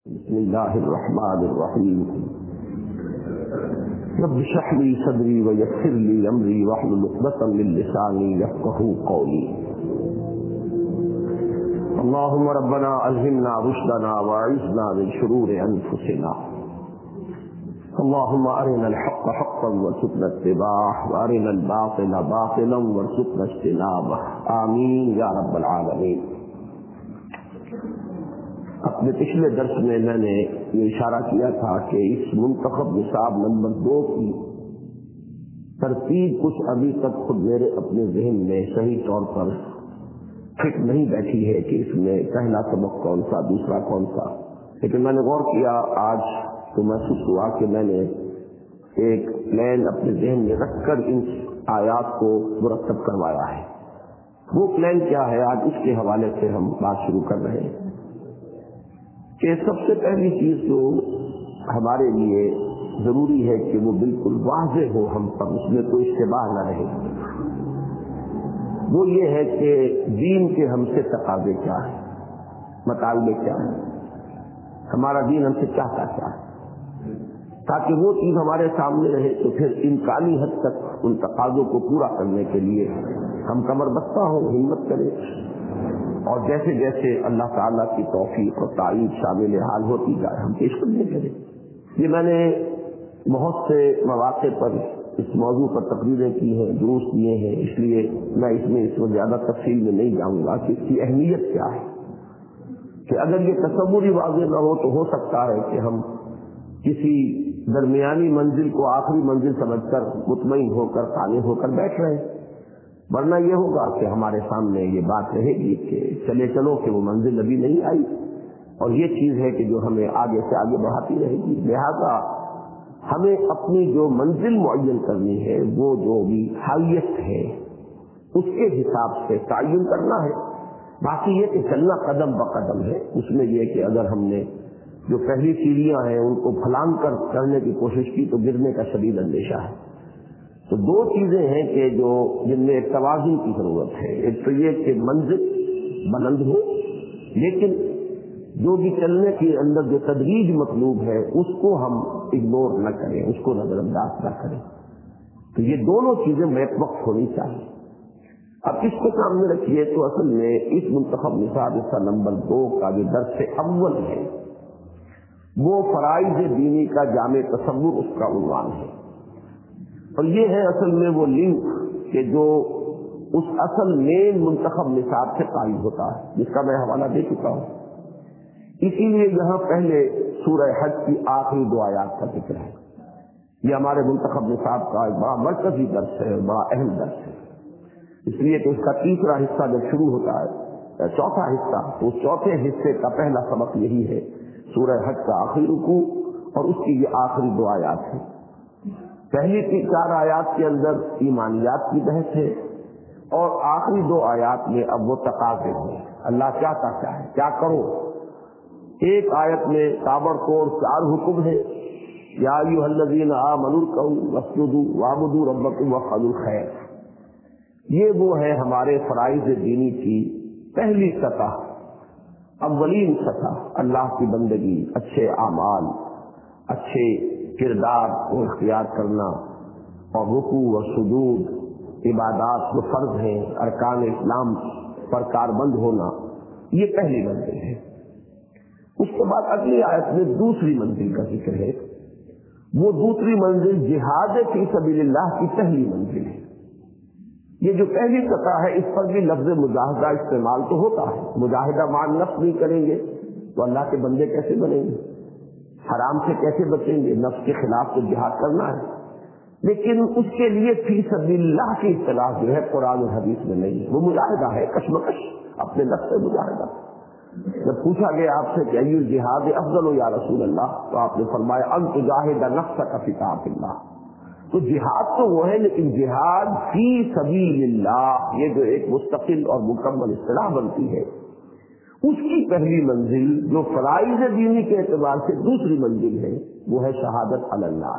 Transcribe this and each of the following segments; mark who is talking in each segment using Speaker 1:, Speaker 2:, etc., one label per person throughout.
Speaker 1: بسم اللہ الرحمن الرحیم رب اشرح لی صدری ویسر لی امری واحلل عقدۃ من لسانی یفقهوا قولی اللهم ربنا الہمنا رشدنا واعذنا من شرور انفسنا اللهم ارنا الحق حقا وارزقنا اتباعه وارنا الباطل باطلا وارزقنا اجتنابه آمین یا رب العالمین۔ اپنے پچھلے درس میں نے یہ اشارہ کیا تھا کہ اس منتخب نصاب نمبر 2 کی ترتیب کچھ ابھی تک خود میرے اپنے ذہن میں صحیح طور پر فٹ نہیں بیٹھی ہے کہ اس میں پہلا سبق کون سا، دوسرا کون سا، لیکن میں نے غور کیا آج تو محسوس ہوا کہ میں نے ایک پلان اپنے ذہن میں رکھ کر ان آیات کو مرتب کروایا ہے۔ وہ پلان کیا ہے، آج اس کے حوالے سے ہم بات شروع کر رہے ہیں کہ سب سے پہلی چیز جو ہمارے لیے ضروری ہے کہ وہ بالکل واضح ہو ہم پر، اس میں کوئی اشتباہ نہ رہے، وہ یہ ہے کہ دین کے ہم سے تقاضے کیا ہیں، مطالبے کیا ہیں، ہمارا دین ہم سے چاہتا کیا ہے، تاکہ وہ چیز ہمارے سامنے رہے تو پھر امکانی حد تک ان تقاضوں کو پورا کرنے کے لیے ہم کمر بستہ ہوں، ہمت کریں، اور جیسے جیسے اللہ تعالیٰ کی توفیق اور تائید شامل حال ہوتی جائے ہم پیش کرنے کریں۔ یہ میں نے بہت سے مواقع پر اس موضوع پر تقریریں کی ہیں، دروس دیے ہیں، اس لیے میں اس میں زیادہ تفصیل میں نہیں جاؤں گا کہ اس کی اہمیت کیا ہے، کہ اگر یہ تصور ہی واضح نہ ہو تو ہو سکتا ہے کہ ہم کسی درمیانی منزل کو آخری منزل سمجھ کر مطمئن ہو کر قانع ہو کر بیٹھ رہے ہیں، ورنہ یہ ہوگا کہ ہمارے سامنے یہ بات رہے گی کہ چلے چلو کہ وہ منزل ابھی نہیں آئی، اور یہ چیز ہے کہ جو ہمیں آگے سے آگے بڑھاتی رہے گی۔ لہذا ہمیں اپنی جو منزل معین کرنی ہے، وہ جو بھی ہائیسٹ ہے اس کے حساب سے تعین کرنا ہے۔ باقی یہ کہ چلنا قدم بقدم ہے، اس میں یہ کہ اگر ہم نے جو پہلی سیڑھیاں ہیں ان کو پھلانگ کر کرنے کی کوشش کی تو گرنے کا شدید اندیشہ ہے۔ تو دو چیزیں ہیں کہ جو جن میں ایک توازن کی ضرورت ہے، ایک تو یہ کہ منزل بلند ہو، لیکن جو بھی چلنے کے اندر جو تدریج مطلوب ہے اس کو ہم اگنور نہ کریں، اس کو نظر انداز نہ کریں۔ تو یہ دونوں چیزیں بیک وقت ہونی چاہیے۔ اب اس کو سامنے رکھیے تو اصل میں اس منتخب نصاب حصہ نمبر 2 کا جو درس اول ہے وہ فرائض دینی کا جامع تصور اس کا عنوان ہے، اور یہ ہے اصل میں وہ لنک کہ جو اس اصل مین منتخب نصاب سے قائم ہوتا ہے، جس کا میں حوالہ دے چکا ہوں۔ اسی لیے یہاں پہلے سورہ حج کی آخری 2 آیات کا ذکر ہے۔ یہ ہمارے منتخب نصاب کا ایک بڑا مرکزی درس ہے، بڑا اہم درس ہے، اس لیے کہ اس کا تیسرا حصہ جب شروع ہوتا ہے، چوتھا حصہ، تو اس چوتھے حصے کا پہلا سبق یہی ہے، سورہ حج کا آخری رکوع اور اس کی یہ آخری 2 آیات ہیں۔ پہلی 4 آیات کے اندر ایمانیات کی بحث ہے، اور آخری 2 آیات میں اب وہ تقاضے ہیں، اللہ چاہتا کیا ہے، کیا کرو۔ ایک آیت میں تابڑ توڑ 4 حکم ہے، یا ایھا الذین آمنوا ارکعوا واسجدوا واعبدوا ربکم وافعلوا الخیر۔ یہ وہ ہے ہمارے فرائض دینی کی پہلی سطح، اولین سطح، اللہ کی بندگی، اچھے اعمال، اچھے کردار کو اختیار کرنا، اور رکوع و سجود، عبادات جو فرض ہیں، ارکان اسلام پر کاربند ہونا، یہ پہلی منزل ہے۔ اس کے بعد اگلی آیت میں دوسری منزل کا ذکر ہے، وہ دوسری منزل جہاد فی سبیل اللہ کی پہلی منزل ہے۔ یہ جو پہلی سطح ہے اس پر بھی لفظ مجاہدہ استعمال تو ہوتا ہے، مجاہدہ مع النفس نہیں کریں گے تو اللہ کے بندے کیسے بنیں گے، حرام سے کیسے بچیں گے، نفس کے خلاف تو جہاد کرنا ہے، لیکن اس کے لیے فی سبیل اللہ کی اصطلاح جو ہے قرآن اور حدیث میں نہیں ہے، وہ مجاہدہ ہے، کشمکش اپنے نفس سے مجاہدہ۔ جب پوچھا گیا آپ سے کہ ای الجہاد افضل یا رسول اللہ، تو آپ نے فرمایا ان تجاہد نفسک فی طاعت اللہ۔ تو جہاد تو وہ ہے، لیکن جہاد فی سبیل اللہ یہ جو ایک مستقل اور مکمل اصطلاح بنتی ہے، اس کی پہلی منزل جو فرائض دینی کے اعتبار سے دوسری منزل ہے وہ ہے شہادت علی اللہ،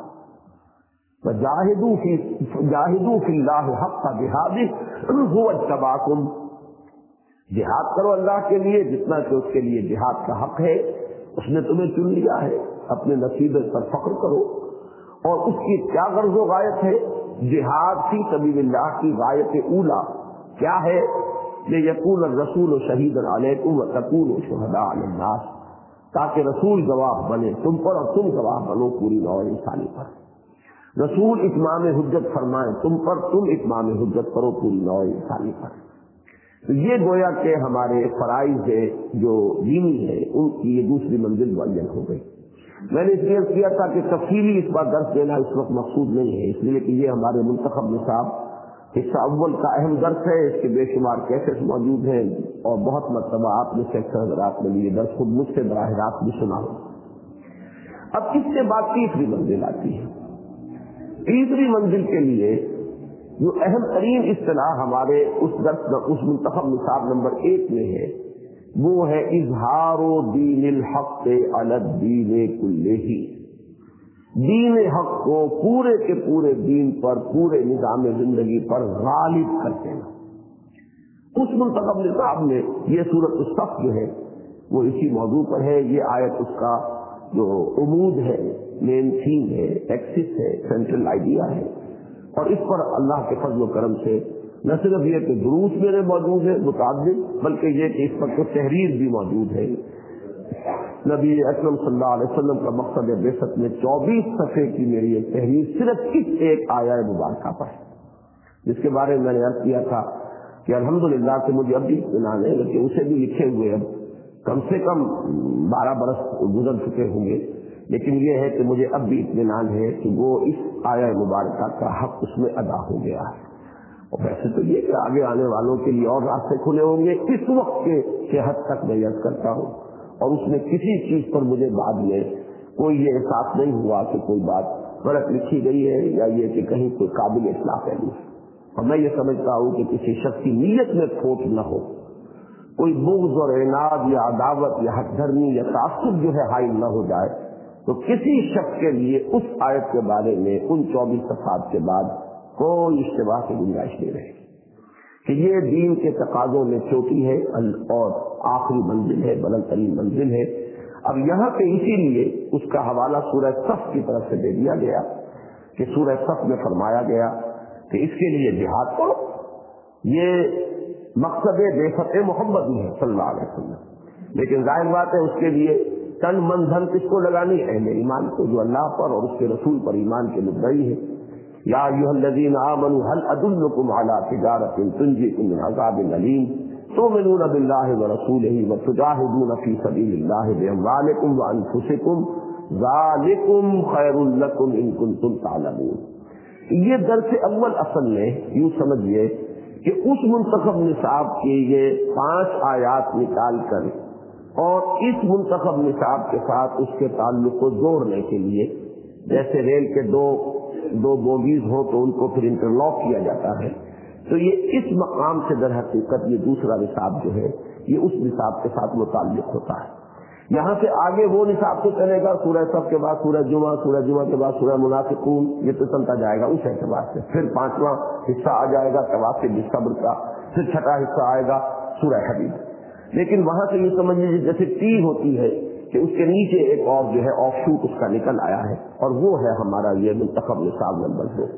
Speaker 1: جاہدوا فی اللہ حق جہادہ هو اجتباکم، جہاد کرو اللہ کے لیے جتنا کہ اس کے لیے جہاد کا حق ہے، اس نے تمہیں چن لیا ہے، اپنے نصیبے پر فخر کرو۔ اور اس کی کیا غرض و غایت ہے؟ جہاد فی سبیل اللہ کی غایت اولا کیا ہے؟ لیکون الرسول شہیدا علیکم وتکونوا شہداء علی الناس، تاکہ رسول گواہ بنے تم پر اور تم گواہ بنو پوری نوع انسانی پر۔ رسول اتمام حجت فرمائے تم پر، تم اتمام حجت کرو پوری نوع انسانی پر۔ تو یہ گویا کہ ہمارے فرائض ہے جو دینی ہے ان کی یہ دوسری منزل معین ہو گئی۔ میں نے اس لیے کیا تھا کہ تفصیلی اس بات درس دینا اس وقت مقصود نہیں ہے، اس لیے کہ یہ ہمارے منتخب نصاب حصہ اول کا اہم درس ہے، اس کے بے شمار کیسز موجود ہیں اور بہت مرتبہ آپ نے سیکٹر حضرات نے یہ درس خود مجھ سے براہ راست بھی سنا ہو۔ اب اس کے بعد تیسری منزل آتی ہے۔ تیسری منزل کے لیے جو اہم ترین اصطلاح ہمارے اس درس اس منتخب نصاب نمبر 1 میں ہے وہ ہے اظہار دین الحق علی الدین کلہ، دین حق کو پورے کے پورے دین پر، پورے نظام زندگی پر غالب کر دینا۔ اس منتخب نصاب میں یہ سورۃ الصف جو ہے وہ اسی موضوع پر ہے۔ یہ آیت اس کا جو عمود ہے، مین تھیم ہے، ایکسس ہے، سینٹرل آئیڈیا ہے، اور اس پر اللہ کے فضل و کرم سے نہ صرف یہ کہ دروس میرے موجود ہے متعدد، بلکہ یہ کہ اس پر کچھ تحریر بھی موجود ہے۔ نبی اکرم صلی اللہ علیہ وسلم کا مقصد بعثت میں 24 صفحے کی میری ایک تحریر صرف اس ایک آیہ مبارکہ پر ہے، جس کے بارے میں میں نے عرض کیا تھا کہ الحمدللہ کہ مجھے اب بھی اطمینان ہے کہ اسے بھی لکھے ہوئے اب کم سے کم 12 برس گزر چکے ہوں گے، لیکن یہ ہے کہ مجھے اب بھی اطمینان ہے کہ وہ اس آیہ مبارکہ کا حق اس میں ادا ہو گیا ہے۔ اور ویسے تو یہ کہ آگے آنے والوں کے لیے اور راستے کھلے ہوں گے، اس وقت کے حد تک میں یاد کرتا ہوں، اور اس میں کسی چیز پر مجھے بعد میں کوئی یہ احساس نہیں ہوا کہ کوئی بات غلط لکھی گئی ہے یا یہ کہ کہیں کوئی قابل اصلاح پہلو ہے۔ اور میں یہ سمجھتا ہوں کہ کسی شخص کی نیت میں کھوٹ نہ ہو، کوئی بغض اور عناد یا عداوت یا حق دھرمی یا تعصب جو ہے حائل نہ ہو جائے، تو کسی شخص کے لیے اس آیت کے بارے میں ان 24 صفحات کے بعد کوئی اشتباہ کی گنجائش نہیں رہے کہ یہ دین کے تقاضوں میں چوٹی ہے اور آخری منزل ہے، بلند ترین منزل ہے۔ اب یہاں پہ اسی لیے اس کا حوالہ سورہ صف کی طرف سے دے دیا گیا کہ سورہ صف میں فرمایا گیا کہ اس کے لیے جہاد کرو، یہ مقصد بعثت محمدی ہے صلی اللہ علیہ وسلم۔ لیکن ظاہر بات ہے اس کے لیے تن من دھن کس کو لگانی ہے؟ اہل ایمان کو، جو اللہ پر اور اس کے رسول پر ایمان کے مدعی ہے۔ یا ایھا الذین آمنوا هل ادلکم علی تجارۃ تنجیکم من عذاب الیم تؤمنون باللہ ورسولہ وتجاہدون فی سبیل اللہ باموالکم وانفسکم ذالکم خیر لکم ان کنتم تعلمون۔ یہ درس اول اصل میں یوں سمجھیے کہ اس منتخب نصاب کے یہ 5 آیات نکال کر اور اس منتخب نصاب کے ساتھ اس کے تعلق کو جوڑنے کے لیے، جیسے ریل کے دو بوگیز ہو تو ان کو پھر انٹرلاک کیا جاتا ہے، تو یہ اس مقام سے در حقیقت یہ دوسرا نصاب جو ہے یہ اس نصاب کے ساتھ متعلق ہوتا ہے۔ یہاں سے آگے وہ نصاب تو چلے گا، سورہ صف کے بعد سورہ جمعہ، سورہ جمعہ کے بعد سورہ منافقون، یہ تو چلتا جائے گا اس اعتبار سے۔ پھر 5واں حصہ آ جائے گا توافل بالصبر کا، پھر 6واں حصہ آئے گا سورہ حدید۔ لیکن وہاں سے یہ سمجھ لیجیے جیسے ٹی ہوتی ہے کہ اس کے نیچے ایک اور جو ہے آف شوٹ اس کا نکل آیا ہے، اور وہ ہے ہمارا یہ منتخب نصاب نمبر 2۔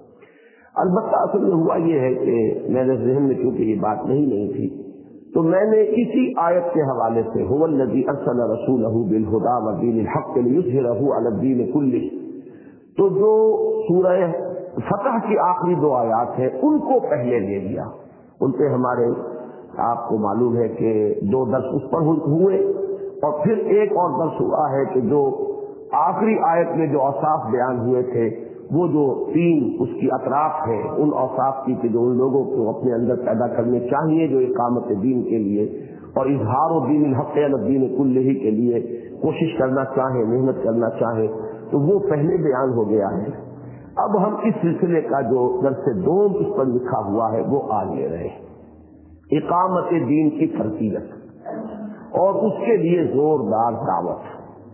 Speaker 1: البتہ اصل میں ہوا یہ ہے کہ میرے ذہن میں کیونکہ یہ بات نہیں تھی تو میں نے اسی آیت کے حوالے سے هو الذی ارسل رسولہ بالہدی ودین الحق لیظہرہ علی الدین کلہ، تو جو سورہ فتح کی آخری 2 آیات ہیں ان کو پہلے لے لیا، ان پہ ہمارے آپ کو معلوم ہے کہ 2 درس اس پر ہوئے، اور پھر ایک اور درس ہوا ہے کہ جو آخری آیت میں جو اوصاف بیان ہوئے تھے وہ جو 3 اس کی اطراف ہے ان اوصاف کی کہ جو ان لوگوں کو اپنے اندر پیدا کرنے چاہیے جو اقامت دین کے لیے اور اظہار دین الحق علی الدین کلہ کے لیے کوشش کرنا چاہیں، محنت کرنا چاہیں، تو وہ پہلے بیان ہو گیا ہے۔ اب ہم اس سلسلے کا جو درس 2 اس پر لکھا ہوا ہے وہ آج لے رہے ہیں، اقامت دین کی ترتیبت اور اس کے لیے زوردار دعوت۔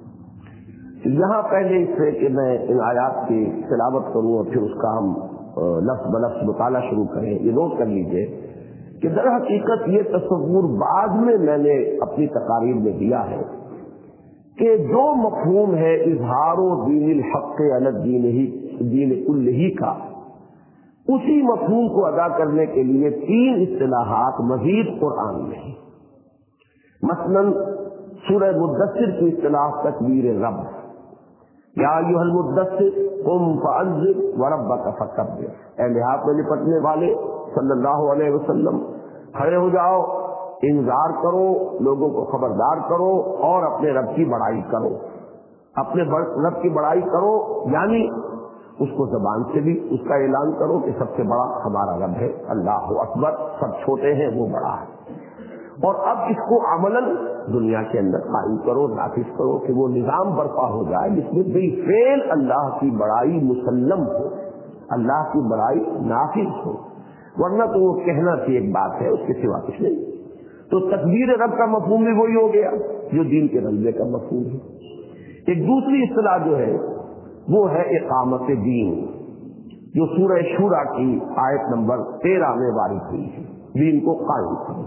Speaker 1: یہاں پہلے اس سے کہ میں ان آیات کی تلاوت کروں اور پھر اس کا ہم لفظ بلفظ مطالعہ شروع کریں، یہ نوٹ کر لیجئے کہ در حقیقت یہ تصور بعد میں نے اپنی تقاریر میں دیا ہے کہ جو مفہوم ہے اظہار و دین الحق علی دین کلہ کا، اسی مفہوم کو ادا کرنے کے لیے 3 اصطلاحات مزید قرآن میں ہیں۔ مثلاً سورہ مدثر کی اصطلاح تکبیر رب، یا ایھا المدثر قم فانذر وربک فکبر، اے لحاظ میں لپٹنے والے صلی اللہ علیہ وسلم کھڑے ہو جاؤ، انذار کرو، لوگوں کو خبردار کرو اور اپنے رب کی بڑائی کرو۔ اپنے رب کی بڑائی کرو یعنی اس کو زبان سے بھی اس کا اعلان کرو کہ سب سے بڑا ہمارا رب ہے، اللہ اکبر، سب چھوٹے ہیں وہ بڑا ہے، اور اب اس کو عملاً دنیا کے اندر قائم کرو، نافذ کرو کہ وہ نظام برپا ہو جائے جس میں بالفعل اللہ کی بڑائی مسلم ہو، اللہ کی بڑائی نافذ ہو، ورنہ تو وہ کہنا کی ایک بات ہے، اس کے سوا کچھ نہیں۔ تو تکبیر رب کا مفہوم بھی وہی ہو گیا جو دین کے غلبے کا مفہوم ہے۔ ایک دوسری اصطلاح جو ہے وہ ہے اقامت دین، جو سورہ شورى کی آیت نمبر 13 میں وارد ہوئی ہے، دین کو قائم کرو۔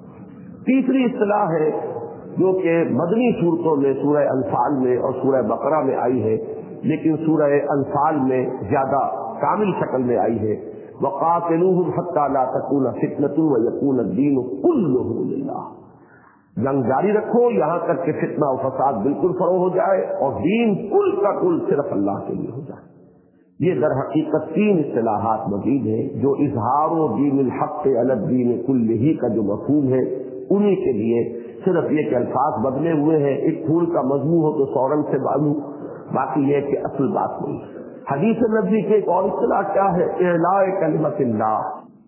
Speaker 1: تیسری اصطلاح ہے جو کہ مدنی صورتوں میں سورہ انفال میں اور سورہ بقرہ میں آئی ہے، لیکن سورہ انفال میں زیادہ کامل شکل میں آئی ہے، وَقَاتِلُوهُمْ حَتَّى لَا تَكُونَ فِتْنَةٌ وَيَكُونَ الدِّينُ كُلُّهُ لِلَّهِ، جنگ جاری رکھو یہاں تک کہ فتنہ و فساد بالکل فروغ ہو جائے اور دین کل کا کل صرف اللہ کے لیے ہو جائے۔ یہ در حقیقت 3 اصطلاحات مزید ہیں جو اظہار و دین الحق علی الدین کلہ کا جو مفہوم ہے انہی کے لیے، صرف یہ کہ الفاظ بدلے ہوئے ہیں، ایک پھول کا مضمون ہو تو سورن سے معلوم، باقی یہ کہ اصل بات نہیں۔ حدیث نبوی کی ایک اور اصطلاح کیا ہے؟ اعلاء کلمت اللہ،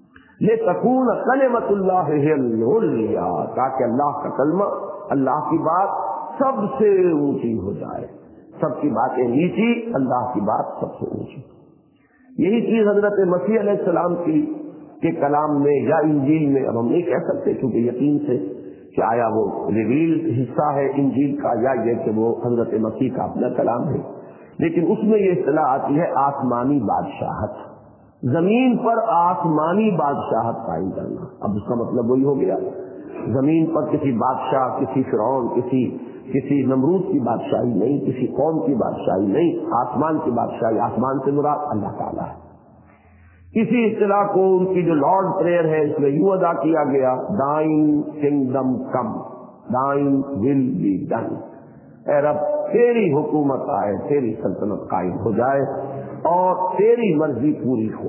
Speaker 1: لتکون کلمت اللہ ہی العلیٰ، تاکہ اللہ کا کلمہ، اللہ کی بات سب سے اونچی ہو جائے، سب کی باتیں نیچی، اللہ کی بات سب سے اونچی۔ یہی چیز حضرت مسیح علیہ السلام کی کے کلام میں یا انجیل میں، اب ہم نہیں کہہ سکتے کیونکہ یقین سے کہ آیا وہ ریویل حصہ ہے انجیل کا یا یہ کہ وہ حضرت مسیح کا اپنا کلام ہے، لیکن اس میں یہ اصطلاح آتی ہے آسمانی بادشاہت، زمین پر آسمانی بادشاہت قائم کرنا۔ اب اس کا مطلب وہی ہو گیا، زمین پر کسی بادشاہ، کسی فرعون، کسی نمرود کی بادشاہی نہیں، کسی قوم کی بادشاہی نہیں، آسمان کی بادشاہی، آسمان سے مراد اللہ تعالیٰ ہے۔ اسی اصطلاح کو ان کی جو لارڈ پریئر ہے اس میں یوں ادا کیا گیا، thine kingdom come, thine will be done, اے رب تیری حکومت آئے، تیری سلطنت قائم ہو جائے اور تیری مرضی پوری ہو۔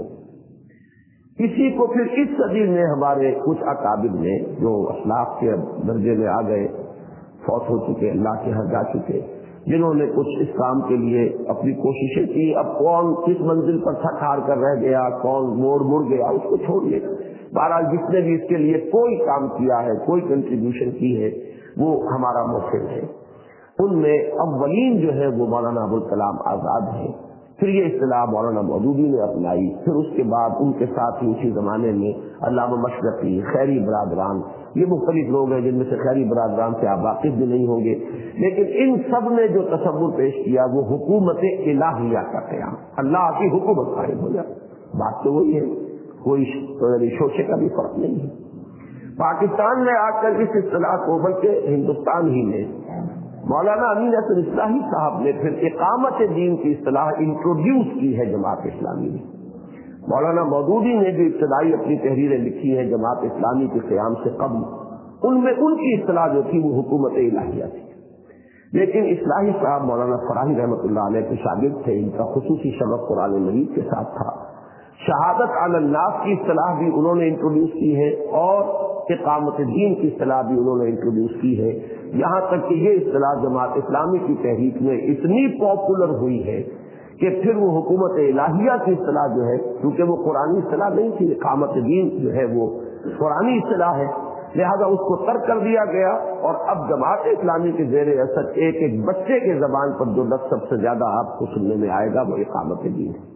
Speaker 1: اسی کو پھر اس صدی میں ہمارے کچھ اکابر نے جو اسلاف کے درجے میں آ گئے، فوت ہو چکے، اللہ کے ہاں جا چکے، جنہوں نے کچھ اس کام کے لیے اپنی کوششیں کی، اب کون کس منزل پر تھک ہار کر رہ گیا، کون مڑ گیا، اس کو چھوڑیے۔ بہرحال جس نے بھی اس کے لیے کوئی کام کیا ہے، کوئی کنٹریبیوشن کی ہے، وہ ہمارا محسن ہے۔ ان میں اولین جو ہے وہ مولانا ابوالکلام آزاد ہیں، پھر یہ اصطلاح مولانا مودودی نے اپنائی، پھر اس کے بعد ان کے ساتھ ہی اسی زمانے میں علامہ مشرقی، خیری برادران، یہ مختلف لوگ ہیں جن میں سے خیری برادران سے آپ واقف بھی نہیں ہوں گے، لیکن ان سب نے جو تصور پیش کیا وہ حکومت الہیہ کا قیام، اللہ کی حکومت قائم ہو جائے۔ بات تو وہی ہے، کوئی شوشے کا بھی فرق نہیں ہے۔ پاکستان میں آ کر اس اصطلاح کو، بلکہ ہندوستان ہی میں مولانا امین احسن اصلاحی صاحب نے پھر اقامت دین کی اصطلاح انٹروڈیوس کی ہے جماعت اسلامی میں۔ مولانا مودودی نے جو ابتدائی اپنی تحریریں لکھی ہیں جماعت اسلامی کے قیام سے قبل، ان میں ان کی اصطلاح جو تھی وہ حکومت الہیہ تھی، لیکن اصلاحی صاحب مولانا فراہی رحمۃ اللہ علیہ کے شاگرد تھے، ان کا خصوصی شغف قرآن مجید کے ساتھ تھا۔ شہادت علی الناس کی اصطلاح بھی انہوں نے انٹروڈیوس کی ہے اور اقامت دین کی اصطلاح بھی انہوں نے انٹروڈیوس کی ہے، یہاں تک کہ یہ اصطلاح جماعت اسلامی کی تحریک میں اتنی پاپولر ہوئی ہے کہ پھر وہ حکومت الہیہ کی اصطلاح جو ہے، کیونکہ وہ قرآنی اصطلاح نہیں تھی، اقامت دین جو ہے وہ قرآنی اصطلاح ہے، لہذا اس کو ترک کر دیا گیا، اور اب جماعت اسلامی کے زیر اثر ایک ایک بچے کے زبان پر جو لفظ سب سے زیادہ آپ کو سننے میں آئے گا وہ اقامت دین ہے۔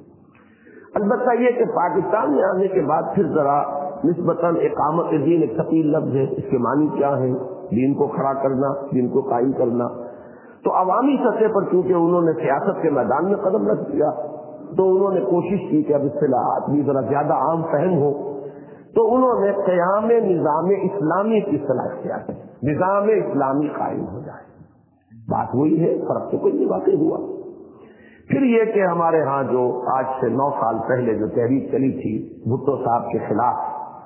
Speaker 1: البتہ یہ کہ پاکستان میں آنے کے بعد پھر ذرا نسبتاً اقامت دین ایک ثقیل لفظ ہے، اس کے معنی کیا ہیں؟ دین کو کھڑا کرنا، دین کو قائم کرنا۔ تو عوامی سطح پر چونکہ انہوں نے سیاست کے میدان میں قدم رکھ دیا تو انہوں نے کوشش کی کہ اب اصطلاحات بھی ذرا زیادہ عام فہم ہو، تو انہوں نے قیام نظام اسلامی کی اصطلاح اختیار کی، نظام اسلامی قائم ہو جائے۔ بات وہی ہے، فرق تو کوئی نہیں واقع ہوا۔ پھر یہ کہ ہمارے ہاں جو آج سے 9 سال پہلے جو تحریک چلی تھی بھٹو صاحب کے خلاف،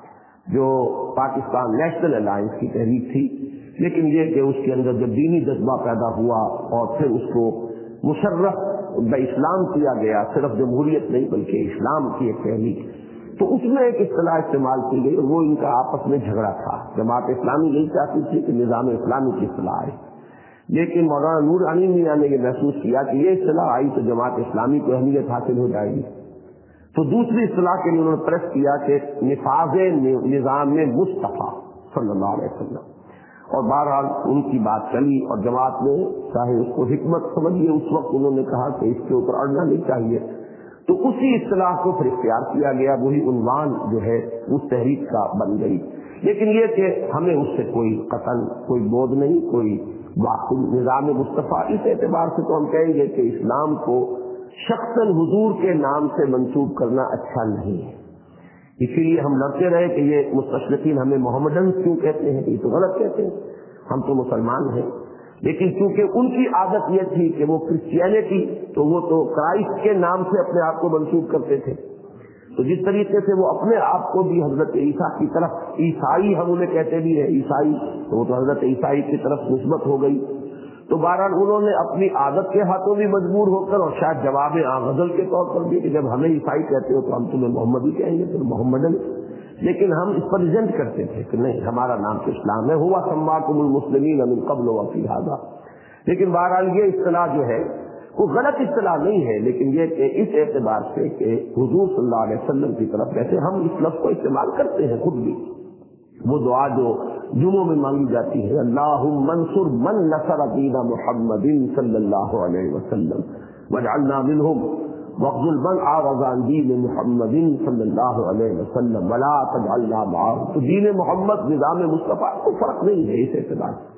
Speaker 1: جو پاکستان نیشنل الائنس کی تحریک تھی، لیکن یہ کہ اس کے اندر جب دینی جذبہ پیدا ہوا اور پھر اس کو مشرف اسلام کیا گیا، صرف جمہوریت نہیں بلکہ اسلام کی ایک تحریک، تو اس میں ایک اصطلاح استعمال کی گئی، وہ ان کا آپس میں جھگڑا تھا۔ جماعت اسلامی یہی چاہتی تھی کہ نظام اسلامی کی اصطلاح ہے، لیکن مولانا نور علی میاں نے یہ محسوس کیا کہ یہ اصطلاح آئی تو جماعت اسلامی کو اہمیت حاصل ہو جائے گی، تو دوسری اصطلاح کے لیے انہوں نے پریس کیا کہ نفاذ نظام مصطفیٰ صلی اللہ علیہ وسلم، اور بہرحال ان کی بات چلی اور جماعت نے چاہے اس کو حکمت سمجھیے، اس وقت انہوں نے کہا کہ اس کے اوپر اڑنا نہیں چاہیے، تو اسی اصطلاح کو پھر اختیار کیا گیا، وہی عنوان جو ہے اس تحریک کا بن گئی۔ لیکن یہ کہ ہمیں اس سے کوئی قتل، کوئی بودھ نہیں، کوئی باقی نظام مصطفیٰ، اس اعتبار سے تو ہم کہیں گے کہ اسلام کو شخصاً حضور کے نام سے منسوب کرنا اچھا نہیں ہے، اسی لیے ہم لڑتے رہے کہ یہ مستشرقین ہمیں محمدن کیوں کہتے ہیں، یہ تو غلط کہتے ہیں، ہم تو مسلمان ہیں، لیکن چونکہ ان کی عادت یہ تھی کہ وہ کرسچینٹی، تو وہ تو کرائسٹ کے نام سے اپنے آپ کو منسوب کرتے تھے، تو جس طریقے سے وہ اپنے آپ کو بھی حضرت عیسیٰ کی طرف، عیسائی ہم انہیں کہتے بھی ہیں عیسائی، تو وہ تو حضرت عیسائی کی طرف نسبت ہو گئی، تو بہرحال انہوں نے اپنی عادت کے ہاتھوں بھی مجبور ہو کر، اور شاید جواب غزل کے طور پر بھی کہ جب ہمیں عیسائی کہتے ہو تو ہم تمہیں محمد ہی کہیں گے، تو محمدن، لیکن ہم اس پر ریزنٹ کرتے تھے کہ نہیں، ہمارا نام تو اسلام ہے، ہوا سماکم المسلمین من قبل وفی ھذا، لیکن بہرحال یہ اصطلاح جو ہے وہ غلط اصطلاح نہیں ہے، لیکن یہ کہ اس اعتبار سے کہ حضور صلی اللہ علیہ وسلم کی طرف ویسے ہم اس لفظ کو استعمال کرتے ہیں خود بھی، وہ دعا جو جمعوں میں مانگی جاتی ہے، اللہم انصر من نصر دین محمد صلی اللہ علیہ وسلم واجعلنا منہم واخذل من اعرض عن دین محمد صلی اللہ علیہ وسلم ولا تجعلنا معهم، تو دین محمد نظام مصطفیٰ کو فرق نہیں ہے اس اعتبار سے۔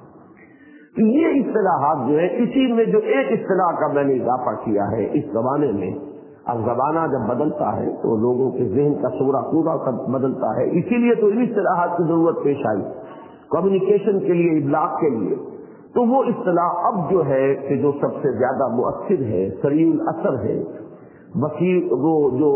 Speaker 1: تو یہ اصطلاحات جو ہے، اسی میں جو ایک اصطلاح کا میں نے اضافہ کیا ہے اس زمانے میں، اب زمانہ جب بدلتا ہے تو لوگوں کے ذہن کا سورہ پورا بدلتا ہے، اسی لیے تو ان اصطلاحات کی ضرورت پیش آئی کمیونیکیشن کے لیے، ابلاغ کے لیے، تو وہ اصطلاح اب جو ہے کہ جو سب سے زیادہ مؤثر ہے، سریع الاثر ہے، وسیع، وہ جو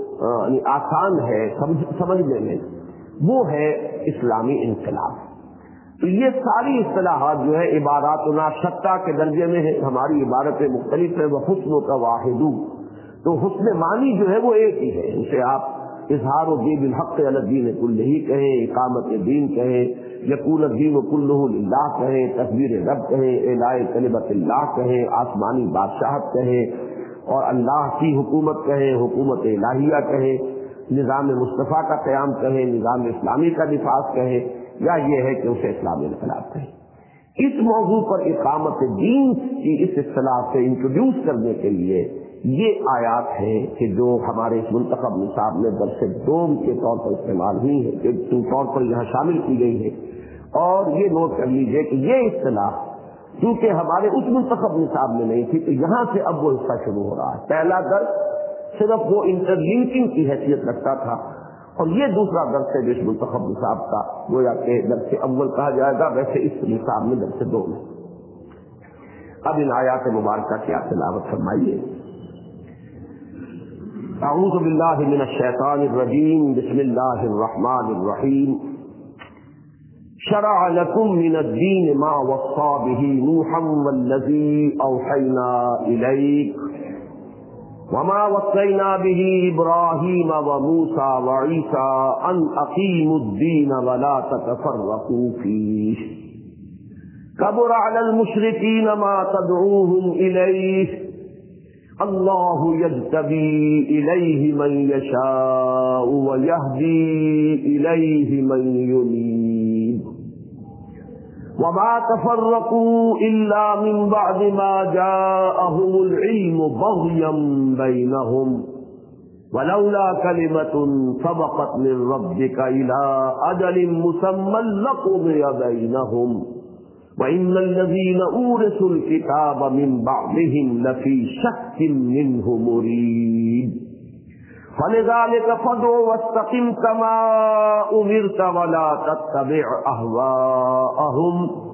Speaker 1: آسان ہے سمجھنے میں، وہ ہے اسلامی انقلاب۔ تو یہ ساری اصطلاحات جو ہے عباراتنا شتیٰ کے درجے میں ہے، ہماری عبارتیں مختلف ہیں، وحسن کا واحد، تو حسن معنی جو ہے وہ ایک ہی ہے، اسے آپ اظہار الدین الحق علی الدین کلہ کہیں، اقامت دین کہیں، یقول الدین کلہ للہ کہیں، تکبیر رب کہیں، اعلاء کلمت اللہ کہیں، آسمانی بادشاہت کہیں، اور اللہ کی حکومت کہیں، حکومت الہیہ کہیں، نظام مصطفیٰ کا قیام کہیں، نظام اسلامی کا نفاذ کہیں، یا یہ ہے کہ اسے اسلامی انقلاب کہیں۔ اس موضوع پر اقامت دین کی اس اصطلاح سے انٹروڈیوس کرنے کے لیے یہ آیات ہیں کہ جو ہمارے اس منتخب نصاب میں درس دوم کے طور پر استعمال ہوئی ہے، کے طور پر یہاں شامل کی گئی ہے، اور یہ نوٹ کر لیجئے کہ یہ اصطلاح کیونکہ ہمارے اس منتخب نصاب میں نہیں تھی، تو یہاں سے اب وہ حصہ شروع ہو رہا ہے۔ پہلا درس صرف وہ انٹرلنکنگ کی حیثیت رکھتا تھا، اور یہ دوسرا درس ہے جو اس منتخب نصاب کا گویا کہ درس اول کہا جائے گا، ویسے اس نصاب میں درس دوم ہے۔ اب ان آیات مبارکہ کی آپ تلاوت فرمائیے۔ اعوذ باللہ من الشیطان الرجیم، بسم اللہ الرحمن الرحیم۔ شرع لکم من الدین ما وصى به نوحا والذی اوحینا الیک وما وصینا به ابراہیم وموسیٰ وعیسیٰ ان اقیموا الدین ولا تتفرقوا فیہ کبر علی المشرکین ما تدعوہم الیہ اللہ یجتبی الیہ من یشاء ویہدی الیہ من ینیب وما تفرقوا الا من بعد ما جاءهم العلم بغیا بینہم ولولا کلمۃ سبقت من ربک الی اجل مسمی لقضی بینہم وَإِنَّ الَّذِينَ أُورِثُوا الْكِتَابَ مِنْ بَعْدِهِمْ لَفِي شَكٍّ مِّنْهُ مُرِيبٍ فَلِذَلِكَ فَادْعُ وَاسْتَقِمْ كَمَا أُمِرْتَ وَلَا تَتَّبِعْ أَهْوَاءَهُمْ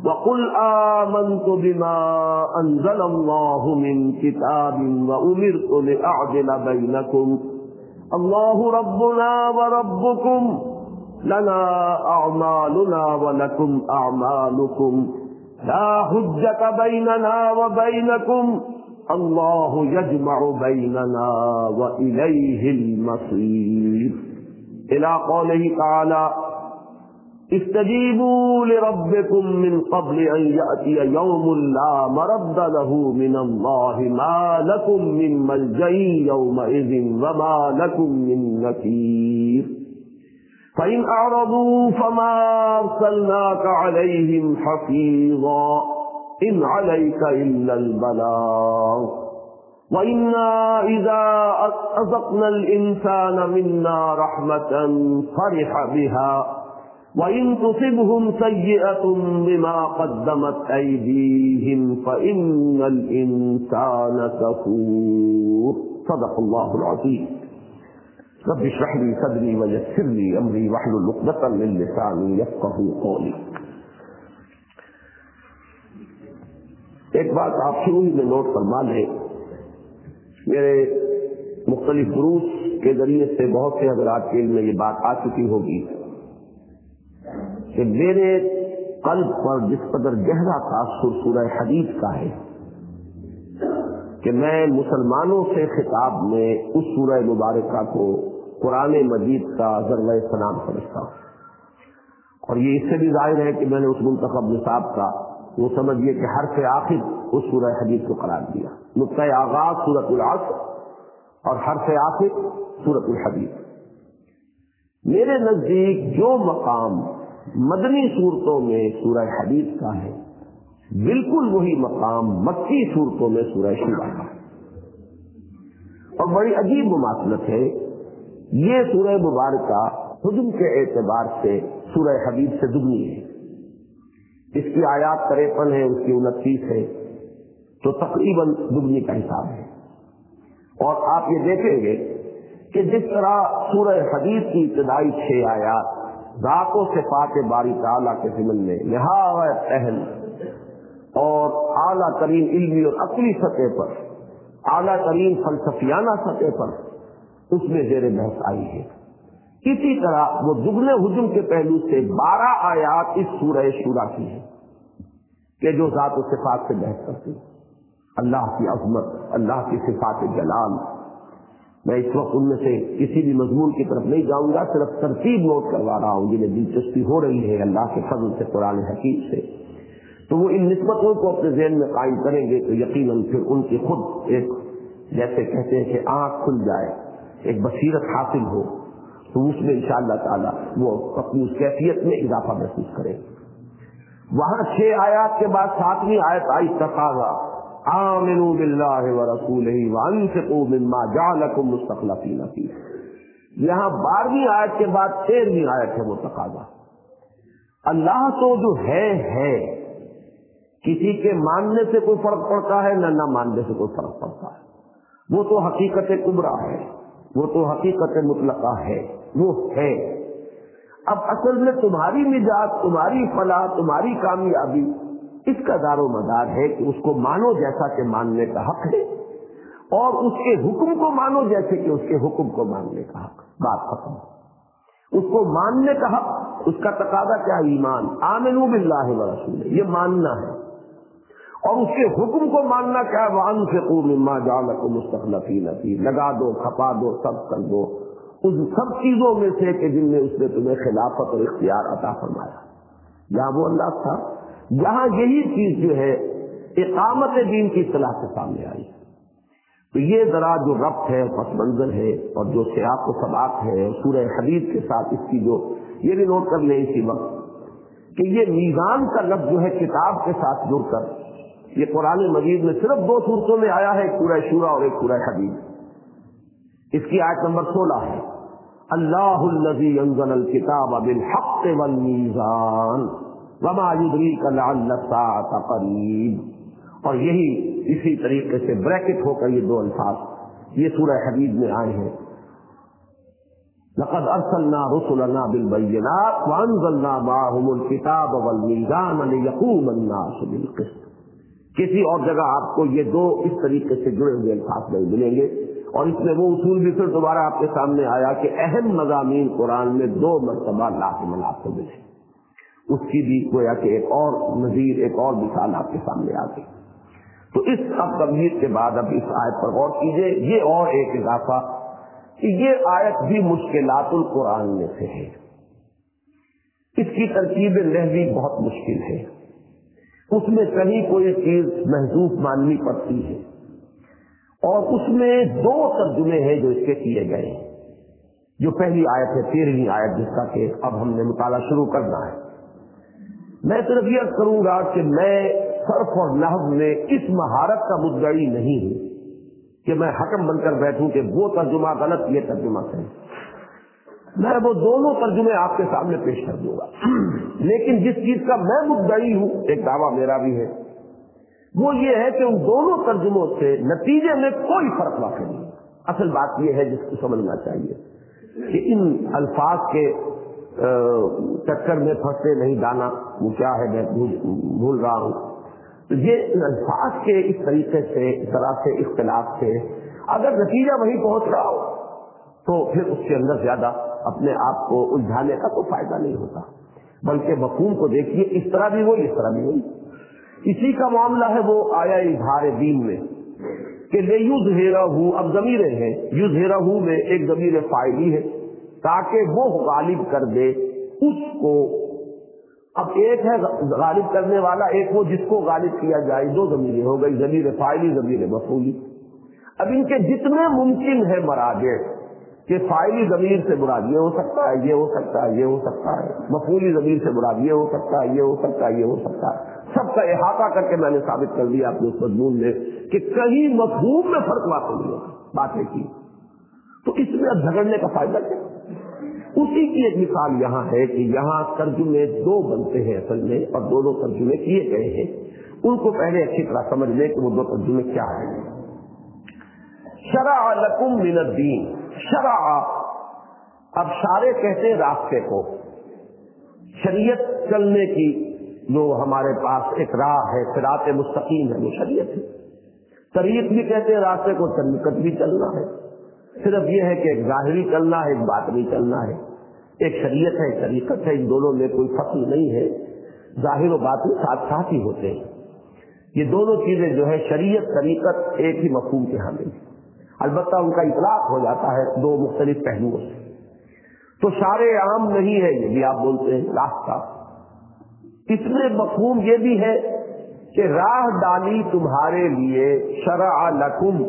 Speaker 1: وقل آمنت بما انزل اللہ من کتاب وامرت لاعدل بینکم اللہ ربنا وربکم لنا اعمالنا ولکم اعمالکم لا حجۃ بیننا وبینکم اللہ یجمع بیننا والیہ المصیر الی قولہ تعالی استجیبوا لربکم من قبل ان یأتی یوم لا مرد له من اللہ ما لکم من ملجأ یومئذ وما لکم من نکیر فإن أعرضوا فما أرسلناك عليهم حفيظا إن عليك إلا البلاغ وإنا إذا أذقنا الإنسان منا رحمة فرح بها وإن تصبهم سيئة بما قدمت أيديهم فإن الإنسان كفور صدق الله العظيم رب اشرح لي صدري ويسر لي امري واحلل عقدة من لساني يفقهوا قولي. ایک بات آپ شروع میں نوٹ فرما لیں، میرے مختلف دروس کے ذریعے سے بہت سے حضرات کے علم میں یہ بات آ چکی ہوگی کہ میرے قلب پر جس قدر گہرا تاثر سورہ حدید کا ہے کہ میں مسلمانوں سے خطاب میں اس سورہ مبارکہ کو قرآن مجید کا ذروہ سلام سمجھتا ہوں، اور یہ اس سے بھی ظاہر ہے کہ میں نے اس منتخب نصاب کا وہ سمجھیے کہ حرف آخر اس سورہ حدید کو قرار دیا، نقطۂ آغاز سورۃ العصر اور حرف آخر سورۃ الحدید. میرے نزدیک جو مقام مدنی صورتوں میں سورہ حدید کا ہے بالکل وہی مقام مکی صورتوں میں سورہ شورا کا ہے. اور بڑی عجیب مماثلت ہے، یہ سورہ مبارکہ حجم کے اعتبار سے سورہ حدید سے دگنی ہے. اس کی آیات 53 ہے، اس کی 29 ہے، تو تقریباً دگنی کا حساب ہے. اور آپ یہ دیکھیں گے کہ جس طرح سورہ حدید کی ابتدائی 6 آیات ذات و صفات باری تعالیٰ کے ضمن میں نہایت اہم اور اعلیٰ ترین علمی اور عقلی سطح پر، اعلیٰ ترین فلسفیانہ سطح پر اس میں زیر بحث آئی ہے، اسی طرح وہ دگنے ہجوم کے پہلو سے 12 آیات اس سورہ شورا کی ہیں کہ جو ذات و صفات سے بحث کرتی ہیں، اللہ کی عظمت، اللہ کی صفات جلال. میں اس وقت ان میں سے کسی بھی مضمون کی طرف نہیں جاؤں گا، صرف ترتیب نوٹ کروا رہا ہوں جنہیں دلچسپی ہو رہی ہے اللہ کے فضل سے قرآن حکیم سے، تو وہ ان نسبتوں کو اپنے ذہن میں قائم کریں گے تو یقیناً پھر ان کی خود ایک جیسے کہتے ہیں کہ آنکھ کھل جائے، ایک بصیرت حاصل ہو، تو اس میں انشاءاللہ تعالی وہ اپنی اس کیفیت میں اضافہ محسوس کرے. وہاں 6 آیات کے بعد 7ویں آیت آئی تقاضا آمنوا باللہ ورسولہ وانفقوا مما جعلکم مستخلفین فیہ. یہاں 12ویں آیت کے بعد 13ویں آیت ہے وہ تقاضا. اللہ تو جو ہے کسی کے ماننے سے کوئی فرق پڑتا ہے نہ ماننے سے کوئی فرق پڑتا ہے. وہ تو حقیقت کبریٰ ہے، وہ تو حقیقت مطلقہ ہے، وہ ہے. اب اصل میں تمہاری نجات، تمہاری فلاح، تمہاری کامیابی اس کا دار و مدار ہے کہ اس کو مانو جیسا کہ ماننے کا حق ہے، اور اس کے حکم کو مانو جیسے کہ اس کے حکم کو ماننے کا حق. بات ختم. اس کو ماننے کا حق، اس کا تقاضا کیا؟ ایمان. آمنوا باللہ ورسولہ، یہ ماننا ہے. اور اس کے حکم کو ماننا کیا ہے؟ وَأَنفِقُوا مِمَّا جَعَلَكُم مُّسْتَخْلَفِينَ فِيهِ. لگا دو، کھپا دو، سب کر دو ان سب چیزوں میں سے کہ جن میں اس نے تمہیں خلافت اور اختیار عطا فرمایا. یہاں وہ اللہ تھا، یہاں یہی چیز جو ہے اقامت دین کی اصطلاح سے سامنے آئی. تو یہ ذرا جو ربط ہے، پس منظر ہے، اور جو سیاق و سباق ہے سورہ حدید کے ساتھ اس کی جو یہ بھی نوٹ کر لیں اسی وقت کہ یہ میزان کا لفظ جو ہے کتاب کے ساتھ جڑ کر یہ قرآن مجید میں صرف 2 صورتوں میں آیا ہے، ایک سورہ شورا اور ایک سورہ حدید. اس کی آیت نمبر 16 ہے اللہ الذی انزل الکتاب بالحق والمیزان وما یدریک لعل الساعة قریب. اور یہی اسی طریقے سے بریکٹ ہو کر یہ 2 الفاظ یہ سورہ حدید میں آئے ہیں. لقد ارسلنا رسلنا بالبينات وانزلنا معهم الكتاب والميزان ليقوم الناس بالقسط. کسی اور جگہ آپ کو یہ دو اس طریقے سے جڑے ہوئے الفاظ نہیں ملیں گے. اور اس میں وہ اصول بھی پھر دوبارہ آپ کے سامنے آیا کہ اہم مضامین قرآن میں 2 مرتبہ لازم آپ کو ملے. اس کی بھی گویا کہ ایک اور نظیر، ایک اور مثال آپ کے سامنے آ گئی. تو اس اب تمہید کے بعد اب اس آیت پر غور کیجیے. یہ اور ایک اضافہ کہ یہ آیت بھی مشکلات القرآن میں سے ہے. اس کی ترکیب لہوی بہت مشکل ہے. اس میں کہیں کوئی چیز محذوف ماننی پڑتی ہے، اور اس میں 2 ترجمے ہیں جو اس کے کیے گئے ہیں. جو پہلی آیت ہے 13ویں آیت، جس کا کہ اب ہم نے مطالعہ شروع کرنا ہے. میں صرف یہ کروں گا کہ میں صرف اور نحو میں اس مہارت کا مدعی نہیں ہوں کہ میں حکم بن کر بیٹھوں کہ وہ ترجمہ غلط، یہ ترجمہ صحیح. میں وہ دونوں ترجمے آپ کے سامنے پیش کر دوں گا. لیکن جس چیز کا میں مدعی ہوں، ایک دعویٰ میرا بھی ہے، وہ یہ ہے کہ ان دونوں ترجموں سے نتیجے میں کوئی فرق واقع نہیں. اصل بات یہ ہے جس کو سمجھنا چاہیے کہ ان الفاظ کے چکر میں پھنسے نہیں دانا. وہ کیا ہے میں بھول رہا ہوں. تو یہ ان الفاظ کے اس طریقے سے، اس طرح سے اختلاف سے اگر نتیجہ وہی پہنچ رہا ہو تو پھر اس کے اندر زیادہ اپنے آپ کو الجھانے کا کوئی فائدہ نہیں ہوتا. بلکہ مفہوم کو دیکھیے، اس طرح بھی وہی، اس طرح بھی وہی. اسی کا معاملہ ہے وہ آیا اظہار دین میں کہ لیظہرہ، اب ضمیریں ہیں. یظہرہ میں ایک ضمیر فاعلی ہے تاکہ وہ غالب کر دے اس کو. اب ایک ہے غالب کرنے والا، ایک وہ جس کو غالب کیا جائے. 2 ضمیریں ہو گئی، ضمیر فاعلی، ضمیر مفعولی. اب ان کے جتنے ممکن ہے مراجع کہ فاعلی ضمیر سے مراد یہ ہو سکتا ہے، یہ ہو سکتا ہے، یہ ہو سکتا ہے. مفعولی ضمیر سے مراد یہ ہو سکتا ہے، یہ ہو سکتا ہے، یہ ہو سکتا ہے. سب کا احاطہ کر کے میں نے ثابت کر دیا اپنے اس مضمون میں کہ کہیں مفہوم میں فرق واقع نہیں ہوگا. باتیں کی تو اس میں اب جھگڑنے کا فائدہ کیا؟ اسی کی ایک مثال یہاں ہے کہ یہاں ترجمے 2 بنتے ہیں اصل میں، اور دونوں ترجمے کیے گئے ہیں. ان کو پہلے اچھی طرح سمجھ لیں کہ وہ 2 ترجمے کیا ہیں. شرع لکم من الدین. شرع، اب شارع کہتے ہیں راستے کو. شریعت چلنے کی جو ہمارے پاس ایک راہ ہے، صراط مستقیم ہے، وہ شریعت ہے. طریق بھی کہتے ہیں راستے کو، طریقت بھی چلنا ہے. صرف یہ ہے کہ ایک ظاہری چلنا ہے، ایک باطنی چلنا ہے. ایک شریعت ہے، ایک طریقت ہے. ان دونوں میں کوئی فصل نہیں ہے. ظاہر و باطن ساتھ ساتھ ہی ہوتے ہیں. یہ دونوں چیزیں جو ہے شریعت، طریقت، ایک ہی مفہوم کے حامل ہیں. البتہ ان کا اطلاق ہو جاتا ہے 2 مختلف پہلوؤں سے. تو شارع عام نہیں ہے، یہ بھی آپ بولتے ہیں راستہ. اس میں مفہوم یہ بھی ہے کہ راہ ڈالی تمہارے لیے. شرع لکم،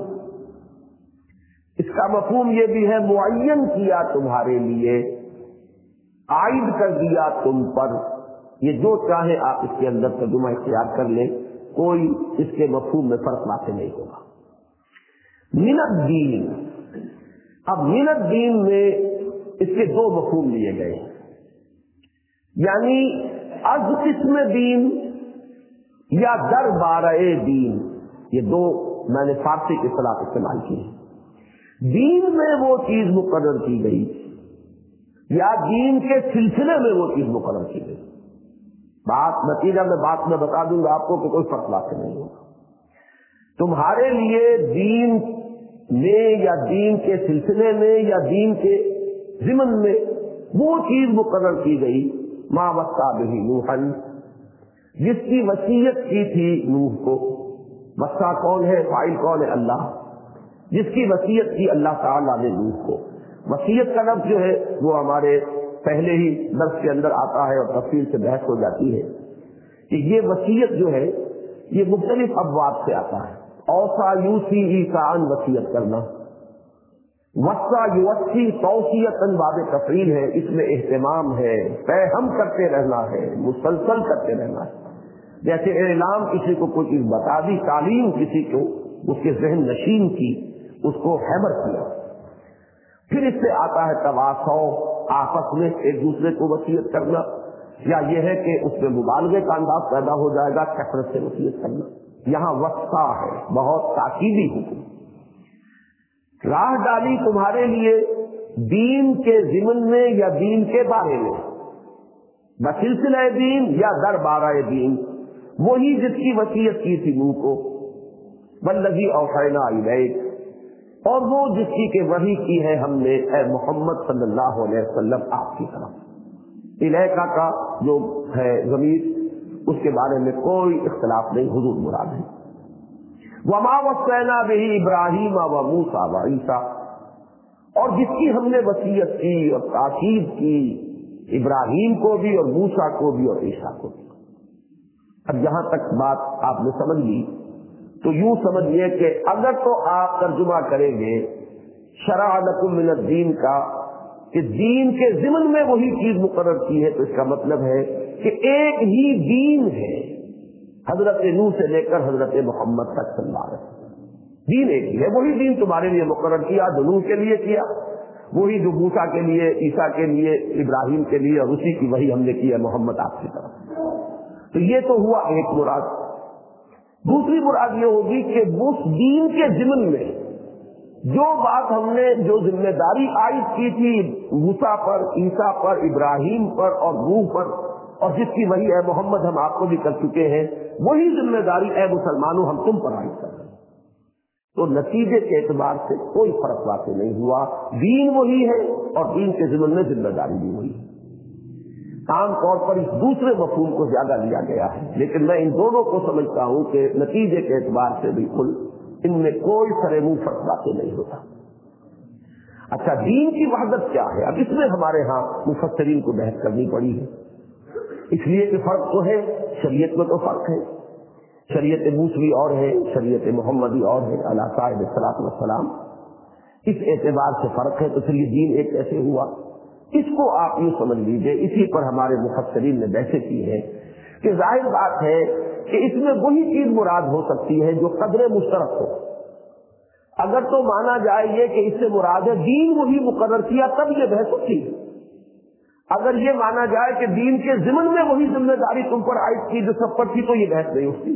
Speaker 1: اس کا مفہوم یہ بھی ہے معین کیا تمہارے لیے، عائد کر دیا تم پر. یہ جو چاہے آپ اس کے اندر ترجمہ اختیار کر لیں، کوئی اس کے مفہوم میں فرق واقع نہیں ہوگا. من الدین، اب من الدین میں اس کے 2 مفہوم لیے گئے ہیں. یعنی از قسم دین یا دربارہ دین. یہ 2 میں نے فارسی کی اصطلاح استعمال کی ہے. دین میں وہ چیز مقرر کی گئی یا دین کے سلسلے میں وہ چیز مقرر کی گئی. بات نتیجہ میں بات میں بتا دوں گا آپ کو کہ کوئی فرق واقع نہیں ہوگا. تمہارے لیے دین میں یا دین کے سلسلے میں یا دین کے ضمن میں وہ چیز مقرر کی گئی ما وصى به نوحا، جس کی وصیت کی تھی نوح کو. وصى کون ہے؟ فاعل کون ہے؟ اللہ. جس کی وصیت کی اللہ تعالیٰ نے نوح کو. وصیت کا لفظ جو ہے وہ ہمارے پہلے ہی درس کے اندر آتا ہے اور تفصیل سے بحث ہو جاتی ہے کہ یہ وصیت جو ہے یہ مختلف ابواب سے آتا ہے. اوصى یوصی ایصاءً، وصیت کرنا. وصى یوصی توصیۃً، باب تفعیل ہے. اس میں اہتمام ہے، فہم کرتے رہنا ہے، مسلسل کرتے رہنا ہے. جیسے اعلام کسی کو کوئی چیز بتا دی، تعلیم کسی کو اس کے ذہن نشین کی، اس کو ہیبر کیا. پھر اس سے آتا ہے تواصو، آپس میں ایک دوسرے کو وصیت کرنا. یا یہ ہے کہ اس میں مبالغے کا انداز پیدا ہو جائے گا، کثرت سے وصیت کرنا. یہاں وصا ہے، بہت تاکیدی حکم. راہ ڈالی تمہارے لیے دین کے ضمن میں یا دین کے بارے میں، بسلسلہ دین یا دربارہ دین، وہی جس کی وصیت کی تھی نوح کو، والذی اوحینا الیک، اور وہ جس کی کہ وحی کی ہے ہم نے اے محمد صلی اللہ علیہ وسلم آپ کی طرف۔ الیکا کا جو ہے ضمیر، اس کے بارے میں کوئی اختلاف نہیں، حضور مراد ہے۔ وما وصینا بہ ابراہیم و موسیٰ و عیسیٰ، اور جس کی ہم نے وصیت کی اور تاکید کی ابراہیم کو بھی اور موسیٰ کو بھی اور عیسیٰ کو بھی۔ اب یہاں تک بات آپ نے سمجھ لی تو یوں سمجھیے کہ اگر تو آپ ترجمہ کریں گے شرع لکم من الدین کا کہ دین کے ضمن میں وہی چیز مقرر کی ہے، تو اس کا مطلب ہے کہ ایک ہی دین ہے حضرت نوح سے لے کر حضرت محمد تک صلی اللہ علیہ وسلم، دین ایک ہی ہے۔ وہی دین تمہارے لیے مقرر کیا جو نوح کے لیے کیا، وہی جو موسیٰ کے لیے، عیسیٰ کے لیے، ابراہیم کے لیے، اور اسی کی وہی ہم نے کی ہے محمد آپ کی طرف۔ تو یہ تو ہوا ایک مراد۔ دوسری مراد یہ ہوگی کہ اس دین کے ضمن میں جو بات ہم نے، جو ذمہ داری عائد کی تھی موسیٰ پر، عیسیٰ پر، ابراہیم پر اور نوح پر، اور جس کی وہی اے محمد ہم آپ کو بھی کر چکے ہیں، وہی ذمہ داری اے مسلمانوں ہم تم پر عائد کر رہے ہیں۔ تو نتیجے کے اعتبار سے کوئی فرق واقع نہیں ہوا، دین وہی ہے اور دین کے ضمن میں ذمہ داری بھی وہی ہے۔ عام طور پر اس دوسرے مفہوم کو زیادہ لیا گیا ہے، لیکن میں ان دونوں کو سمجھتا ہوں کہ نتیجے کے اعتبار سے بالکل ان میں کوئی سر منہ فرق واقع نہیں ہوتا۔ اچھا، دین کی وحدت کیا ہے؟ اب اس میں ہمارے ہاں مفسرین کو بحث کرنی پڑی ہے، اس لیے کہ فرق تو ہے، شریعت میں تو فرق ہے، شریعت موسوی اور ہے، شریعت محمدی اور ہے علیہ صاحب الصلاۃ والسلام، اس اعتبار سے فرق ہے۔ تو پھر یہ دین ایک کیسے ہوا؟ اس کو آپ یوں سمجھ لیجئے، اسی پر ہمارے مفسرین نے بحثیں کی ہے کہ ظاہر بات ہے کہ اس میں وہی چیز مراد ہو سکتی ہے جو قدر مشترک ہو۔ اگر تو مانا جائے یہ کہ اس سے مراد ہے دین وہی مقرر کیا، تب یہ بحث ہوتی ہے۔ اگر یہ مانا جائے کہ دین کے ضمن میں وہی ذمہ داری تم پر عائد کی جو سب پر تھی، تو یہ بحث نہیں اٹھتی۔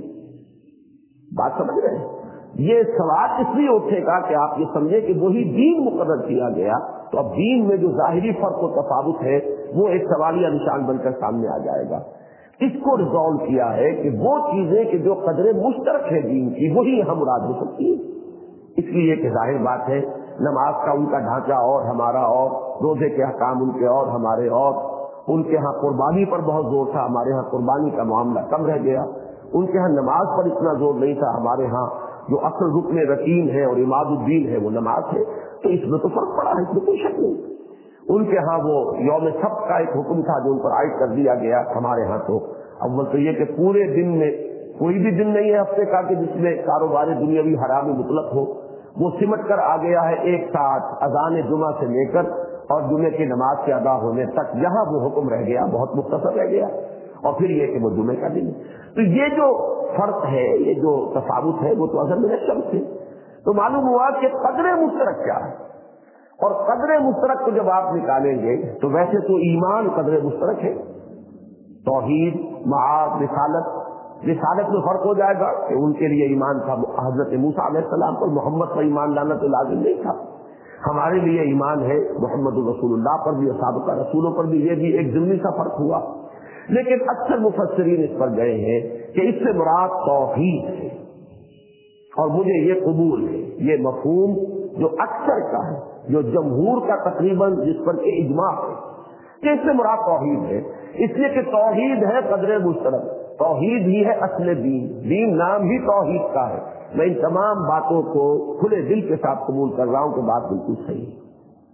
Speaker 1: بات سمجھ رہے ہیں؟ یہ سوال اس لیے اٹھے گا کہ آپ یہ سمجھے کہ وہی دین مقرر کیا گیا، تو اب دین میں جو ظاہری فرق و تفاوت ہے وہ ایک سوالیہ نشان بن کر سامنے آ جائے گا۔ اس کو ریزالو کیا ہے کہ وہ چیزیں کہ جو قدر مشترک ہے دین کی، وہی یہاں مراد ہو سکتی ہے۔ اس لیے کہ ظاہر بات ہے نماز کا ان کا ڈھانچہ اور ہمارا اور، روزے کے احکام ان کے اور ہمارے اور، ان کے ہاں قربانی پر بہت زور تھا، ہمارے ہاں قربانی کا معاملہ کم رہ گیا، ان کے ہاں نماز پر اتنا زور نہیں تھا، ہمارے ہاں جو اصل رکن رکین ہے اور عماد الدین ہے وہ نماز ہے۔ تو اس میں تو فرق پڑا ہے، اس میں کوئی شک نہیں۔ ان کے ہاں وہ یوم سبت کا ایک حکم تھا جو ان پر عائد کر دیا گیا، ہمارے ہاں تو اول تو یہ کہ پورے دن میں کوئی بھی دن نہیں ہے ہفتے کا کہ جس میں کاروبار دنیاوی حرام مطلق ہو، وہ سمٹ کر آ گیا ہے ایک ساتھ اذان جمعہ سے لے کر اور جمعے کی نماز کے ادا ہونے تک، یہاں وہ حکم رہ گیا، بہت مختصر رہ گیا، اور پھر یہ کہ وہ جمعے کا دن ہے۔ تو یہ جو فرق ہے، یہ جو تفاوت ہے، وہ تو اصل میں شمس ہے۔ تو معلوم ہوا کہ قدر مشترک کیا ہے، اور قدر مشترک کو جب آپ نکالیں گے تو ویسے تو ایمان قدر مشترک ہے، توحید، معاد، رسالت میں فرق ہو جائے گا کہ ان کے لیے ایمان تھا حضرت موسیٰ علیہ السلام پر، محمد پر ایمان لانا تو لازم نہیں تھا۔ ہمارے لیے ایمان ہے محمد رسول اللہ پر بھی اور سابقہ رسولوں پر بھی، یہ بھی ایک ضمنی سا فرق ہوا۔ لیکن اکثر مفسرین اس پر گئے ہیں کہ اس سے مراد توحید ہے، اور مجھے یہ قبول ہے، یہ مفہوم جو اکثر کا ہے، جو جمہور کا تقریباً جس پر کہ اجماع ہے کہ اس سے مراد توحید ہے، اس لیے کہ توحید ہے قدر مشترک، توحید ہی ہے اصل دین، دین نام ہی توحید کا ہے۔ میں ان تمام باتوں کو کھلے دل کے ساتھ قبول کر رہا ہوں کہ بات بالکل صحیح ہے۔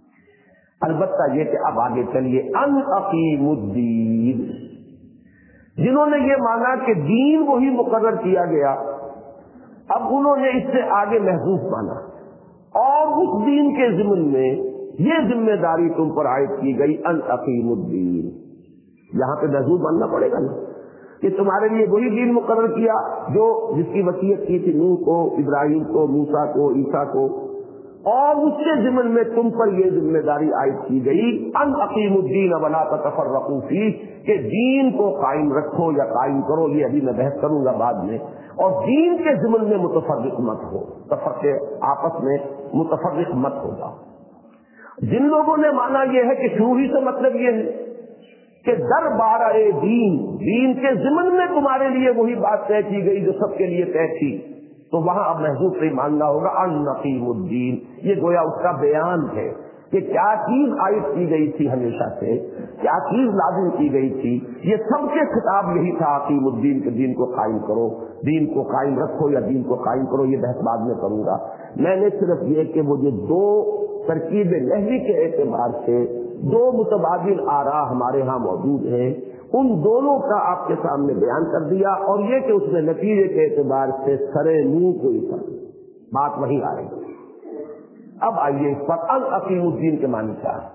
Speaker 1: البتہ یہ کہ اب آگے چلیے، ان اقیموا الدین، جنہوں نے یہ مانا کہ دین وہی مقرر کیا گیا، اب انہوں نے اس سے آگے محذوف مانا، اور اس دین کے ضمن میں یہ ذمہ داری تم پر عائد کی گئی، ان اقیموا الدین۔ یہاں پہ محذوف ماننا پڑے گا نا کہ تمہارے لیے وہی دین مقرر کیا جو جس کی وصیت کی تھی نوح کو، ابراہیم کو، موسیٰ کو، عیسیٰ کو، اور اس کے ضمن میں تم پر یہ ذمہ داری عائد کی گئی، ان اقیموا الدین ولا تتفرقوا فیہ، کہ دین کو قائم رکھو یا قائم کرو، یہ ابھی میں بحث کروں گا بعد میں، اور دین کے ضمن میں متفرق مت ہو، آپس میں متفرق مت ہوگا۔ जिन लोगों ने माना यह है कि शुरू ही से मतलब यह है कि दर बारह दीन, दीन के ज़िमन में तुम्हारे लिए वही बात तय की गई जो सबके लिए तय थी, तो वहां अब महजूब से मानना होगा अन नकीमुद्दीन। ये गोया उसका बयान है कि क्या चीज आयत की गई थी हमेशा से, क्या चीज लाजिम की गई थी। ये सबके खिताब यही था अकीमुद्दीन के दीन को कायम करो, दीन को कायम रखो या दीन को कायम करो। ये बहस बाद में करूंगा। मैंने सिर्फ ये कि वो जो दो तरकीब लहवी के एतबार से दो मुतबादिल आरा हमारे यहाँ मौजूद हैं, उन दोनों का आपके सामने बयान कर दिया, और ये कि उसमें नतीजे के एतबार से सरे मुंह कोई बात वही आएगी। अब आइए इस पर अल अकीमुद्दीन के मानी क्या है।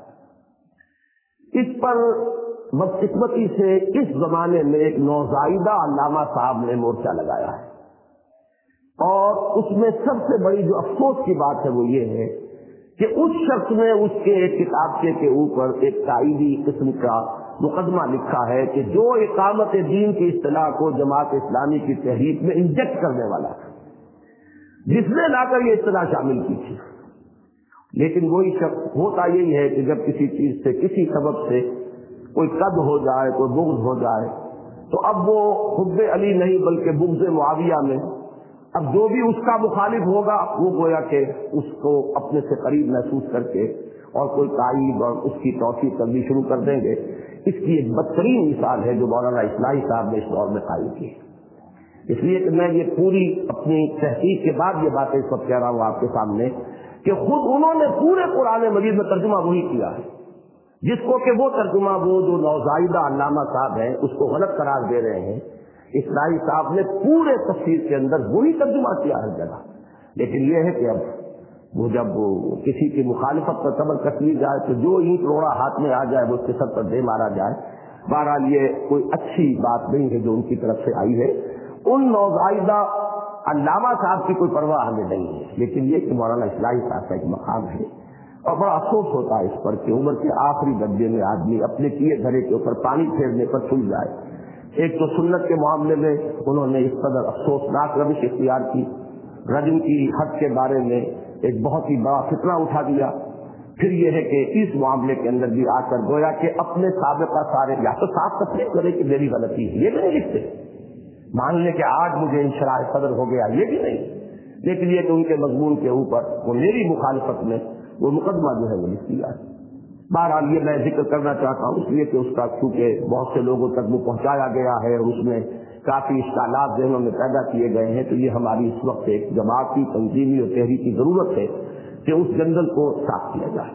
Speaker 1: इस पर बदकिस्मती से इस जमाने में एक नौजायदा अल्लामा साहब ने मोर्चा लगाया है, और उसमें सबसे बड़ी जो अफसोस की बात है वो ये है कि उस शख्स ने उसके एक किताबचे के ऊपर एक ताईदी किस्म का मुकदमा लिखा है कि जो इकामत दीन की इस्तिलाह को जमात इस्लामी की तहरीक में इंजेक्ट करने वाला है, जिसने लाकर ये इस्तिलाह शामिल की थी। लेकिन वही शख्स, होता यही है कि जब किसी चीज से किसी सबब से कोई कद हो जाए, कोई बुग़्ज़ हो जाए, तो अब वो हुब्बे अली नहीं बल्कि बुग़्ज़े मुआविया में अब जो भी उसका मुखालिफ होगा वो गोया के उसको अपने से करीब महसूस करके और कोई तारीफ और उसकी तौसीफ करनी शुरू कर देंगे। इसकी एक बदतरीन मिसाल है जो मौलाना इस्लाही साहब ने इस दौर में कायम की। इसलिए कि मैं ये पूरी अपनी तहकीक के बाद ये बातें इस वक्त कह रहा हूँ आपके सामने कि खुद उन्होंने पूरे कुरान मजीद में तर्जुमा वही किया है जिसको कि वो तर्जुमा वो जो नौजायदा अल्लामा साहब हैं उसको गलत करार दे रहे हैं। इस्लाही साहब ने पूरे तफसीर के अंदर वही तर्जुमा किया हर जगह। लेकिन यह है कि अब वो जब किसी की मुखालिफत पर कमर कस ली जाए तो जो ईंट रोड़ा हाथ में आ जाए वो उसके सर पर दे मारा जाए। बहरहाल ये कोई अच्छी बात नहीं है जो उनकी तरफ से आई है। उन नौजायदा अल्लामा साहब की कोई परवाह हमें नहीं है, लेकिन ये कि मौलाना इस्लाही साहब का एक मकाम है और बड़ा अफसोस होता है इस पर कि उम्र के आखिरी दर्जे में आदमी अपने किए धरे के ऊपर पानी फेरने पर छूट जाए। एक तो सुन्नत के मामले में उन्होंने इस कदर अफसोसनाक रविश इख्तियार की, रजम की हद के बारे में एक बहुत ही बड़ा फितना उठा दिया। फिर यह है कि इस मामले के अंदर भी आकर गोया कि अपने साबिका सारे या तो साफ तस्लीम करे कि मेरी गलती है, ये भी नहीं लिखते, मान लें कि आज मुझे इंशराह सदर हो गया, ये भी नहीं, लेकिन ये कि उनके मजमून के ऊपर वो मेरी मुखालिफत में वो मुकदमा जो है वो लिख दिया। बहरहाल ये मैं जिक्र करना चाहता हूँ इसलिए कि उसका चूंकि बहुत से लोगों तक वो पहुंचाया गया है और उसमें काफी इश्कालात ज़हनों में पैदा किए गए हैं, तो ये हमारी इस वक्त एक जमाती तंजीमी और तहरीकी की जरूरत है कि उस जंगल को साफ किया जाए।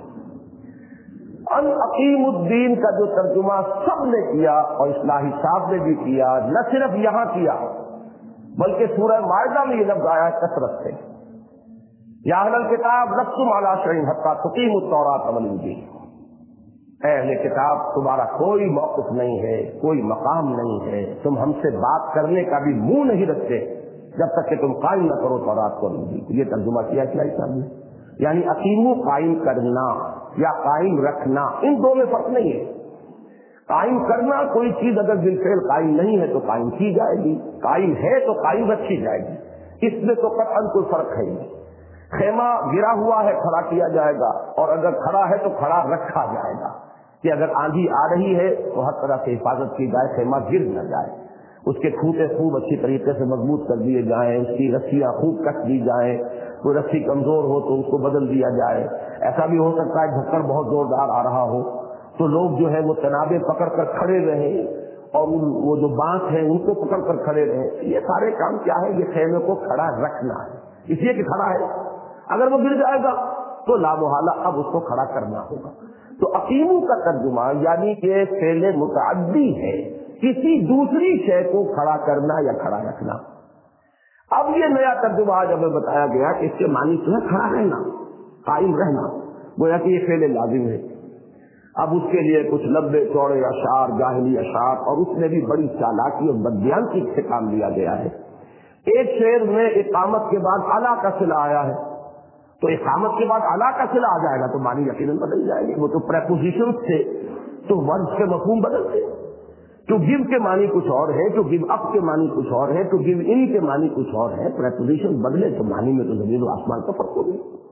Speaker 1: अल अकीमुद्दीन का जो तर्जुमा सब ने किया और इस्लाही साहब ने भी किया, न सिर्फ यहाँ किया बल्कि सूरह माइदा में ये लफ्ज़ आया कसरत से, या अहलल किताब लस्तुम अला शैइन हत्ता तुकीमुत तौरात वल इंजील। अहले किताब तुम्हारा कोई मौक़िफ़ नहीं है, कोई मकाम नहीं है, तुम हमसे बात करने का भी मुंह नहीं रखते जब तक कि तुम कायम न करो तौरात को इंजील। ये तर्जुमा किया इस्लाही साहब ने, यानी अकीमु कायम करना या कायम रखना, इन दो में फर्क नहीं है। कायम करना कोई चीज अगर बिलफेल कायम नहीं है तो कायम की जाएगी, कायम है तो कायम रखी जाएगी, इसमें तो कतई कोई फर्क है नहीं। खेमा गिरा हुआ है खड़ा किया जाएगा और अगर खड़ा है तो खड़ा रखा जाएगा कि अगर आंधी आ रही है तो हर तरह से हिफाजत की जाए, खेमा गिर न जाए, उसके खूंटे खूब अच्छी तरीके से मजबूत कर दिए जाएं, उसकी रस्सियां खूब कस दी जाएं, कोई रस्सी कमजोर हो तो उसको बदल दिया जाए। ऐसा भी हो सकता है झक्कड़ बहुत जोरदार आ रहा हो तो लोग जो है वो तनाबे पकड़ कर खड़े रहे और वो जो बांस है उनको पकड़ कर खड़े रहे। ये सारे काम क्या है, ये खेमे को खड़ा रखना है, इसलिए कि खड़ा है, अगर वो गिर जाएगा तो लामुहाला अब उसको खड़ा करना होगा। तो अकीमू का तर्जुमा यानी कि फेले मुतअद्दी है, किसी दूसरी शय को खड़ा करना या खड़ा रखना। अब ये नया तर्जुमा आज हमें बताया गया कि इसके मानी तो है खड़ा रहना, कायम रहना, गोया कि ये फेले लाजिम है। अब उसके लिए कुछ लंबे चौड़े अशार, जाहिली अशार, और उसमें भी बड़ी चालाकी और बदयांती से काम लिया गया है। एक शेर में इकामत के बाद अला का सिला आया है, तो इकामत के बाद अला का सिला आ जाएगा तो मानी यकीनन बदल जाएगी। वो तो प्रेपोजिशन थे तो वर्ड के मफहूम बदलते, टू गिव के मानी कुछ और है, टू गिव अप के मानी कुछ और है, टू गिव इन के मानी कुछ और है। प्रेपोजिशन बदले तो मानी में तो जमीन और आसमान का फर्क हो गया।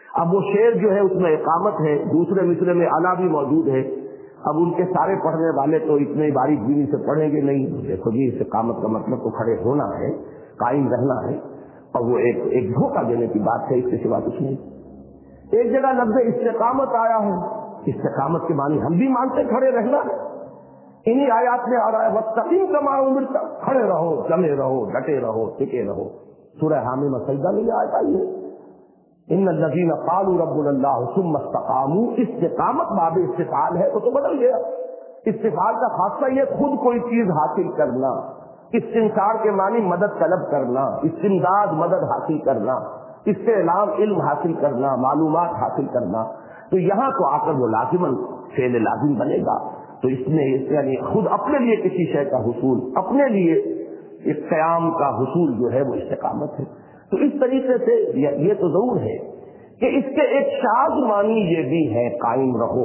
Speaker 1: اب وہ شعر جو ہے اس میں اقامت ہے، دوسرے مصرے میں الا بھی موجود ہے. اب ان کے سارے پڑھنے والے تو اتنے باریک بینی سے پڑھیں گے نہیں. دیکھو جی اس اقامت کا مطلب تو کھڑے ہونا ہے، قائم رہنا ہے، اور وہ ایک دھوکہ دینے کی بات ہے، اس کے سوا کچھ نہیں. ایک جگہ لفظ استقامت آیا ہے، استقامت کے معنی ہم بھی مانتے کھڑے رہنا ہے. انہی آیات میں آ رہا ہے وَاسْتَقِمْ كَمَا أُمِرْتَ، کھڑے رہو، جمے رہو، ڈٹے رہو، ٹکے رہو. سورہ حامیم سجدہ میں آیت آئی ہے ان الذین قالوا ربنا اللہ ثم استقاموا. استقامت باب استفعال ہے، وہ تو بدل گیا. استفعال کا خاصہ یہ خود کوئی چیز حاصل کرنا. استنصار کے معنی مدد طلب کرنا، استمداد مدد حاصل کرنا، استعلام علم حاصل کرنا، معلومات حاصل کرنا. تو یہاں تو آ کر وہ لازماً فعل لازم بنے گا. تو اس میں یعنی خود اپنے لیے کسی شے کا حصول، اپنے لیے اس قیام کا حصول جو ہے وہ استقامت ہے. تو اس طریقے سے یہ تو ضرور ہے کہ اس کے ایک شاذ معنی یہ بھی ہے قائم رہو،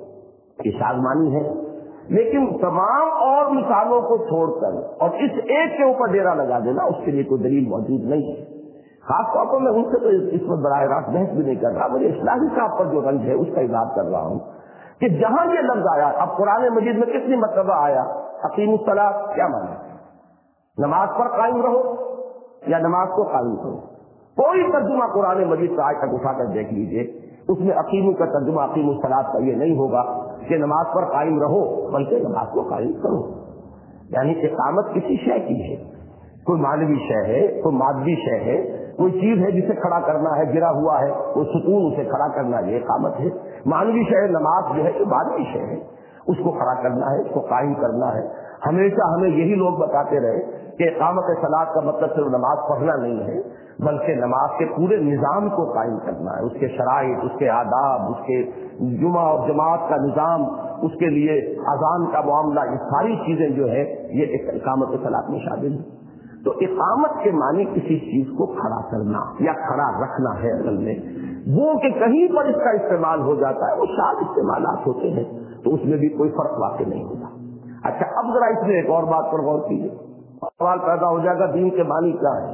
Speaker 1: یہ شاذ معنی ہے. لیکن تمام اور مثالوں کو چھوڑ کر اور اس ایک کے اوپر ڈیرا لگا دینا اس کے لیے کوئی دلیل موجود نہیں ہے. خاص طور پر میں ان سے تو اس پر براہ راست بحث بھی نہیں کر رہا، مجھے اصلاحی صاحب پر جو رنج ہے اس کا اظہار کر رہا ہوں کہ جہاں یہ لفظ آیا، اب قرآن مجید میں کتنی مرتبہ آیا اقیم الصلاۃ، کیا معنی؟ نماز پر قائم رہو یا نماز کو قائم کرو. کوئی ترجمہ قرآن مجید کا آج تک اٹھا کر دیکھ لیجئے، اس میں اقیم کا ترجمہ اقیم الصلاۃ کا یہ نہیں ہوگا کہ نماز پر قائم رہو، بلکہ نماز کو قائم کرو. یعنی اقامت کسی شے کی ہے، کوئی معنوی شے ہے، کوئی مادی شے ہے، کوئی چیز ہے جسے کھڑا کرنا ہے، گرا ہوا ہے کوئی ستون اسے کھڑا کرنا، یہ اقامت ہے. معنوی شے نماز جو ہے یہ معنوی شے ہے، اس کو کھڑا کرنا ہے، اس کو قائم کرنا ہے. ہمیشہ ہمیں یہی لوگ بتاتے رہے کہ اقامت صلاۃ کا مطلب صرف نماز پڑھنا نہیں ہے، بلکہ نماز کے پورے نظام کو قائم کرنا ہے، اس کے شرائط، اس کے آداب، اس کے جمعہ اور جماعت کا نظام، اس کے لیے اذان کا معاملہ، یہ ساری چیزیں جو ہے یہ اقامت صلاۃ میں شامل ہیں. تو اقامت کے معنی کسی چیز کو کھڑا کرنا یا کھڑا رکھنا ہے. اصل میں وہ کہ کہیں پر اس کا استعمال ہو جاتا ہے، وہ شاد استعمالات ہوتے ہیں، تو اس میں بھی کوئی فرق واقع نہیں ہوتا. اچھا اب ذرا اس میں ایک اور بات پر غور کیجیے. سوال پیدا ہو جائے گا دین کے معنی کیا ہے؟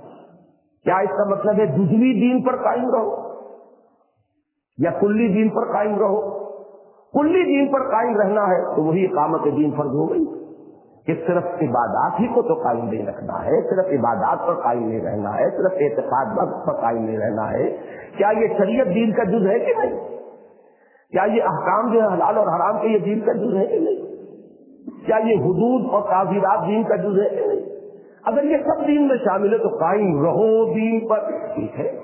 Speaker 1: کیا اس کا مطلب ہے جزوی دین پر قائم رہو یا کلی دین پر قائم رہو؟ کلی دین پر قائم رہنا ہے تو وہی اقامت دین فرض ہو گئی کہ صرف عبادات ہی کو تو قائم نہیں رکھنا ہے، صرف عبادات پر قائم نہیں رہنا ہے، صرف اعتقادات پر قائم نہیں رہنا ہے. کیا یہ شریعت دین کا جز ہے کہ نہیں؟ کیا یہ احکام جو ہے حلال اور حرام کے یہ دین کا جز ہے کہ نہیں؟ کیا یہ حدود اور تعزیرات دین کا جز ہے کہ نہیں؟ اگر یہ سب دین میں شامل ہے تو قائم رہو دین پر، ٹھیک ہے،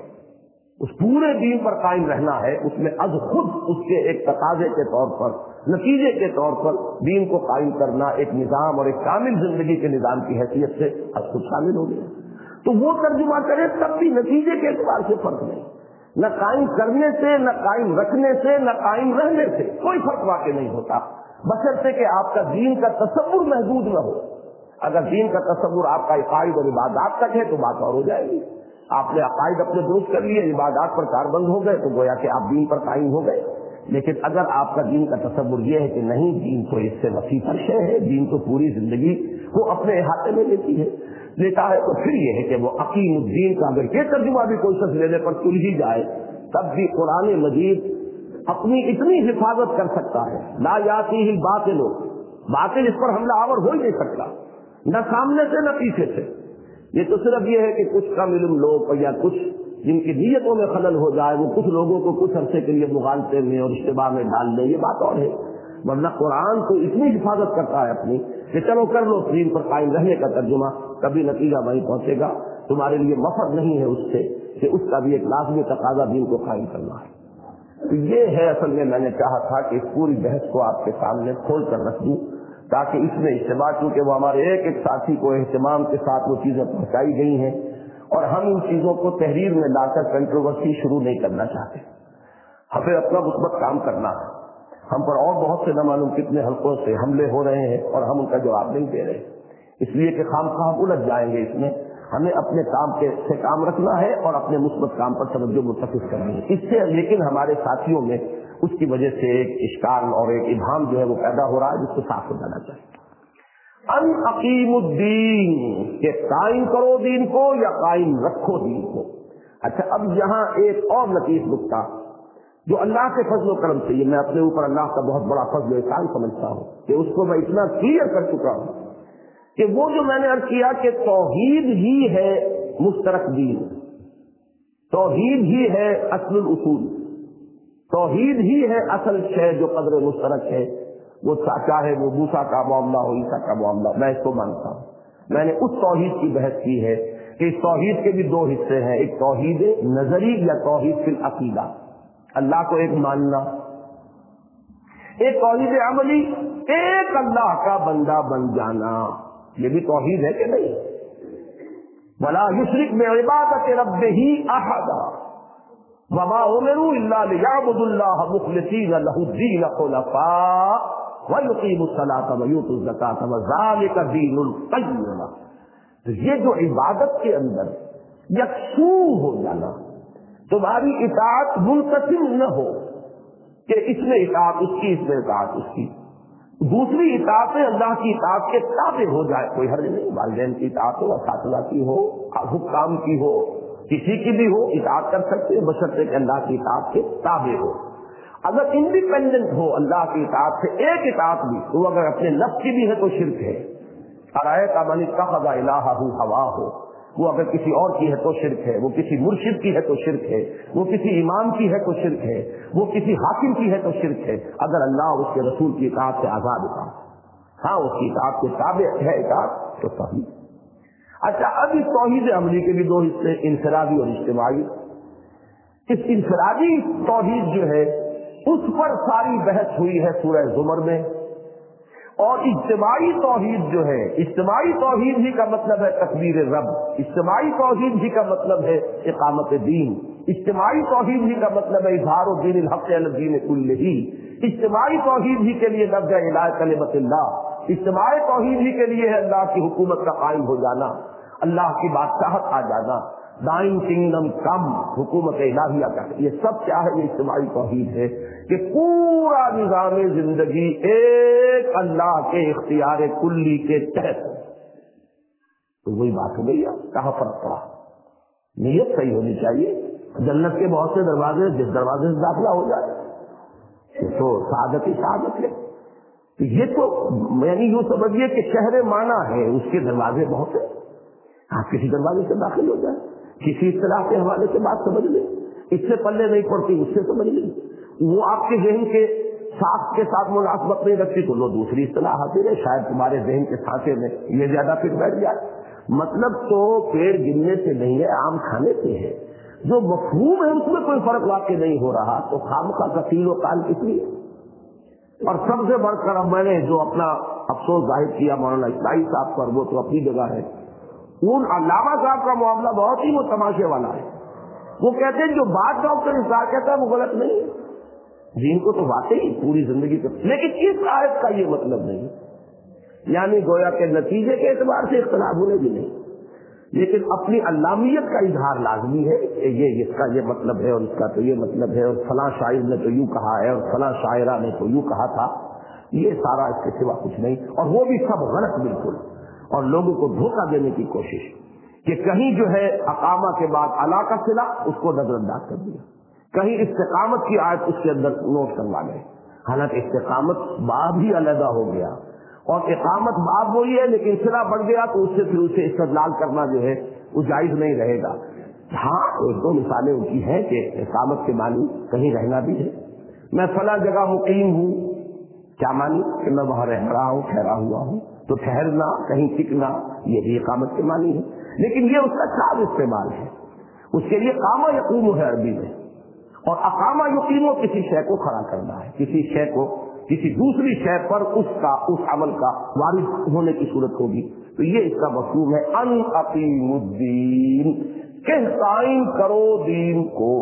Speaker 1: اس پورے دین پر قائم رہنا ہے. اس میں از خود اس کے ایک تقاضے کے طور پر، نتیجے کے طور پر دین کو قائم کرنا ایک نظام اور ایک کامل زندگی کے نظام کی حیثیت سے از خود شامل ہو گیا. تو وہ ترجمہ کرے تب بھی نتیجے کے اعتبار سے فرق نہیں، نہ قائم کرنے سے، نہ قائم رکھنے سے، نہ قائم رہنے سے کوئی فرق واقع نہیں ہوتا، بشرطے کہ آپ کا دین کا تصور محدود نہ ہو. اگر دین کا تصور آپ کا عقائد اور عبادات تک ہے تو بات اور ہو جائے گی. آپ نے عقائد اپنے درست کر لیے، عبادات پر کاربند ہو گئے تو گویا کہ آپ دین پر قائم ہو گئے. لیکن اگر آپ کا دین کا تصور یہ ہے کہ نہیں، دین تو اس سے وسیع تر شے ہے، دین تو پوری زندگی کو اپنے احاطے میں لیتا ہے، تو پھر یہ ہے کہ وہ عقیم الدین کا اگر یہ ترجمہ بھی کوئی شخص لینے پر تل ہی جائے تب بھی قرآن مجید اپنی اتنی حفاظت کر سکتا ہے. لا یاتیہ الباطل، باطل اس پر حملہ آور ہو ہی نہیں سکتا، نہ سامنے سے نہ پیچھے سے. یہ تو صرف یہ ہے کہ کچھ کم علم لوگ یا کچھ جن کی نیتوں میں خلل ہو جائے وہ کچھ لوگوں کو کچھ عرصے کے لیے مغالطے میں اور اشتباہ میں ڈال دیں، یہ بات اور ہے. ورنہ قرآن تو اتنی حفاظت کرتا ہے اپنی کہ چلو کر لو دین پر قائم رہنے کا ترجمہ، کبھی نتیجہ وہیں پہنچے گا. تمہارے لیے مفر نہیں ہے اس سے کہ اس کا بھی ایک لازمی تقاضا دین کو قائم کرنا ہے. تو یہ ہے اصل میں نے چاہا تھا کہ اس پوری بحث کو آپ کے سامنے کھول کر رکھ دوں تاکہ اس میں اشتباہ، چونکہ وہ ہمارے ایک ایک ساتھی کو اہتمام کے ساتھ وہ چیزیں پہنچائی گئی ہیں اور ہم ان چیزوں کو تحریر میں لا کر کنٹروورسی شروع نہیں کرنا چاہتے. ہمیں اپنا مثبت کام کرنا ہے. ہم پر اور بہت سے نہ معلوم کتنے حلقوں سے حملے ہو رہے ہیں اور ہم ان کا جواب نہیں دے رہے، اس لیے کہ خواہ ہم الجھ جائیں گے. اس میں ہمیں اپنے کام سے کام رکھنا ہے اور اپنے مثبت کام پر توجہ مرتکز کرنی ہے. اس سے لیکن ہمارے ساتھیوں میں اس کی وجہ سے ایک اشکال اور ایک ابہام جو ہے وہ پیدا ہو رہا ہے جس کو صاف ہو جانا چاہیے. ان اقیم الدین، کہ قائم کرو دین کو یا قائم رکھو دین کو. اچھا اب یہاں ایک اور لطیف نکتہ جو اللہ کے فضل و کرم سے، یہ میں اپنے اوپر اللہ کا بہت بڑا فضل و احسان سمجھتا ہوں کہ اس کو میں اتنا کلیئر کر چکا ہوں کہ وہ جو میں نے عرض کیا کہ توحید ہی ہے مشترک دین، توحید ہی ہے اصل الاصول، توحید ہی ہے اصل شے جو قدر مشترک ہے، وہ چاہے وہ موسیٰ کا معاملہ ہو، عیسیٰ کا معاملہ، میں اس کو مانتا ہوں۔ میں نے اس توحید کی بحث کی ہے کہ اس توحید کے بھی دو حصے ہیں، ایک توحید نظری یا توحید فی العقیدہ، اللہ کو ایک ماننا، ایک توحید عملی، ایک اللہ کا بندہ بن جانا، یہ بھی توحید ہے کہ نہیں؟ وَلَا يُشْرِكْ بِعِبَادَةِ رَبِّهِ أَحَدًا وَمَا أُمِرُوا إِلَّا لِيَعْبُدُوا اللَّهَ مُخْلِصِينَ لَهُ الدِّينَ حُنَفَاءَ وَيُقِيمُوا الصَّلَاةَ وَيُؤْتُوا الزَّكَاةَ وَذَلِكَ دِينُ الْقَيِّمَةِ۔ تو یہ جو عبادت کے اندر یکسو ہو جانا، تمہاری اطاعت منقسم نہ ہو کہ اس میں اطاعت اس کی، اس میں اطاعت اس کی، دوسری اطاعتیں اللہ کی اطاعت کے تابع ہو جائے، کوئی حرج نہیں، والدین کی اطاعت ہو، اساتذہ کی ہو، حکام کی ہو، کسی کی بھی ہو، اطاعت کر سکتے ہیں بشرطے کہ اللہ کی اطاعت کے تابع ہو۔ اگر انڈیپینڈنٹ ہو اللہ کی اطاعت سے ایک اطاعت بھی، تو اگر اپنے نفس کی بھی ہے تو شرک ہے۔ ارائیت من اتخذ الہہ ہواہ، وہ اگر کسی اور کی ہے تو شرک ہے، وہ کسی مرشد کی ہے تو شرک ہے، وہ کسی امام کی ہے تو شرک ہے، وہ کسی حاکم کی ہے تو شرک ہے، اگر اللہ اور اس کے رسول کی اطاعت سے آزاد اطاعت، ہاں اس کی اطاعت کے تابع ہے اطاعت، تو توحید۔ اچھا اب اس توحید عملی کے بھی دو حصے، انفرادی اور اجتماعی۔ اس انفرادی توحید جو ہے اس پر ساری بحث ہوئی ہے سورہ زمر میں، اور اجتماعی توحید جو ہے، اجتماعی توحید ہی کا مطلب ہے تکبیر رب، اجتماعی توحید ہی کا مطلب ہے اقامت دین، اجتماعی توحید ہی کا مطلب ہے اظہار دین الحق علی الدین کلہ، اجتماعی توحید ہی کے لیے لفظ الہ کلمۃ اللہ، اجتماعی توحید ہی کے لیے ہے اللہ کی حکومت کا قائم ہو جانا، اللہ کی بادشاہت آ جانا، دائن کنگڈم کم، حکومت الہیہ کا، یہ سب کیا ہے؟ یہ اجتماعی توحید ہے کہ پورا نظام زندگی ایک اللہ کے اختیار کلی کے تحت۔ تو وہی بات ہو گئی، کہاں فرق پڑا؟ نیت صحیح ہونی چاہیے۔ جنت کے بہت سے دروازے، جس دروازے سے داخلہ ہو جائے یہ تو سعادت ہی سعادت ہے۔ تو یہ تو یعنی یوں سمجھیے کہ شہر مانا ہے، اس کے دروازے بہت ہیں، آپ کسی دروازے سے داخل ہو جائیں، کسی اصطلاح کے حوالے سے بات سمجھ لیں، اس سے پلے نہیں پڑتی اس سے سمجھ لیں، وہ آپ کے ذہن کے ساخت کے ساتھ مناسبت نہیں رکھتی تو لو دوسری اصطلاح حاصل ہے، شاید تمہارے ذہن کے سانچے میں یہ زیادہ فٹ بیٹھ جائے۔ مطلب تو پیڑ گننے سے نہیں ہے، آم کھانے سے ہے، جو مفہوم ہے اس میں کوئی فرق واقع نہیں ہو رہا، تو خامخواہ کا قیل و قال کس لیے؟ اور سب سے بڑھ کر اب میں نے جو اپنا افسوس ظاہر کیا مولانا اسماعیل صاحب پر، وہ تو اپنی جگہ ہے، ان علامہ صاحب کا معاملہ بہت ہی متماشے والا ہے۔ وہ کہتے ہیں جو بات ڈاکٹر اسحاق کہتا ہے وہ غلط نہیں ہے، جن کو تو واقعی پوری زندگی کا، لیکن اس آیت کا یہ مطلب نہیں، یعنی گویا کے نتیجے کے اعتبار سے اختلاف ہونے بھی نہیں، لیکن اپنی علامیت کا اظہار لازمی ہے کہ یہ اس کا یہ مطلب ہے اور اس کا تو یہ مطلب ہے، اور فلاں شاعر نے تو یوں کہا ہے اور فلاں شاعرہ نے تو یوں کہا تھا، یہ سارا اس کے سوا کچھ نہیں، اور وہ بھی سب غلط بالکل، اور لوگوں کو دھوکہ دینے کی کوشش کہ کہیں جو ہے اقامہ کے بعد علا کا صلہ اس کو نظر انداز کر دیا، کہیں استقامت کی آیت اس کے اندر نوٹ کروا گئے، حالانکہ استقامت باب ہی علیحدہ ہو گیا اور اقامت باب وہی ہے، لیکن صلہ بڑھ گیا تو اس سے پھر اسے استدلال کرنا جو ہے وہ جائز نہیں رہے گا۔ ہاں ایک دو مثالیں ان کی ہیں کہ اقامت کے معنی کہیں رہنا بھی ہے، میں فلاں جگہ مقیم ہوں، کیا معنی کہ میں وہاں رہ رہا ہوں، ٹھہرا ہوا ہوں، تو ٹھہرنا، کہیں ٹکنا، یہ بھی اقامت کے معنی ہے، لیکن یہ اس کا خاص استعمال ہے، اس کے لیے قامہ یقوم ہے عربی میں، اور اقامہ یقیم کسی شے کو کھڑا کرنا ہے، کسی شے کو کسی دوسری شے پر اس عمل کا وارد ہونے کی صورت ہوگی، تو یہ اس کا مفہوم ہے ان اقیم الدین، کہ قائم کرو دین کو،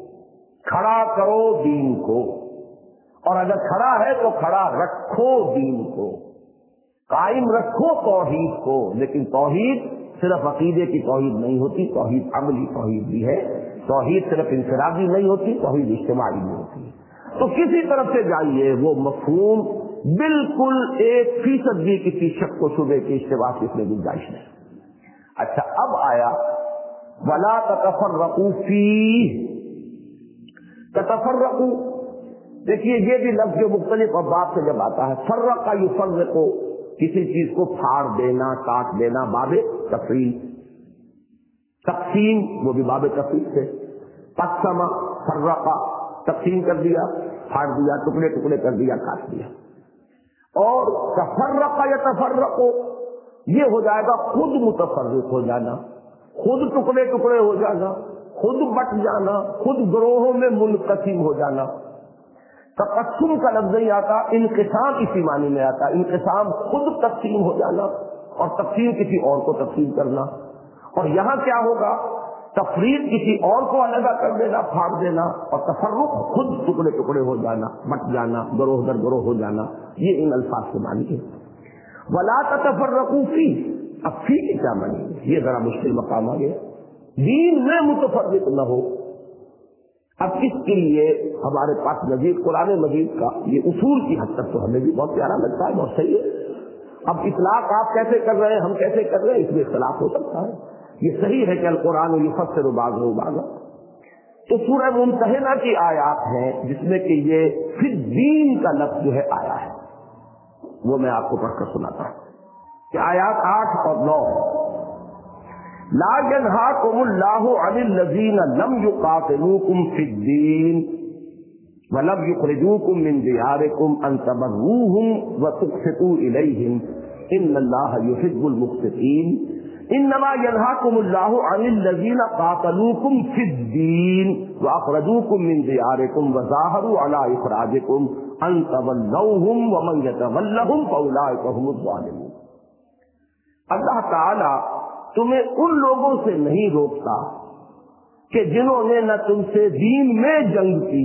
Speaker 1: کھڑا کرو دین کو، اور اگر کھڑا ہے تو کھڑا رکھو دین کو، قائم رکھو توحید کو، لیکن توحید صرف عقیدے کی توحید نہیں ہوتی، توحید عملی توحید بھی ہے، توحید صرف انفرادی نہیں ہوتی، توحید اجتماعی بھی ہوتی ہے۔ تو کسی طرف سے جائیے وہ مفہوم بالکل 1% بھی کسی شک و شبے کے اشتباہ کی اس میں گنجائش نہیں۔ اچھا اب آیا ولا تتفرقوا فیہ، تتفرقوا، دیکھیے یہ بھی لفظ جو مختلف ابواب سے جب آتا ہے، فرق یفرق، کسی چیز کو پھاڑ دینا، کاٹ دینا، باب تفریق، تقسیم وہ بھی باب تفریق سے، قسم فرق، تقسیم کر دیا، پھاڑ دیا، ٹکڑے ٹکڑے کر دیا، کاٹ دیا. اور تفرق یتفرق یہ ہو جائے گا خود متفرق ہو جانا، خود ٹکڑے ٹکڑے ہو جانا، خود بٹ جانا، خود گروہوں میں منقسم ہو جانا. تقسم کا لفظ نہیں آتا، انقسام اسی معنی میں آتا. انقسام خود تقسیم ہو جانا اور تقسیم کسی اور کو تقسیم کرنا. اور یہاں کیا ہوگا، تفریق کسی اور کو علیحدہ کر دینا، پھاڑ دینا، اور تفرق خود ٹکڑے ٹکڑے ہو جانا، بٹ جانا، گروہ در گروہ ہو جانا. یہ ان الفاظ کے معنی ہے. ولا تتفرقوا فیہ، اب فی کی کیا معنی ہے؟ یہ ذرا مشکل مقام آ گیا. دین میں متفرق نہ ہو. اب اس کے لیے ہمارے پاس مزید قرآن مجید کا یہ اصول کی حد تک تو ہمیں بھی بہت پیارا لگتا ہے، بہت صحیح ہے. اب اطلاق آپ کیسے کر رہے ہیں، ہم کیسے کر رہے ہیں، اس میں اختلاف ہو سکتا ہے. یہ صحیح ہے کہ القرآن یفسر بعضہ بعضا. تو سورہ ممتحنہ کی آیات ہیں جس میں کہ یہ فی الدین کا لفظ جو ہے آیا ہے، وہ میں آپ کو پڑھ کر سناتا ہوں کہ آیات 8 اور 9. لا ينهاكم الله عن الذين لم يقاتلوكم في الدين ولم يخرجوكم من دياركم ان تبروهم وتقسطوا اليهم ان الله يحب المقسطين. انما ينهاكم الله عن الذين قاتلوكم في الدين واخرجوكم من دياركم وظاهروا على اخراجكم ان تولوهم ومن يتولهم فاولئك هم الظالمون. اللہ تعالی تمہیں ان لوگوں سے نہیں روکتا کہ جنہوں نے نہ تم سے دین میں جنگ کی.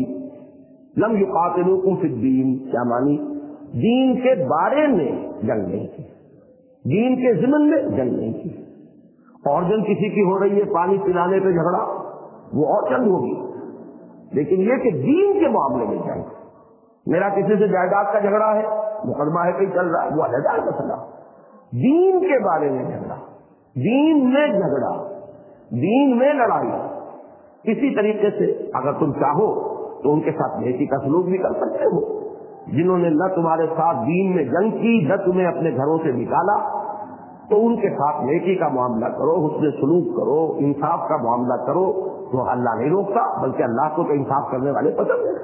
Speaker 1: لم یقاتلوکم فی الدین کیا معنی؟ دین کے بارے میں جنگ نہیں کی، دین کے ضمن میں جنگ نہیں کی. اور جنگ کسی کی ہو رہی ہے پانی پلانے پہ جھگڑا، وہ اور جنگ ہوگی. لیکن یہ کہ دین کے معاملے میں جنگ، میرا کسی سے جائیداد کا جھگڑا ہے، مقدمہ ہے کہیں چل رہا ہے، وہ علیحدہ مسئلہ. دین کے بارے میں جھگڑا، دین میں جھگڑا، دین میں لڑائی. اسی طریقے سے اگر تم چاہو تو ان کے ساتھ نیکی کا سلوک بھی کر سکتے ہو. جنہوں نے نہ تمہارے ساتھ دین میں جنگ کی، نہ تمہیں اپنے گھروں سے نکالا، تو ان کے ساتھ نیکی کا معاملہ کرو، حسن سلوک کرو، انصاف کا معاملہ کرو. تو اللہ نہیں روکتا، بلکہ اللہ کو تو انصاف کرنے والے پسند ہیں.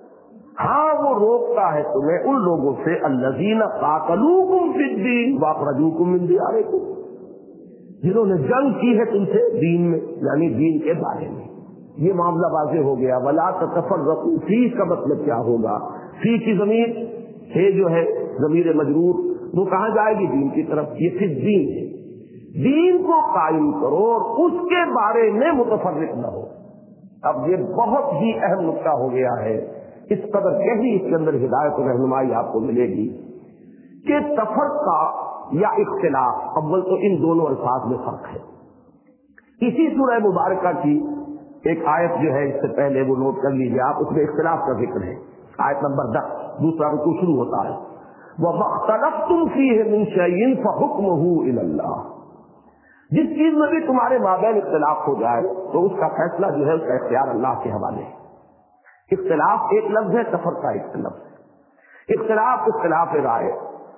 Speaker 1: ہاں وہ روکتا ہے تمہیں ان لوگوں سے الذین قاتلوکم فی الدین واخرجوکم من دیارکم، جنہوں نے جنگ کی ہے تم سے دین میں، یعنی دین کے بارے میں. یہ معاملہ واضح ہو گیا. ولا تتفرقوا فی کا مطلب کیا ہوگا؟ فی کی ضمیر ہے جو ہے ضمیر مجرور، وہ کہاں جائے گی؟ دین کی طرف. یہ فی الدین ہے. دین کو قائم کرو اور اس کے بارے میں متفرق نہ ہو. اب یہ بہت ہی اہم نقطہ ہو گیا ہے، اس قدر کہیں اس کے اندر ہدایت و رہنمائی آپ کو ملے گی کہ تفرقہ یا اختلاف، اول تو ان دونوں الفاظ میں فرق ہے. اسی سورہ مبارکہ کی ایک آیت جو ہے اس سے پہلے وہ نوٹ کر لیجیے آپ، اس میں اختلاف کا ذکر ہے. آیت نمبر 10 دوسرا رکوع شروع ہوتا ہے وَمَا اخْتَلَفْتُمْ فِيهِ مِنْ شَيْءٍ فَحُكْمُهُ إِلَى اللَّهِ. جس چیز میں بھی تمہارے مابین اختلاف ہو جائے تو اس کا فیصلہ جو ہے اس کا اختیار اللہ کے حوالے ہے. اختلاف ایک لفظ ہے، تفرقہ ایک لفظ ہے. اختلاف رائے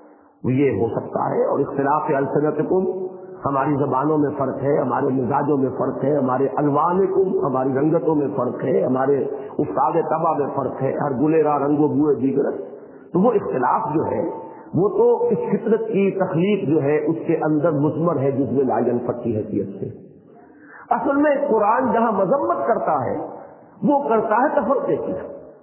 Speaker 1: یہ ہو سکتا ہے، اور اختلاف السنتکم، ہماری زبانوں میں فرق ہے، ہمارے مزاجوں میں فرق ہے، ہمارے الوانکم، ہماری رنگتوں میں فرق ہے، ہمارے استاد طبع میں فرق ہے، ہر گلیرا رنگ و بوئے دیگر. تو وہ اختلاف جو ہے وہ تو اس فطرت کی تخلیق جو ہے اس کے اندر مضمر ہے، جس میں لا ينفك کی حیثیت سے. اصل میں قرآن جہاں مذمت کرتا ہے وہ کرتا ہے تفرقے کی،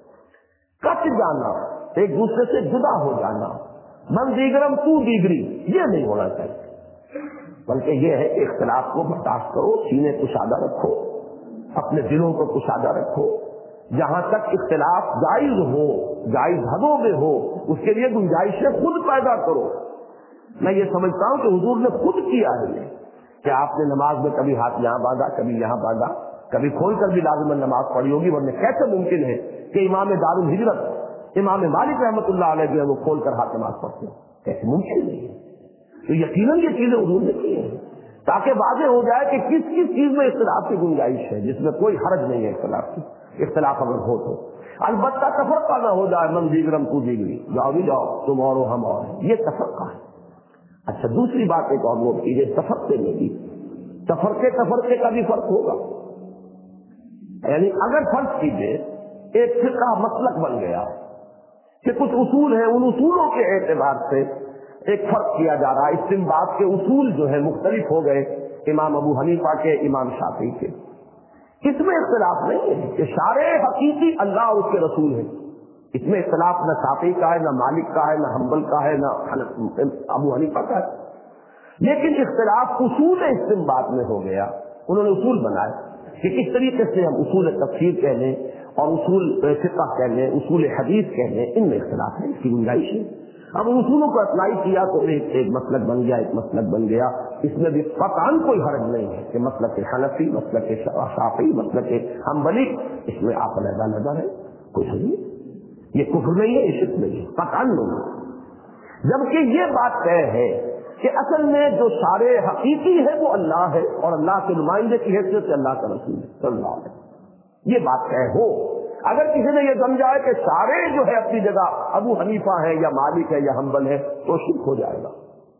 Speaker 1: کٹ جانا، ایک دوسرے سے جدا ہو جانا. من دیگرم تو دیگری، یہ نہیں ہونا چاہیے، بلکہ یہ ہے کہ اختلاف کو برداشت کرو، سینے کشادہ رکھو، اپنے دلوں کو کشادہ رکھو. جہاں تک اختلاف جائز ہو، جائز حدوں میں ہو، اس کے لیے گنجائشیں خود پیدا کرو. میں یہ سمجھتا ہوں کہ حضور نے خود کیا ہے یہ کہ آپ نے نماز میں کبھی ہاتھ یہاں باندھا، کبھی یہاں باندھا، کبھی کھول کر بھی لازماً نماز پڑھی ہوگی. ورنہ کیسے ممکن ہے کہ امام دار الہجرت امام مالک رحمۃ اللہ علیہ جو ہے وہ کھول کر ہاتھ نماز پڑھتے ہیں؟ کیسے ممکن نہیں ہے. تو یقیناً یہ چیزیں حضور نے کی ہیں. تاکہ واضح ہو جائے کہ کس کس چیز میں اختلاف کی گنجائش ہے، جس میں کوئی حرج نہیں ہے اختلاف کی. اختلاف اگر ہو تو البتہ تفرقہ نہ ہو جائے، من دیگرم تو دیگری، جاؤ بھی جاؤ، تم اور ہو ہم اور، یہ تفرقہ ہے. اچھا دوسری بات ایک اور نوٹ کیجیے، تفرقے میں بھی تفرقے کا بھی فرق ہوگا. یعنی اگر فرض کیجیے ایک فرقہ مسلک بن گیا کہ کچھ اصول ہیں، ان اصولوں کے اعتبار سے ایک فرق کیا جا رہا ہے، استنباط کے اصول جو ہے مختلف ہو گئے امام ابو حنیفہ کے، امام شافعی کے. اس میں اختلاف نہیں ہے کہ شارع حقیقی اللہ اور اس کے رسول ہیں. اس میں اختلاف نہ شافعی کا ہے، نہ مالک کا ہے، نہ حنبل کا ہے، نہ ابو حنیفہ کا ہے. لیکن اختلاف اصول استنباط میں ہو گیا. انہوں نے اصول بنائے کہ کس طریقے سے ہم اصول تفسیر کہہ لیں اور اصول فقہ کہہ لیں، اصول حدیث کہہ لیں، ان میں اختلاف ہے، اس کی گنجائش ہے. اب اصولوں کو اپلائی کیا تو ایک مسلک بن گیا، ایک مسلک بن گیا. اس میں بھی قطعاً کوئی حرج نہیں ہے کہ مسلک حنفی، مسلک شافعی، مسلک حنبلی، اس میں آپ علیحدہ علیحدہ ہے، کوئی حرج نہیں. یہ کفر نہیں ہے، یہ شرک نہیں ہے، قطعاً نہیں ہے. جبکہ یہ بات طے ہے کہ اصل میں جو شارع حقیقی ہے وہ اللہ ہے، اور اللہ کے نمائندے کی حیثیت سے اللہ کا رسول ہے صلی اللہ علیہ وسلم. یہ بات طے ہو. اگر کسی نے یہ سمجھا ہے کہ شارع جو ہے اپنی جگہ ابو حنیفہ ہے یا مالک ہے یا حنبل ہے تو شرک ہو جائے گا.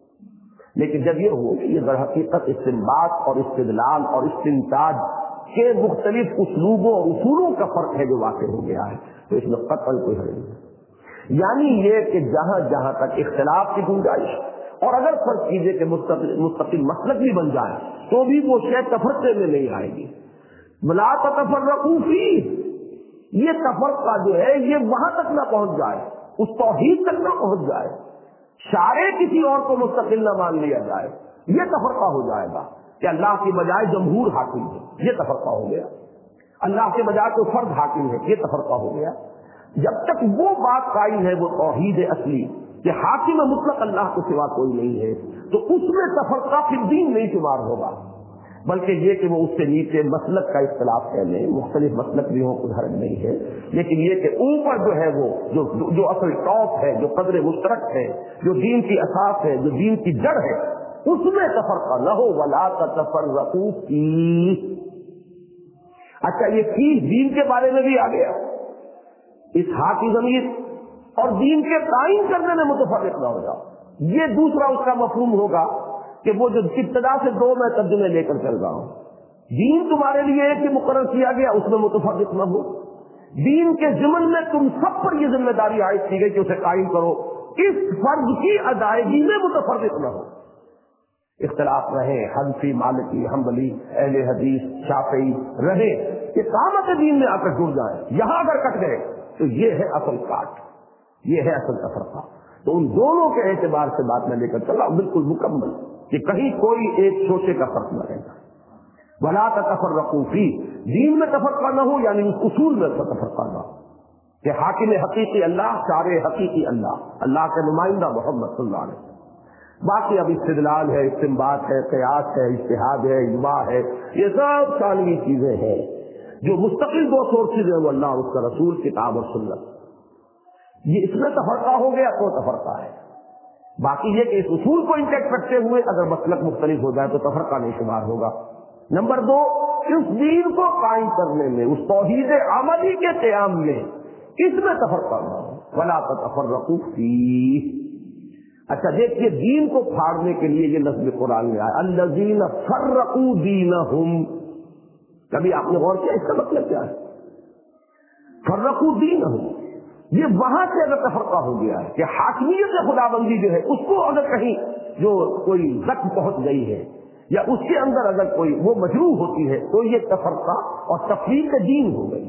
Speaker 1: لیکن جب یہ ہو کہ یہ در حقیقت استنباط اور استدلال اور استنتاج کے مختلف اسلوبوں اور اصولوں کا فرق ہے جو واقع ہو گیا ہے، تو اس میں قطعاً کوئی حرج نہیں. یعنی یہ کہ جہاں جہاں تک اختلاف کی گنجائش، اور اگر فرض کیجئے کہ مستقل مسلک بھی بن جائے تو بھی وہ شے تفرقے میں نہیں آئے گی. بلا تفرقوا فیہ، یہ تفرقہ جو ہے یہ وہاں تک نہ پہنچ جائے، اس توحید تک نہ پہنچ جائے، شارع کسی اور کو مستقل نہ مان لیا جائے. یہ تفرقہ ہو جائے گا کہ اللہ کی بجائے جمہور حاکم ہے، یہ تفرقہ ہو گیا. اللہ کے بجائے کوئی فرد حاکم ہے، یہ تفرقہ ہو گیا. جب تک وہ بات قائم ہے، وہ توحید اصلی کہ حاکم مطلق اللہ کے سوا کوئی نہیں ہے، تو اس میں تفرقہ فی الدین نہیں شمار ہوگا. بلکہ یہ کہ وہ اس سے نیچے مسلک کا اختلاف کہہ لیں، مختلف مسلک بھی ہوں، کوئی حرج نہیں ہے. لیکن یہ کہ اوپر جو ہے وہ جو اصل ٹاپ ہے، جو قدر مشترک ہے، جو دین کی اساس ہے، جو دین کی جڑ ہے، اس میں تفرقہ نہ ہو. ولا تفرقوا فیہ. اچھا یہ فیہ دین کے بارے میں بھی آ گیا. اس کی ضمیر اور دین کے قائم کرنے میں متفرق نہ ہو جاؤ. یہ دوسرا اس کا مفہوم ہوگا کہ وہ جو ابتدا سے دو میں ترجمے لے کر چل رہا ہوں. دین تمہارے لیے ایک ہی مقرر کیا گیا، اس میں متفرق نہ ہو. دین کے ضمن میں تم سب پر یہ ذمہ داری عائد کی گئی کہ اسے قائم کرو. اس فرض کی ادائیگی میں متفرق نہ ہو. اختلاف رہے، حنفی، مالکی، حنبلی، اہل حدیث، شافعی رہے، اقامت دین میں آ کر جڑ جائیں. یہاں اگر کٹ گئے تو یہ ہے اصل کاٹ، یہ ہے اصل تفرقہ. تو ان دونوں کے اعتبار سے بات میں لے کر چلا بالکل مکمل کہ کہیں کوئی ایک شوشے کا فرق نہ رہے. ولا تفرقوا فیہ، دین میں تفرقہ نہ ہو، یعنی اس اصول میں تفرقہ نہ ہو کہ حاکم حقیقی اللہ، شارع حقیقی اللہ، اللہ کے نمائندہ محمد صلی اللہ علیہ وسلم. باقی اب استدلال ہے، استنباط ہے، قیاس ہے، اجتہاد ہے، اجماع ہے، یہ سب ثانوی چیزیں ہیں. جو مستقل دو سورسز ہیں وہ اللہ اور اس کا رسول، کتاب اور سنت. یہ اس میں تفرقہ ہو گیا تو تفرقہ ہے. باقی یہ کہ اس اصول کو انٹیکٹ رکھتے ہوئے اگر مسلک مختلف ہو جائے تو تفرقہ نہیں شمار ہوگا. نمبر دو، اس دین کو قائم کرنے میں، اس توحید عملی کے قیام میں، اس میں تفرقہ نہ ہو. ولا تفرقوا فیہ. اچھا دیکھیے دین کو پھاڑنے کے لیے یہ لفظ قرآن میں آیا، الذین فرقوا دینہم. کبھی آپ نے غور کیا اس کا مطلب کیا ہے؟ فرقوا دینہم، یہ وہاں سے اگر تفرقہ ہو گیا ہے کہ حاکمیت خدا بندی جو ہے اس کو اگر کہیں جو کوئی زخم پہنچ گئی ہے یا اس کے اندر اگر کوئی وہ مجروح ہوتی ہے تو یہ تفرقہ اور تفریق دین ہو گئی.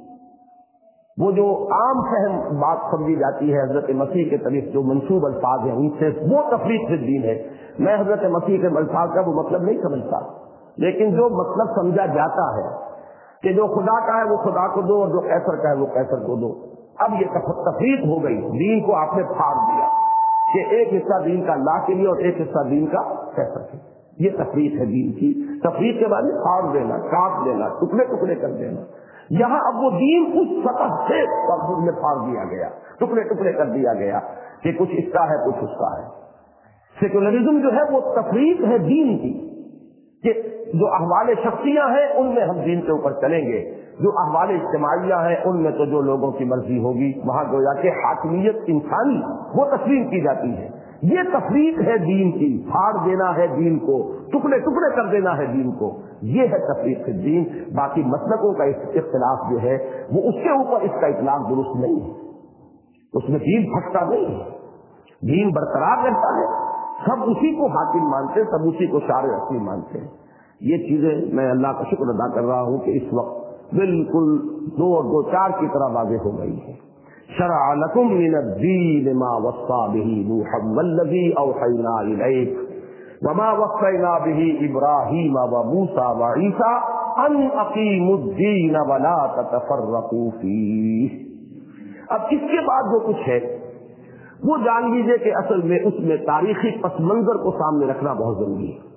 Speaker 1: وہ جو عام فہم بات سمجھی جاتی ہے حضرت مسیح کے طرف جو منسوب الفاظ ہیں ان سے، وہ تفریق فی الدین ہے. میں حضرت مسیح کے الفاظ کا وہ مطلب نہیں سمجھتا، لیکن جو مطلب سمجھا جاتا ہے کہ جو خدا کا ہے وہ خدا کو دو اور جو قیصر کا ہے وہ قیصر کو دو. اب یہ تفریق ہو گئی، دین کو آپ نے پھاڑ دیا کہ ایک حصہ دین کا اللہ کے لیے اور ایک حصہ دین کا قیصر کے. یہ تفریق ہے دین کی. تفریق کے بعد پھاڑ دینا، کاٹ دینا، ٹکڑے ٹکڑے کر دینا. یہاں اب وہ دین اس سطح سے میں پھاڑ دیا گیا، ٹکڑے ٹکڑے کر دیا گیا کہ کچھ اس کا ہے کچھ اس کا ہے. سیکولرزم جو ہے وہ تفریق ہے دین کی. کہ جو احوال شخصیہ ہیں ان میں ہم دین کے اوپر چلیں گے، جو احوال اجتماعیہ ہیں ان میں تو جو لوگوں کی مرضی ہوگی، وہاں گویا کہ حاکمیت انسانی وہ تسلیم کی جاتی ہے۔ یہ تفریق ہے دین کی، پھاڑ دینا ہے دین کو، ٹکڑے ٹکڑے کر دینا ہے دین کو، یہ ہے تفریق الدین۔ باقی مسلکوں کا اختلاف جو ہے وہ اس کے اوپر اس کا اطلاق درست نہیں ہے، اس میں دین پھٹتا نہیں ہے، دین برقرار رہتا ہے، سب اسی کو حاکم مانتے ہیں، سب اسی کو شارع اصلی مانتے ہیں۔ یہ چیزیں میں اللہ کا شکر ادا کر رہا ہوں کہ اس وقت بالکل دو چار کی طرح واضح ہو گئی ہے۔ شرع لکم من الدین ما وصى به نوحا والذی اوحینا الیک وما وصینا به ابراہیم وموسیٰ وعیسیٰ ان اقیموا الدین ولا تتفرقوا فیہ۔ اب اس کے بعد جو کچھ ہے وہ جان لیجیے کہ اصل میں اس میں تاریخی پس منظر کو سامنے رکھنا بہت ضروری ہے۔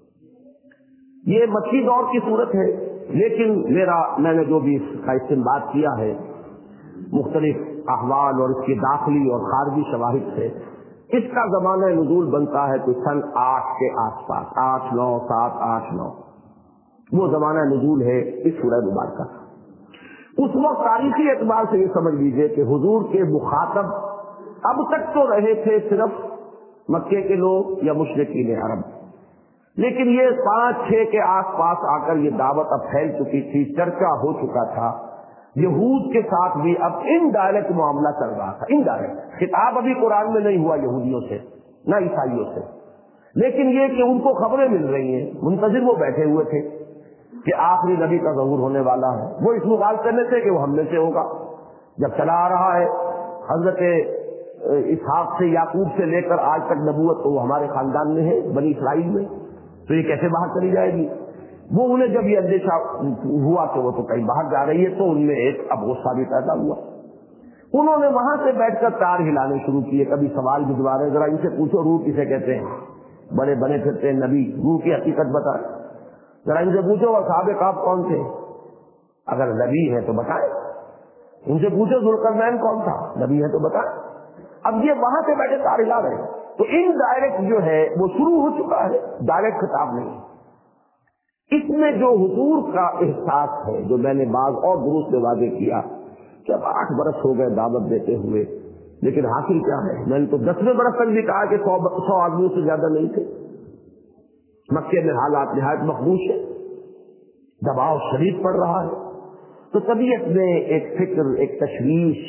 Speaker 1: یہ مکی دور کی صورت ہے، لیکن میں نے جو بھی اس کا استنباط کیا ہے مختلف احوال اور اس کی داخلی اور خارجی شواہد سے، اس کا زمانہ نزول بنتا ہے تو سن 8 کے آس پاس، 8 9 7 8 9 وہ زمانہ نزول ہے اس سورہ مبارکہ۔ اس وقت تاریخی اعتبار سے یہ سمجھ لیجئے کہ حضور کے مخاطب اب تک تو رہے تھے صرف مکے کے لوگ یا مشرکین عرب، لیکن یہ 5 6 کے آس پاس آ کر یہ دعوت اب پھیل چکی تھی، چرچا ہو چکا تھا، یہود کے ساتھ بھی اب انڈائریکٹ معاملہ چل رہا تھا، انڈائریکٹ خطاب ابھی قرآن میں نہیں ہوا یہودیوں سے نہ عیسائیوں سے، لیکن یہ کہ ان کو خبریں مل رہی ہیں، منتظر وہ بیٹھے ہوئے تھے کہ آخری نبی کا ظہور ہونے والا ہے، وہ اس مغالطے میں تھے کہ وہ ہم میں سے ہوگا۔ جب چلا آ رہا ہے حضرت اسحاق سے یعقوب سے لے کر آج تک نبوت تو وہ ہمارے خاندان میں ہے، بنی اسرائیل میں، تو یہ کیسے باہر چلی جائے گی؟ وہ انہیں جب یہ اندیشہ ہوا کہ وہ تو کہیں باہر جا رہی ہے تو ان میں ایک اب غصہ بھی پیدا ہوا۔ انہوں نے وہاں سے بیٹھ کر تار ہلانے شروع کیے، کبھی سوال بھجوا رہے، ذرا ان سے پوچھو روح کسے کہتے ہیں، بڑے بنے پھرتے ہیں نبی، روح کی حقیقت بتائیں، ذرا ان سے پوچھو اصحاب کہف کون تھے، اگر نبی ہے تو بتائیں، ان سے پوچھو ذوالقرنین کون تھا، نبی ہے تو بتائیں۔ اب یہ وہاں سے بیٹھے تار ہلا رہے ہیں، تو انڈائریکٹ جو ہے وہ شروع ہو چکا ہے، ڈائریکٹ خطاب نہیں۔ اس میں جو حضور کا احساس ہے، جو میں نے بعض اور دروس میں واضح کیا کہ اب 8 برس ہو گئے دعوت دیتے ہوئے، لیکن حاصل کیا ہے؟ میں نے تو 10ویں برس تک بھی کہا کہ 100 آدمیوں سے زیادہ نہیں تھے۔ مکے میں حالات نہایت مخدوش ہے، دباؤ شدید پڑ رہا ہے، تو طبیعت میں ایک فکر، ایک تشویش،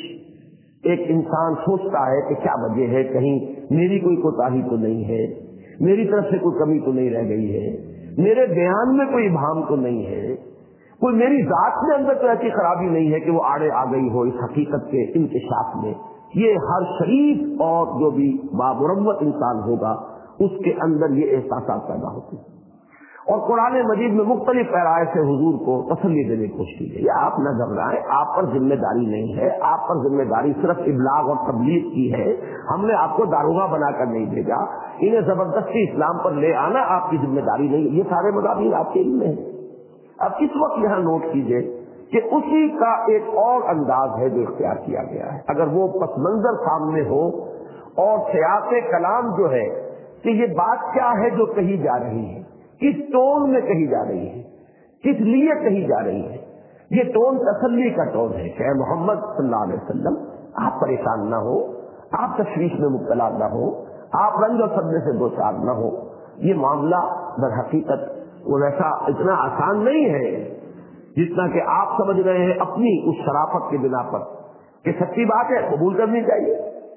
Speaker 1: ایک انسان سوچتا ہے کہ کیا وجہ ہے، کہیں میری کوئی کوتاہی تو نہیں ہے، میری طرف سے کوئی کمی تو نہیں رہ گئی ہے، میرے بیان میں کوئی ابہام تو نہیں ہے، کوئی میری ذات میں اندر تو ایسی خرابی نہیں ہے کہ وہ آڑے آ گئی ہو اس حقیقت کے انکشاف میں۔ یہ ہر شریف اور جو بھی بامروت انسان ہوگا اس کے اندر یہ احساسات پیدا ہوتے ہیں، اور قرآن مجید میں مختلف پیرائے سے حضور کو تسلی دینے کی کوشش کی گئی ہے۔ آپ نہ گھبرائیں، آپ پر ذمہ داری نہیں ہے، آپ پر ذمہ داری صرف ابلاغ اور تبلیغ کی ہے، ہم نے آپ کو داروغہ بنا کر نہیں بھیجا، انہیں زبردستی اسلام پر لے آنا آپ کی ذمہ داری نہیں، یہ سارے مضامین آپ کے علم میں ہیں۔ اب اس وقت یہاں نوٹ کیجئے کہ اسی کا ایک اور انداز ہے جو اختیار کیا گیا ہے، اگر وہ پس منظر سامنے ہو اور سیاق کلام جو ہے کہ یہ بات کیا ہے جو کہی جا رہی ہے، کس ٹون میں کہی جا رہی ہے، کس لیے کہی جا رہی ہے، یہ ٹون تسلی کا ٹون ہے کہ اے محمد صلی اللہ علیہ وسلم آپ پریشان نہ ہو، آپ تشویش میں مبتلا نہ ہو، آپ رنج اور صدمے سے دوچار نہ ہو۔ یہ معاملہ در حقیقت وہ ویسا اتنا آسان نہیں ہے جتنا کہ آپ سمجھ رہے ہیں اپنی اس شرافت کی بنا پر کہ سچی بات ہے قبول کرنی چاہیے۔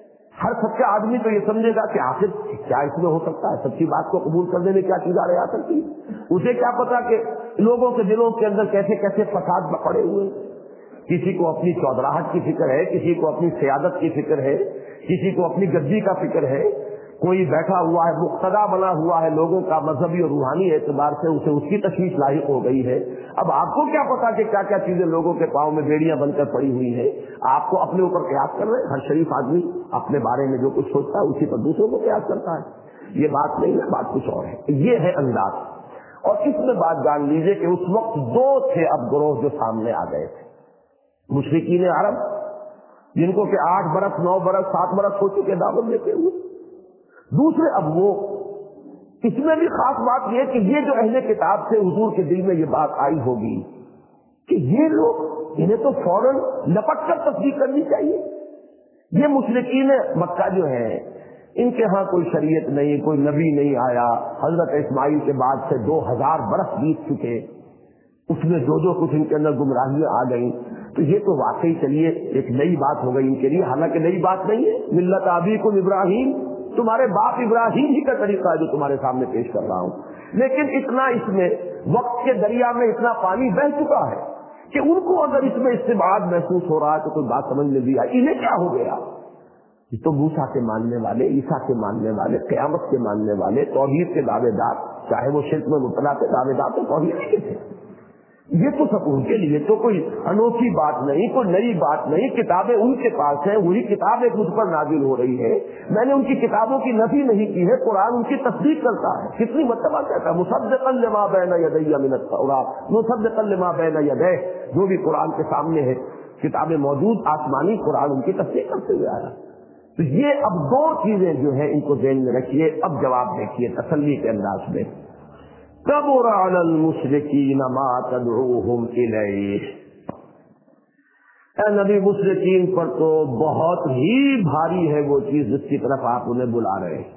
Speaker 1: ہر سچا آدمی تو یہ سمجھے گا کہ آخر کیا اس میں ہو سکتا ہے، سچی بات کو قبول کرنے میں کیا چیز آ سکتی ہے، اسے کیا پتا کہ لوگوں کے دلوں کے اندر کیسے کیسے فساد پڑے ہوئے، کسی کو اپنی چودراہٹ کی فکر ہے، کسی کو اپنی سیادت کی فکر ہے، کسی کو اپنی گدی کا فکر ہے، کوئی بیٹھا ہوا ہے مقتدا بنا ہوا ہے لوگوں کا مذہبی اور روحانی اعتبار سے، اسے اس کی تشویش لاحق ہو گئی ہے۔ اب آپ کو کیا پتا کہ کیا کیا چیزیں لوگوں کے پاؤں میں بیڑیاں بن کر پڑی ہوئی ہیں، آپ کو اپنے اوپر قیاس کر رہے ہیں۔ ہر شریف آدمی اپنے بارے میں جو کچھ سوچتا ہے اسی پر دوسروں کو قیاس کرتا ہے، یہ بات نہیں ہے، بات کچھ اور ہے، یہ ہے انداز۔ اور اس میں بات جان لیجئے کہ اس وقت 2 تھے اب گروہ جو سامنے آ گئے تھے، مشرکین عرب جن کو کہ 8 برس 9 برس 7 برس ہو چکے دعوت دیتے ہوئے، دوسرے اب وہ اس میں بھی خاص بات یہ کہ یہ جو اہل کتاب سے حضور کے دل میں یہ بات آئی ہوگی کہ یہ لوگ انہیں تو فوراً لپٹ کر تصدیق کرنی چاہیے. یہ مشرکین مکہ جو ہیں ان کے ہاں کوئی شریعت نہیں, کوئی نبی نہیں آیا, حضرت اسماعیل کے بعد سے 2000 برس بیت چکے, اس میں جو کچھ ان کے اندر گمراہیاں آ گئیں, تو یہ تو واقعی چلیے ایک نئی بات ہو گئی ان کے لیے, حالانکہ نئی بات نہیں ہے. ملت ابیکم ابراہیم, تمہارے باپ ابراہیم ہی کا طریقہ ہے جو تمہارے سامنے پیش کر رہا ہوں. لیکن اتنا اس میں وقت کے دریا میں اتنا پانی بہ چکا ہے کہ ان کو اگر اس میں استبعاد محسوس ہو رہا ہے تو کوئی بات سمجھ میں بھی آئی. انہیں کیا ہو گیا؟ یہ تو موسیٰ کے ماننے والے, عیسیٰ کے ماننے والے, قیامت کے ماننے والے, توحید کے دعوے دار, چاہے وہ شرک میں مبتلا کے دعوے دار تو توحید کے تھے. یہ تو سب ان کے لیے تو کوئی انوکھی بات نہیں, کوئی نئی بات نہیں. کتابیں ان کے پاس ہیں, وہی کتاب ایک مجھ پر نازل ہو رہی ہے. میں نے ان کی کتابوں کی نفی نہیں کی ہے, قرآن ان کی تصدیق کرتا ہے. کتنی مرتبہ کہتا ہے مصدقا لما بین یدی من التوراۃ, مصدقا لما بین یدیہ, جو بھی قرآن کے سامنے ہے کتابیں موجود آسمانی, قرآن ان کی تصدیق کرتے ہوئے آیا. تو یہ اب دو چیزیں جو ہیں ان کو ذہن میں رکھیے. اب جواب دیکھیے تسلی کے انداز میں. کبر علی المشرکین ما تدعوہم الیہ, اے نبی مشرکین پر تو بہت ہی بھاری ہے وہ چیز جس کی طرف آپ انہیں بلا رہے ہیں.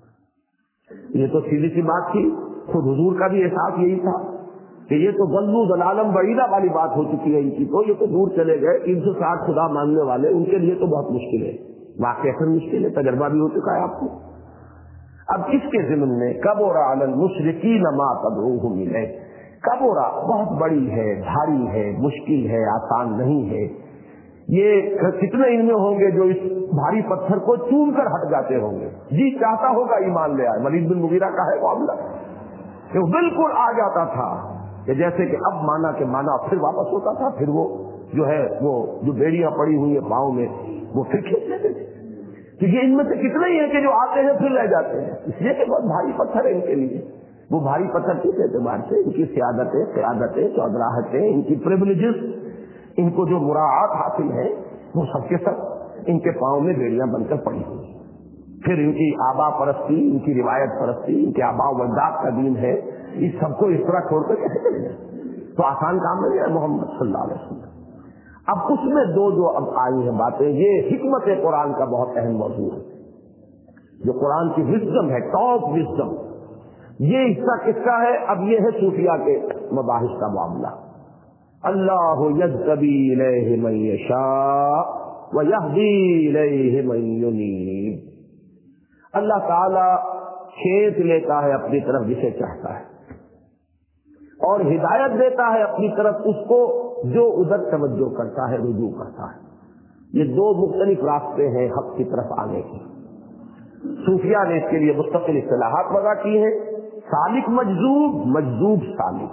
Speaker 1: یہ تو سیدھی سی بات تھی, خود حضور کا بھی احساس یہی تھا کہ یہ تو ضلوا ضلالا بعیدا والی بات ہو چکی ہے ان کی. تو یہ تو دور چلے گئے, 360 خدا ماننے والے, ان کے لیے تو بہت مشکل ہے, واقعی مشکل ہے, تجربہ بھی ہو چکا ہے آپ کو. اب اس کے ضمن میں کبر علی المشرکین ما تدعوہم الیہ, کبر بہت بڑی ہے, بھاری ہے, مشکل ہے, آسان نہیں ہے. یہ کتنے ان میں ہوں گے جو اس بھاری پتھر کو چوم کر ہٹ جاتے ہوں گے. جی چاہتا ہوگا ایمان لے آئے. ولید بن مغیرہ کا ہے معاملہ کہ وہ بالکل آ جاتا تھا کہ جیسے کہ اب مانا کہ مانا پھر واپس ہوتا تھا, پھر وہ جو ہے وہ جو بیڑیاں پڑی ہوئی ہیں پاؤں میں وہ پھر کھینچ لیتے تھے. کیونکہ ان میں سے کتنے ہی ہیں کہ جو آتے ہیں پھر رہ جاتے ہیں, اس لیے کہ بہت بھاری پتھر ہے ان کے لیے. وہ بھاری پتھر کس اعتبار سے, ان کی سیادتیں, قیادتیں, چودراہٹیں, ان کی پریولیجز, ان کو جو مراعات حاصل ہے وہ سب کے سب ان کے پاؤں میں بیڑیاں بن کر پڑی ہوئی. پھر ان کی آبا پرستی, ان کی روایت پرستی, ان کے آبا و اجداد کا دین ہے, اس سب کو اس طرح چھوڑ کر کیسے چلے جائیں؟ تو آسان کام نہیں ہے. محمد صلی اللہ علیہ وسلم اب اس میں جو اب آئی ہیں باتیں, یہ حکمت قرآن کا بہت اہم موضوع ہے. جو قرآن کی وزڈم ہے, ٹاپ وزڈم, یہ حصہ کس کا ہے؟ اب یہ ہے صوفیاء کے مباحث کا معاملہ. اللہ یجتبی الیہ من یشاء ویہدی الیہ من ینیب. اللہ تعالی کھینچ لیتا ہے اپنی طرف جسے چاہتا ہے, اور ہدایت دیتا ہے اپنی طرف اس کو جو ادھر توجہ کرتا ہے, رجوع کرتا ہے. یہ دو مختلف راستے ہیں حق کی طرف آنے کے. صوفیاء نے اس کے لیے مستقل اصطلاحات وضع کی ہیں. سالک مجذوب, مجذوب سالک.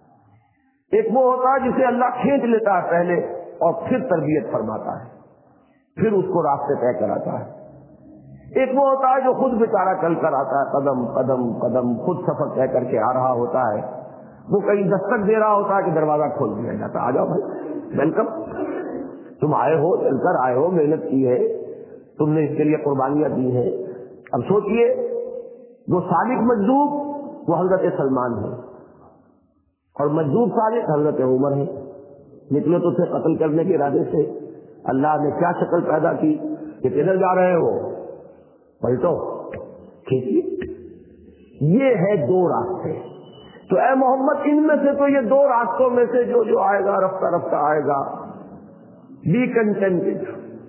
Speaker 1: ایک وہ ہوتا ہے جسے اللہ کھینچ لیتا ہے پہلے اور پھر تربیت فرماتا ہے, پھر اس کو راستے طے کراتا ہے. ایک وہ ہوتا ہے جو خود بیچارہ چل کر آتا ہے, قدم قدم قدم خود سفر طے کر کے آ رہا ہوتا ہے. وہ کہیں دستک دے رہا ہوتا ہے کہ دروازہ کھول دیا جاتا, آ جاؤ بھائی, ویلکم, تم آئے ہو, چل کر آئے ہو, محنت کی ہے, تم نے اس کے لیے قربانیاں دی ہیں. اب سوچئے وہ سالک مجذوب وہ حضرت سلمان ہے, اور مجذوب سالک حضرت عمر ہے. نکلے تو تھے قتل کرنے کے ارادے سے, اللہ نے کیا شکل پیدا کی کہ کدھر جا رہے ہو, پلٹو, کھینچیے. یہ ہے دو راستے. تو اے محمد ان میں سے تو یہ دو راستوں میں سے جو آئے گا رفتہ رفتہ آئے گا, بی کنٹینٹڈ,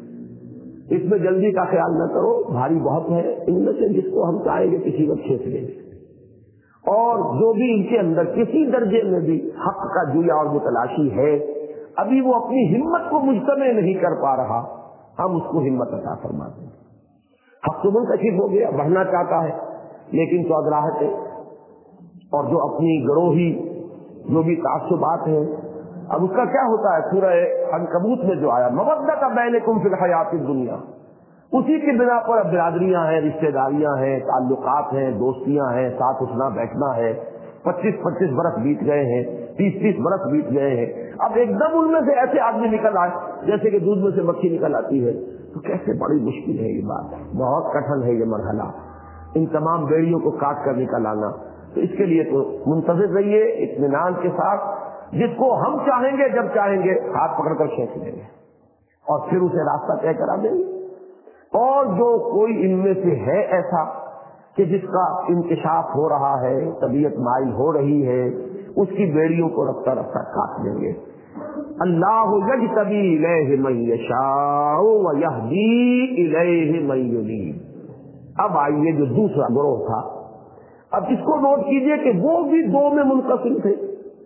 Speaker 1: اس میں جلدی کا خیال نہ کرو, بھاری بہت ہے. ان میں سے جس کو ہم چاہیں گے کسی وقت کھینچ لیں گے, اور جو بھی ان کے اندر کسی درجے میں بھی حق کا جویا اور متلاشی ہے, ابھی وہ اپنی ہمت کو مجتمع نہیں کر پا رہا, ہم اس کو ہمت عطا فرما دیں. حق تو منکشف ہو گیا, بڑھنا چاہتا ہے, لیکن چودراہٹیں اور جو اپنی گروہی جو بھی تعصبات ہیں, اب اس کا کیا ہوتا ہے؟ سورہ عنکبوت میں جو آیا مودۃ بینکم فی الحیات الدنیا, اسی کی بنا پر اب برادریاں ہیں, رشتہ داریاں ہیں, تعلقات ہیں, دوستیاں ہیں, ساتھ اٹھنا بیٹھنا ہے. 25-25 برس بیت گئے ہیں, 30-30 برس بیت گئے ہیں. اب ایک دم ان میں سے ایسے آدمی نکل آئے جیسے کہ دودھ میں سے مکھی نکل آتی ہے, تو کیسے بڑی مشکل ہے یہ بات, بہت کٹھن ہے یہ مرحلہ. ان تمام بیڑیوں کو کاٹ کر نکل آنا. تو اس کے لیے تو منتظر رہیے اطمینان کے ساتھ. جس کو ہم چاہیں گے جب چاہیں گے ہاتھ پکڑ کر کھینچ لیں گے اور پھر اسے راستہ طے کرا دیں گے. اور جو کوئی ان میں سے ہے ایسا کہ جس کا انکشاف ہو رہا ہے, طبیعت مائل ہو رہی ہے, اس کی بیڑیوں کو رفتہ رفتہ کاٹ دیں گے. اللہ یجتبی الیہ من یشاء ویہدی الیہ من ینیب. اب آئیے جو دوسرا گروہ تھا, اب اس کو نوٹ کیجئے کہ وہ بھی دو میں منقسم تھے.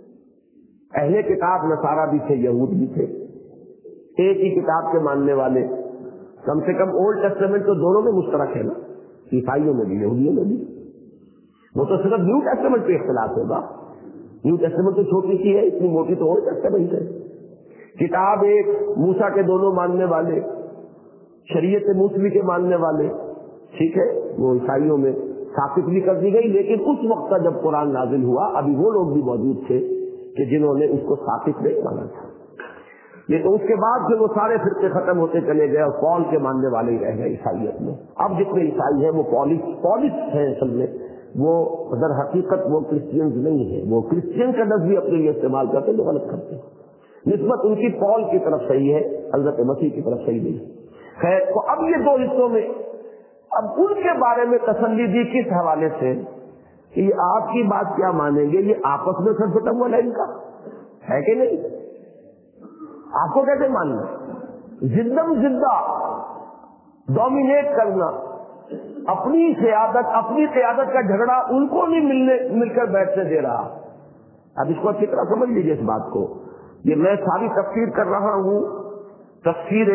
Speaker 1: اہل کتاب نصارہ بھی تھے, یہود بھی تھے. ایک ہی کتاب کے ماننے والے, کم سے کم اولڈ ٹیسٹمنٹ تو دونوں میں مشترک ہے نا, عیسائیوں میں بھی یہودیوں میں بھی. وہ تو صرف نیو ٹیسٹمنٹ پہ اختلاف ہوگا. نیو ٹیسٹمنٹ تو چھوٹی سی ہے, اتنی موٹی تو اولڈ ٹیسٹمنٹ ہے. کتاب ایک, موسیٰ کے دونوں ماننے والے, شریعت موسوی کے ماننے والے, ٹھیک ہے, وہ عیسائیوں میں ثابت بھی کر دی گئی. لیکن اس وقت کا جب قرآن نازل ہوا ابھی وہ لوگ بھی موجود تھے کہ جنہوں نے اس کو ثابت نہیں مانا تھا. لیکن اس کے بعد پھر وہ سارے فرقے ختم ہوتے چلے گئے اور پال کے ماننے والے ہی رہ گئے عیسائیت میں. اب جتنے عیسائی ہیں وہ پولس ہیں اصل میں. وہ در حقیقت وہ کرسچینز نہیں ہیں. وہ کرسچین کا لفظ بھی اپنے لیے استعمال کرتے ہیں جو غلط کرتے ہیں. نسبت ان کی پال کی طرف صحیح ہے, حضرت مسیح کی طرف صحیح نہیں. خیر, تو اب یہ دو حصوں میں اب ان کے بارے میں تسلی دی کس حوالے سے کہ یہ آپ کی بات کیا مانیں گے, یہ آپس میں سر پھٹا ہوا لائن کا ہے کہ نہیں. آپ کو کیسے ماننا؟ زندم زندہ ڈومینیٹ کرنا, اپنی قیادت کا جھگڑا ان کو نہیں مل کر بیٹھنے دے رہا. اب اس کو اچھی طرح سمجھ لیجیے اس بات کو. یہ میں ساری تفسیر کر رہا ہوں, تفسیر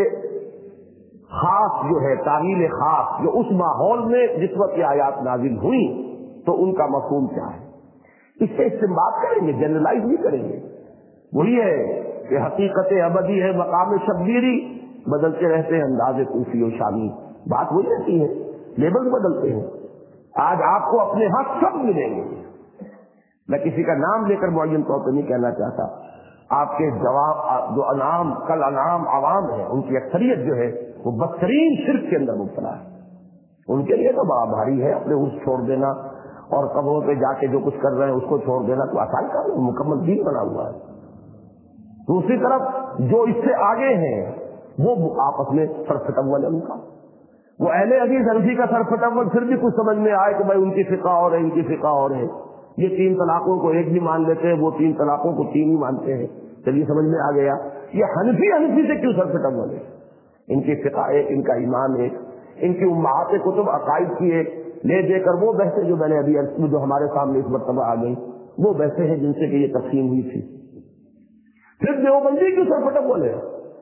Speaker 1: خاص جو ہے, تعویل خاص جو اس ماحول میں جس وقت یہ آیات نازل ہوئی تو ان کا مفہوم کیا ہے, اس سے استنباط کریں گے, جنرلائز نہیں کریں گے. وہی ہے کہ حقیقت ابدی ہے مقام شبیری, بدلتے رہتے ہیں انداز کوفی و شامی. بات وہی رہتی ہے, لیبل بدلتے ہیں. آج آپ کو اپنے ہاں سب ملیں گے. میں کسی کا نام لے کر معین طور پہ نہیں کہنا چاہتا. آپ کے جواب جو انعام کل انعام عوام ہے ان کی اکثریت جو ہے وہ بدترین شرک کے اندر مبتلا ہے. ان کے لیے تو بڑا بھاری ہے اپنے اس چھوڑ دینا اور قبروں پہ جا کے جو کچھ کر رہے ہیں اس کو چھوڑ دینا. تو آسان کام ہے, مکمل دین بنا ہوا ہے. دوسری طرف جو اس سے آگے ہیں وہ آپس میں سرفتول ہے ان کا. وہ اہل حدیث حنفی کا سرفتول پھر بھی کچھ سمجھ میں آئے کہ بھائی ان کی فقہ اور ہے, ان کی فقہ اور ہے. یہ 3 طلاقوں کو ایک بھی مان لیتے ہیں, وہ 3 طلاقوں کو 3 ہی مانتے ہیں. چلیے سمجھ میں آ گیا یہ حنفی سے کیوں سرفتول ہے. ان کی فقہ ایک, ان کا ایمان ایک, ان کی امہات کتب عقائد کی ایک. لے دے کر وہ بحثیں جو میں نے ابھی جو ہمارے سامنے اس مرتبہ آ گئی وہ بحثیں ہیں جن سے کہ یہ تقسیم ہوئی تھی. پھر دیوبندی کیوں سرفتول ہے,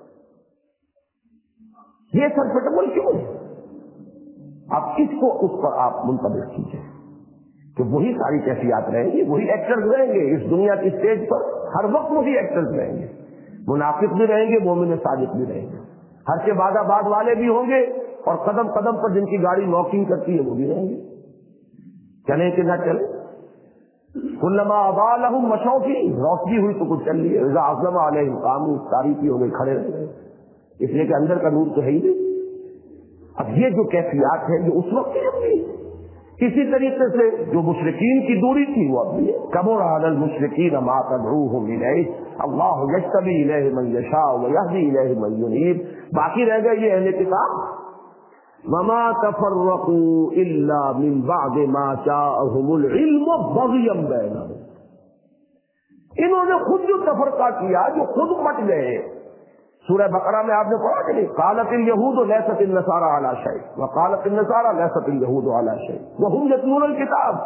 Speaker 1: یہ سرفتول کیوں ہے. اب اس کو اس پر آپ منتبہ کیجیے کہ وہی ساری کیفیات رہیں گی, وہی ایکٹرز رہیں گے اس دنیا کی اسٹیج پر. ہر وقت وہی ایکٹرز رہیں گے, منافق بھی رہیں گے, مومن صادق بھی رہیں گے. ہر کے بعد آباد والے بھی ہوں گے اور قدم قدم پر جن کی گاڑی نوکنگ کرتی ہے وہ بھی رہیں گے. چلیں کہ نہ چلیں, کلما اضاء لهم مشوا فی, روشنی ہوئی تو کچھ چل رہی ہے. اذا اظلم علیہم قاموا, تاریکی ہو گئی کھڑے رہ گئے, اس لیے کہ اندر کا نور تو ہے ہی نہیں. اب یہ جو کیفیات ہے یہ اس وقت کی ہوئی. اسی طریقے سے جو مشرکین کی دوری تھی وہ اب بھی ہے. کبر علی المشرکین ما تدعوهم الیہ, اللہ یجتبی الیہ من یشاء ویہدی الیہ من ینیب. باقی رہ گئے یہ اہل کتاب, وما تفرقوا الا من بعد ما جاءهم العلم بغیا بینہم. انہوں نے خود جو تفرقہ کیا, جو خود مٹ گئے. سورہ بقرہ میں آپ نے پڑھا کہ نہیں, قالت الیہود لیست النصارى علی شیء وقالت النصارى لیست الیہود علی شیء وهم یتلون الکتاب.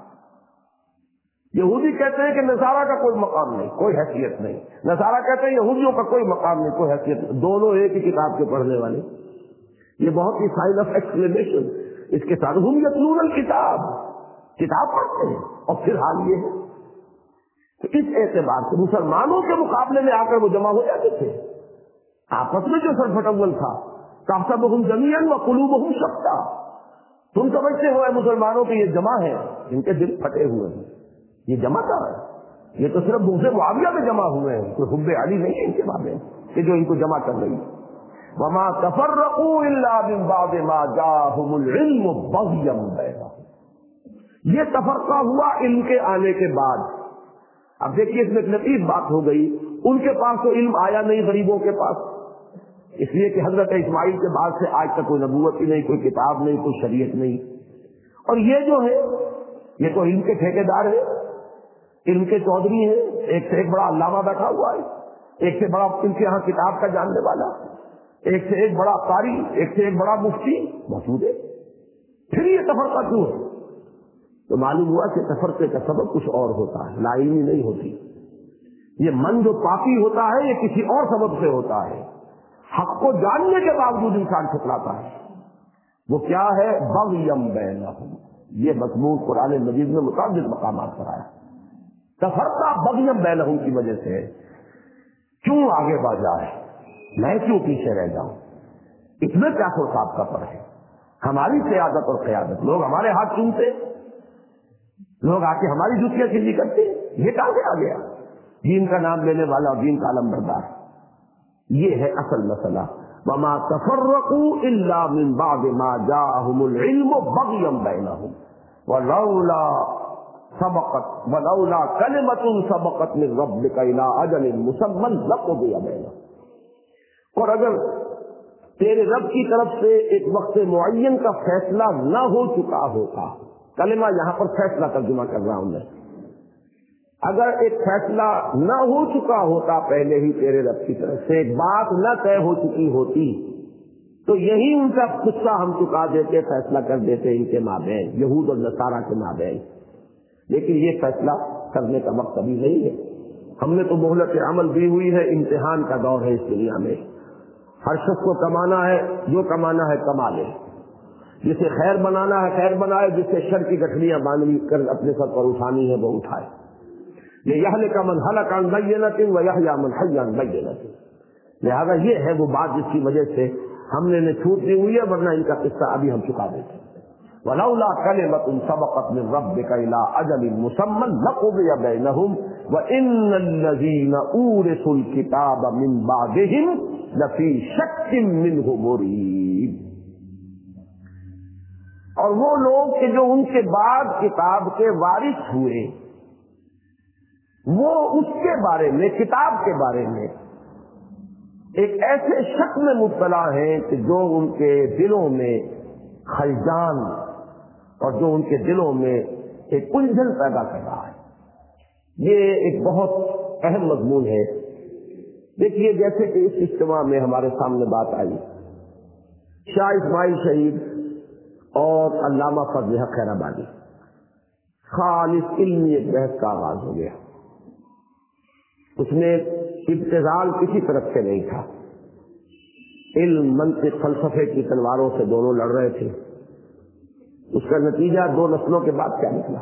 Speaker 1: یہودی کہتے ہیں کہ نصارہ کا کوئی مقام نہیں, کوئی حیثیت نہیں. نصارہ کہتے ہیں یہودیوں کا کوئی مقام نہیں, کوئی حیثیت نہیں. دونوں ایک ہی کتاب کے پڑھنے والے. یہ بہت ہی سائن آف ایکسکلیمیشن اس کے ساتھ. ہم یتلون الکتاب, کتاب پڑھتے ہیں. اور پھر حال یہ ہے کہ اس اعتبار سے مسلمانوں کے مقابلے میں آ کر وہ جمع ہو جاتے تھے. آپس میں جو سرفتول تھا, تحسبهم جميعا وقلوبهم شتى. تم سمجھتے ہو اے مسلمانوں کہ یہ جمع ہے, ان کے دل پھٹے ہوئے ہیں. یہ جمع کہاں ہے, یہ تو صرف بغض معاویہ میں جمع ہوئے ہیں, کوئی حب علی نہیں ہے ان کے بارے میں کہ جو ان کو جمع کر رہی. وما تفرقوا الا من بعد ما جاءهم العلم بغيا بينهم. یہ تفرقہ ہوا علم کے آنے کے بعد. اب دیکھیے اس میں ایک لطیف بات ہو گئی, ان کے پاس تو علم آیا نہیں غریبوں کے پاس, اس لیے کہ حضرت اسماعیل کے بعد سے آج تک کوئی نبوت ہی نہیں, کوئی کتاب نہیں, کوئی شریعت نہیں. اور یہ جو ہے یہ تو علم کے ٹھیکیدار ہے, علم کے چودھری ہیں, ایک سے ایک بڑا علامہ بیٹھا ہوا ہے, ایک سے بڑا ان کے یہاں کتاب کا جاننے والا, ایک سے ایک بڑا قاری, ایک سے ایک بڑا مفتی موجود ہے. پھر یہ تفرقہ کیوں ہے؟ تو معلوم ہوا کہ تفرقے کا سبب کچھ اور ہوتا ہے, لا علمی نہیں ہوتی. یہ من جو پاکی ہوتا ہے یہ کسی اور سبب سے ہوتا ہے. حق کو جاننے کے باوجود انسان ٹھکراتا ہے. وہ کیا ہے؟ بغیم بینہم. یہ مضمون قرآن مجید میں متعدد مقامات پر آیا. تفرقہ بغیم بینہم کی وجہ سے ہے. کیوں آگے بڑھ جائے, میں کیوں پیچھے رہ جاؤں؟ اس میں کیا سو صاحب کا پر ہے؟ ہماری سیادت اور قیادت, لوگ ہمارے ہاتھ چومتے, لوگ آ کے ہماری جوتیاں چیزی کرتے, یہ کہاں سے آ گیا؟ دین کا نام لینے والا اور دین کا علم بردار. یہ ہے اصل مسئلہ. وما تفرقوا الا من بعد ما جاءهم العلم بغيا بينهم ولولا كلمة سبقت من ربك الى اجل مسمى لقضي بينهم. اور اگر تیرے رب کی طرف سے ایک وقت معین کا فیصلہ نہ ہو چکا ہوتا, کلمہ یہاں پر فیصلہ ترجمہ کر رہا ہوں میں, اگر ایک فیصلہ نہ ہو چکا ہوتا پہلے ہی تیرے رب کی طرف سے, ایک بات نہ طے ہو چکی ہوتی, تو یہی ان کا قصہ ہم چکا دیتے, فیصلہ کر دیتے ان کے مابین, یہود اور نصارہ کے مابین. لیکن یہ فیصلہ کرنے کا وقت ابھی نہیں ہے. ہم نے تو مہلت عمل دی ہوئی ہے, امتحان کا دور ہے اس دنیا میں. ہر شخص کو کمانا ہے, جو کمانا ہے کما لے, جسے خیر بنانا ہے خیر بنائے, جسے شر کی گٹھلیاں باندھ کر اپنے سر پر اٹھانی ہے وہ اٹھائے. یہلک من ہلک عن بینۃ ویحیی من حی عن بینۃ. لہذا یہ ہے وہ بات جس کی وجہ سے ہم نے چھوٹ دی ہوئی ہے, ورنہ ان کا قصہ ابھی ہم چکا دیتے. ولولا کلمۃ سبقت من ربک الی اجل مسمى لقضی بینہم وان الذین اورثوا الکتاب من بعدہم لفی شک منہ مریب. اور وہ لوگ کہ جو ان کے بعد کتاب کے وارث ہوئے, وہ اس کے بارے میں, کتاب کے بارے میں ایک ایسے شک میں مبتلا ہیں کہ جو ان کے دلوں میں خلجان اور جو ان کے دلوں میں ایک الجھن پیدا کر رہا ہے. یہ ایک بہت اہم مضمون ہے. دیکھیے جیسے کہ اس اجتماع میں ہمارے سامنے بات آئی, شاہ اسماعیل شہید اور علامہ فضل حق خیر آبادی, خالص علمی ایک بحث کا آغاز ہو گیا. اس میں ابتذال کسی طرف سے نہیں تھا. علم, منطق, فلسفے کی تلواروں سے دونوں لڑ رہے تھے. اس کا نتیجہ 2 نسلوں کے بعد کیا نکلا,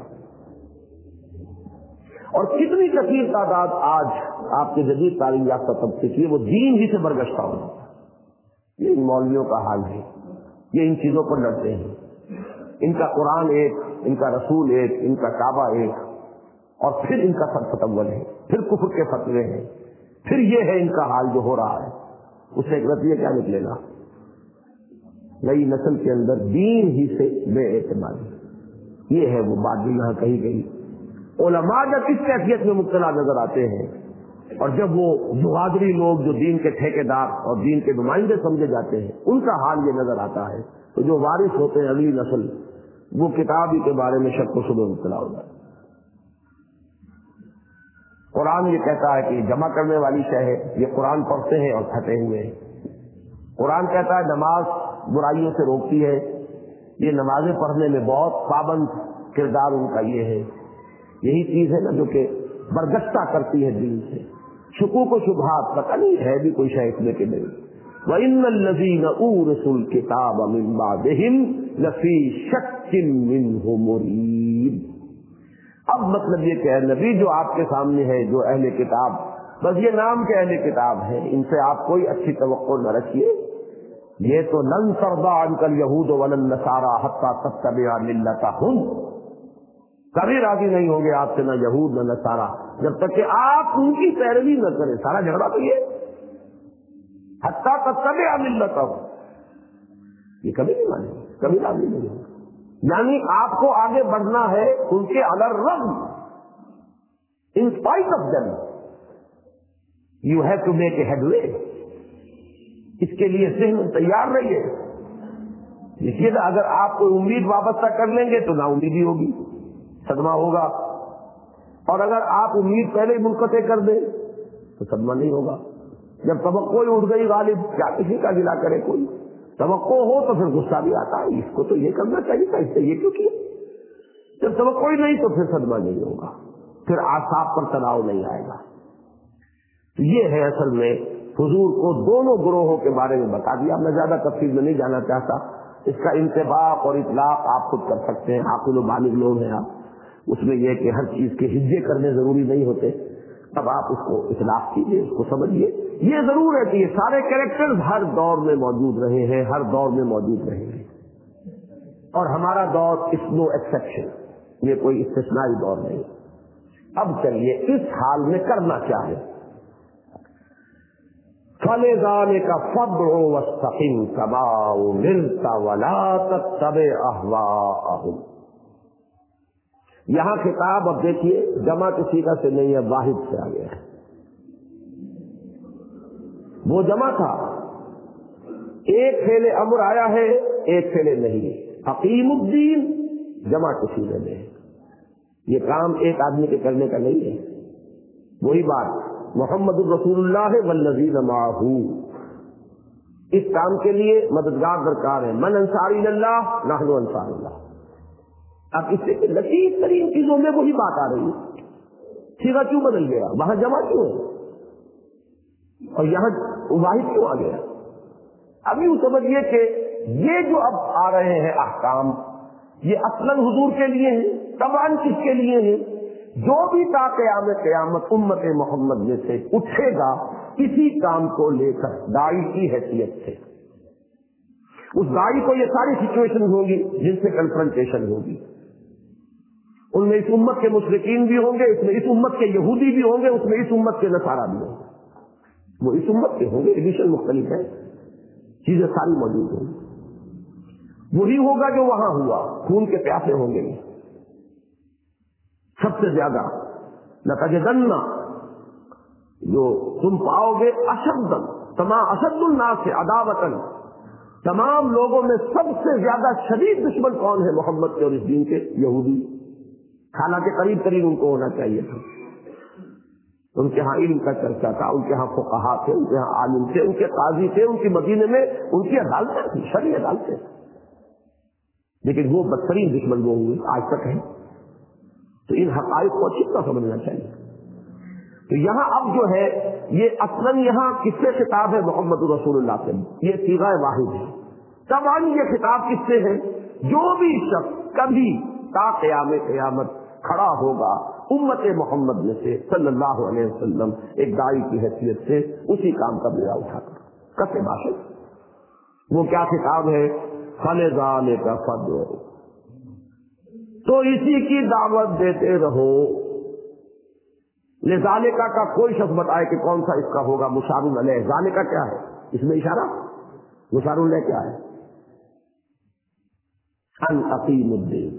Speaker 1: اور کتنی کثیر تعداد آج آپ کے جدید تعلیم یافتہ طبقے کی وہ دین ہی سے برگشتہ ہو جاتا ہے. یہ ان مولویوں کا حال ہے, یہ ان چیزوں پر لڑتے ہیں. ان کا قرآن ایک, ان کا رسول ایک, ان کا کعبہ ایک, اور پھر ان کا سر فتول ہے, پھر کفر کے فتوے ہیں, پھر یہ ہے ان کا حال جو ہو رہا ہے. اس سے ایک نتیجہ کیا نکلے گا؟ نئی نسل کے اندر دین ہی سے بے اعتمادی. یہ ہے وہ بات جو یہاں کہی گئی. علماء جب اس کیفیت میں مبتلا نظر آتے ہیں, اور جب وہ جوادری لوگ جو دین کے ٹھیکیدار اور دین کے نمائندے سمجھے جاتے ہیں, ان کا حال یہ نظر آتا ہے, تو جو وارث ہوتے ہیں اگلی نسل, وہ کتاب ہی کے بارے میں شک و شبہ مبتلا ہو جاتے ہیں. قرآن یہ کہتا ہے کہ یہ جمع کرنے والی شے ہے, یہ قرآن پڑھتے ہیں اور پھٹے ہوئے ہیں. قرآن کہتا ہے نماز برائیوں سے روکتی ہے, یہ نمازیں پڑھنے میں بہت پابند کردار ان کا یہ ہے. یہی چیز ہے نا جو کہ برگشتہ کرتی ہے دین سے. شکوک و شبہات, پتہ نہیں ہے بھی کوئی شے اس میں کہ نہیں. وَإِنَّ الَّذِينَ أُورِثُوا الْكِتَابَ مِن بَعْدِهِمْ لَفِي شَكٍّ مِّنْهُ مُرِيبٍ. اب مطلب یہ کہ نبی جو آپ کے سامنے ہے, جو اہل کتاب, بس یہ نام کے اہل کتاب ہیں, ان سے آپ کوئی اچھی توقع نہ رکھیے. یہ تو لن ترضى عنك اليهود ولا النصارى حتى تتبع ملتهم, کبھی راضی نہیں ہوں گے آپ سے نہ یہود نہ نصارہ جب تک کہ آپ ان کی پیروی نہ کریں. سارا جھگڑا تو یہ حتى تتبع ملتهم, یہ کبھی نہیں مانیں گے, کبھی راضی نہیں ہوں گے. یعنی آپ کو آگے بڑھنا ہے ان کے الر رغم، in spite of them you have to make a headway. اس کے لیے ذہن تیار رہیے. دیکھیے نا، اگر آپ کوئی امید وابستہ کر لیں گے تو نا امیدی ہوگی، صدمہ ہوگا. اور اگر آپ امید پہلے ہی منقطع کر دیں تو صدمہ نہیں ہوگا. جب توقع اٹھ گئی غالب، کیا کسی کا گلا کرے کوئی؟ توقع ہو تو پھر غصہ بھی آتا ہے، اس کو تو یہ کرنا چاہیے تھا، اس سے یہ کیوں کیا؟ جب توقع ہی نہیں تو پھر صدمہ نہیں ہوگا، پھر اعصاب پر تناؤ نہیں آئے گا. یہ ہے اصل میں حضور کو دونوں گروہوں کے بارے میں بتا دیا. میں زیادہ تفصیل میں نہیں جانا چاہتا. اس کا انطباق اور اطلاق آپ خود کر سکتے ہیں، عاقل و بالغ لوگ ہیں آپ. اس میں یہ کہ ہر چیز کے حجے کرنے ضروری نہیں ہوتے. اب آپ اس کو اطلاق کیجیے، اس کو سمجھیے. یہ ضرور ہے کہ یہ سارے کریکٹرز ہر دور میں موجود رہے ہیں، ہر دور میں موجود رہیں گے، اور ہمارا دور اس نو ایکسیپشن، یہ کوئی استثنائی دور نہیں. اب چلیے اس حال میں کرنا کیا ہے. فَلِذَلِكَ فَادْعُ وَاسْتَقِمْ كَمَا أُمِرْتَ وَلَا تَتَّبِعْ أَهْوَاءَهُمْ. یہاں خطاب اب دیکھیے جمع کے صیغہ سے نہیں ہے، واحد سے آ گیا ہے. وہ جمع تھا، ایک فعل امر آیا ہے، ایک فعل نہیں. اقیم الدین جمع کے صیغے میں ہے. یہ کام ایک آدمی کے کرنے کا نہیں ہے. وہی بات محمد الرسول اللہ والذین معہ، اس کام کے لیے مددگار درکار ہے. من انصاری اللہ، نحن انصار اللہ. اب اس سے لطیف ترین چیزوں میں وہی بات آ رہی ہے. صیغہ کیوں بدل گیا؟ وہاں جمع کیوں ہے اور یہاں واحد کیوں آ گیا؟ اب یوں سمجھیے کہ یہ جو اب آ رہے ہیں احکام، یہ اصلاً حضور کے لیے ہیں، طبعاً کس کے لیے ہیں؟ جو بھی تا قیامت امت محمد میں سے اٹھے گا اسی کام کو لے کر داعی کی حیثیت سے، اس داعی کو یہ ساری سچویشن ہوگی جن سے کنفرنٹیشن ہوگی. ان میں اس امت کے مشرکین بھی ہوں گے، اس میں اس امت کے یہودی بھی ہوں گے، اس میں اس امت کے نصارہ بھی ہوں گے. وہ اس امت کے ہوں گے، ایڈیشن مختلف ہے، چیزیں ساری موجود ہوں گی. وہی ہوگا جو وہاں ہوا. خون کے پیاسے ہوں گے سب سے زیادہ. لَتَجِدَنَّ، جو تم پاؤ گے، اشد الناس عداوۃ، تمام لوگوں میں سب سے زیادہ شدید دشمن کون ہے محمد کے اور اس دین کے؟ یہودی. حالانکہ قریب قریب ان کو ہونا چاہیے تھا. ان کے ہاں علم کا چرچا تھا، ان کے ہاں فقہا تھے، ان کے ہاں عالم تھے، ان کے قاضی تھے، ان کی مدینے میں ان کی عدالتیں تھیں، شرعی عدالتیں. لیکن وہ بدترین دشمن وہ ہوئے آج تک ہیں. تو ان حقائق کو اچھی طرح سمجھنا چاہیے. تو یہاں اب جو ہے یہ اصلاً یہاں کس سے خطاب ہے؟ محمد رسول اللہ سے. یہ صیغہ واحد ہے. طبعاً یہ خطاب کس سے ہے؟ جو بھی شخص کبھی تا قیامت کھڑا ہوگا امت محمد میں سے صلی اللہ علیہ وسلم ایک داعی کی حیثیت سے، اسی کام کا بیڑا اٹھا کر کسے باشد. وہ کیا خطاب ہے؟ فَلِذَلِكَ فَادْعُ، تو اسی کی دعوت دیتے رہو. لذالکا کا کوئی شخص بتائے کہ کون سا اس کا ہوگا مشار علیہ. ذالکا کیا ہے؟ اس میں اشارہ. مشار علیہ کیا ہے؟ ان اقیم الدین.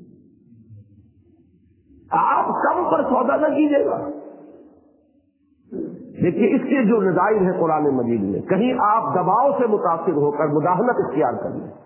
Speaker 1: آپ کم پر سودا نہ کیجیے گا. دیکھیے اس کے جو نظائر ہیں قرآن مجید میں، کہیں آپ دباؤ سے متاثر ہو کر مداہنت اختیار کر لیں.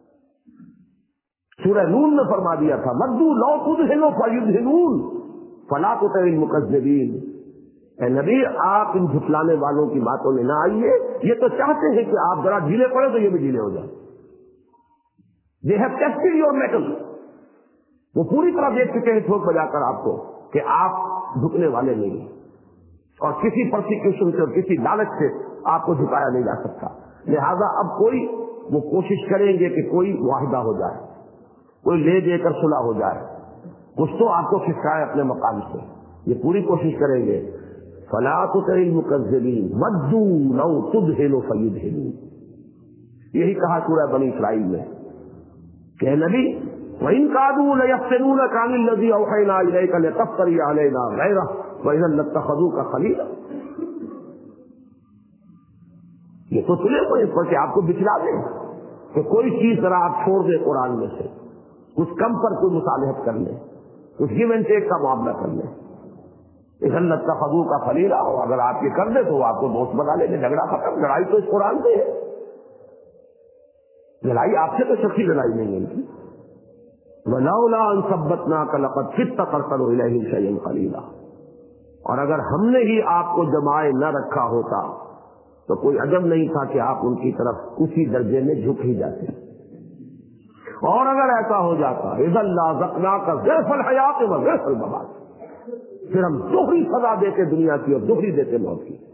Speaker 1: سورہ نون میں فرما دیا تھا مدو لو تدہنوا فیدہنون فلا تطع المکذبین. اے نبی آپ ان جھٹلانے والوں کی باتوں میں نہ آئیے. یہ تو چاہتے ہیں کہ آپ ذرا ڈھیلے پڑے تو یہ بھی ڈھیلے ہو جائیں. They have tested your mettle. وہ پوری طرح دیکھ چکے ہیں ٹھوک بجا کر آپ کو کہ آپ جھکنے والے نہیں ہیں، اور کسی پرسیکیوشن سے اور کسی لالچ سے آپ کو جھکایا نہیں جا سکتا. لہذا اب کوئی وہ کوشش کریں گے کہ کوئی معاہدہ ہو جائے، کوئی لے دے کر صلح ہو جائے، کچھ تو آپ کو کھسکائے اپنے مقام سے. یہ پوری کوشش کریں گے. فلا تطع المکذبین ودوا لو تدہن فیدہنون. یہی کہا سورہ بنی اسرائیل میں کہ نبی وَإِن كَادُوا لَيَفْتِنُونَكَ عَنِ الَّذِي أَوْحَيْنَا إِلَيْكَ لِتَفْتَرِيَ عَلَيْنَا غَيْرَهُ وَإِذًا لَاتَّخَذُوكَ خَلِيلًا. یہ تو تلے ہوئے پر کہ آپ کو بچلا دیں کہ کوئی چیز ذرا آپ چھوڑ دیں قرآن میں سے. کچھ کم پر کوئی مصالحت کر لیں، کچھ گیو اینڈ ٹیک کا معاملہ کر لیں. اللہ کا خضو کا خلیلا ہو، اگر آپ یہ کر دیں تو وہ آپ کو دوست بنا لیں گے، جھگڑا ختم. لڑائی تو اس قرآن سے ہے، لڑائی آپ سے تو شخصی لڑائی نہیں ہے ان کی. وَلَوْلَا أَن ثَبَّتْنَاكَ لَقَدْ كِدتَّ تَرْكَنُ إِلَيْهِمْ شَيْئًا قَلِيلًا. اور اگر ہم نے ہی آپ کو جمائے نہ رکھا ہوتا تو کوئی عجب نہیں تھا کہ آپ ان کی طرف اسی درجے میں جھک ہی جاتے. اور اگر ایسا ہو جاتا اذا لازقناک ضعف الحیات و ضعف الممات، پھر ہم دوہری سزا دیتے دنیا کی اور دوہری دیتے موت کی.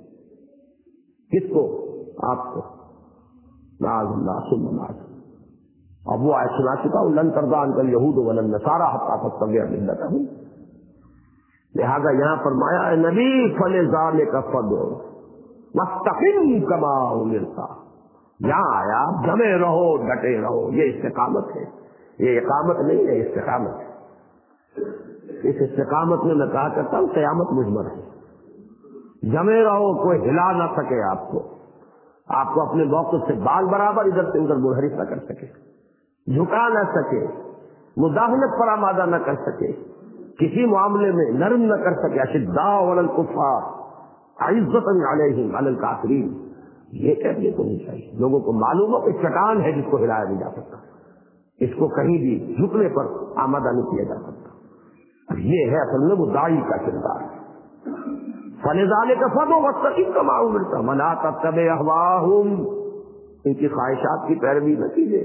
Speaker 1: کس کو؟ آپ کو. معاذ اللہ ثم معاذ. اب وہ آیت سنا چکا ہوں، لن ترضى عنك اليهود ولا النصارى حتى تتبع ملتهم. لہذا یہاں فرمایا اے نبی فلذلك فادع واستقم كما امرت. یہاں آیا جمے رہو ڈٹے رہو، یہ استقامت ہے، یہ اقامت نہیں ہے، استقامت ہے. اس استقامت میں کہا کرتا ہوں قیامت مجمر ہے. جمے رہو، کوئی ہلا نہ سکے آپ کو اپنے موقف سے بال برابر ادھر سے ادھر منحرف نہ کر سکے، جھکا نہ سکے، مداخلت پر آمادہ نہ کر سکے، کسی معاملے میں نرم نہ کر سکے. اشداء علی الکفار عزت علیہم علی الکافرین، یہ کہنے کو نہیں چاہیے. لوگوں کو معلوم ہو کہ چٹان ہے جس کو ہلایا نہیں جا سکتا، اس کو کہیں بھی جھکنے پر آمادہ نہیں کیا جا سکتا. یہ ہے اصل میں وہ داعی کا کردار. فلذلك فادع واستقم كما امرت ولا تتبع اهواءهم. ان کی خواہشات کی پیروی نہ کیجیے.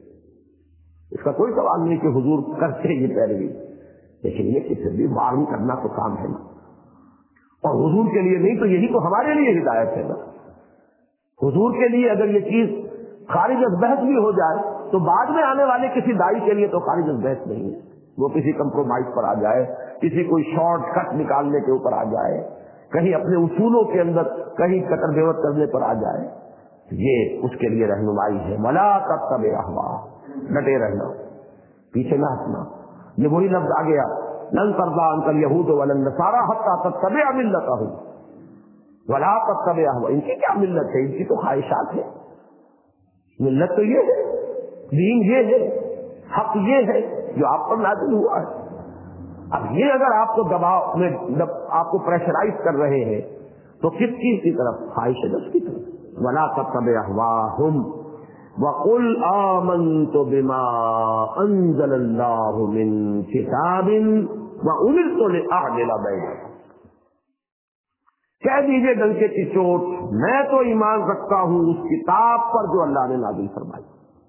Speaker 1: اس کا کوئی سوال نہیں کہ حضور کرتے یہ پیروی، لیکن یہ کہ پھر بھی معلوم کرنا تو کام ہے نا. اور حضور کے لیے نہیں تو یہی تو ہمارے لیے ہدایت ہے نا. حضور کے لیے اگر یہ چیز خارج از بحث بھی ہو جائے تو بعد میں آنے والے کسی داعی کے لیے تو خارج از بحث نہیں ہے. وہ کسی کمپرومائز پر آ جائے، کسی کوئی شارٹ کٹ نکالنے کے اوپر آ جائے، کہیں اپنے اصولوں کے اندر کہیں کٹر بیوت کرنے پر آ جائے، یہ اس کے لیے رہنمائی ہے. ولا تتبع اهواءهم، ڈٹے رہنا، پیچھے نہ ہٹنا. یہ وہی لفظ آ گیا لن ترضى عنك اليهود ولا النصارى حتى تتبع ملتهم. ولا تتبع اهواءهم، ان کی کیا ملت ہے؟ ان کی تو خواہشات ہے. ملت تو یہ ہے، دین یہ ہے، حق یہ ہے جو آپ پر نازل ہوا ہے. اب یہ اگر آپ کو دباؤ میں آپ کو پریشرائز کر رہے ہیں تو کس چیز کی طرف؟ خواہش نفس کی طرف. ولا تتبع اهواءهم وقل آمنت بما انزل الله من كتاب وامرت لاعدل بينكم. کہہ دیجیے ڈنکے کی چوٹ، میں تو ایمان رکھتا ہوں اس کتاب پر جو اللہ نے نازل فرمائی.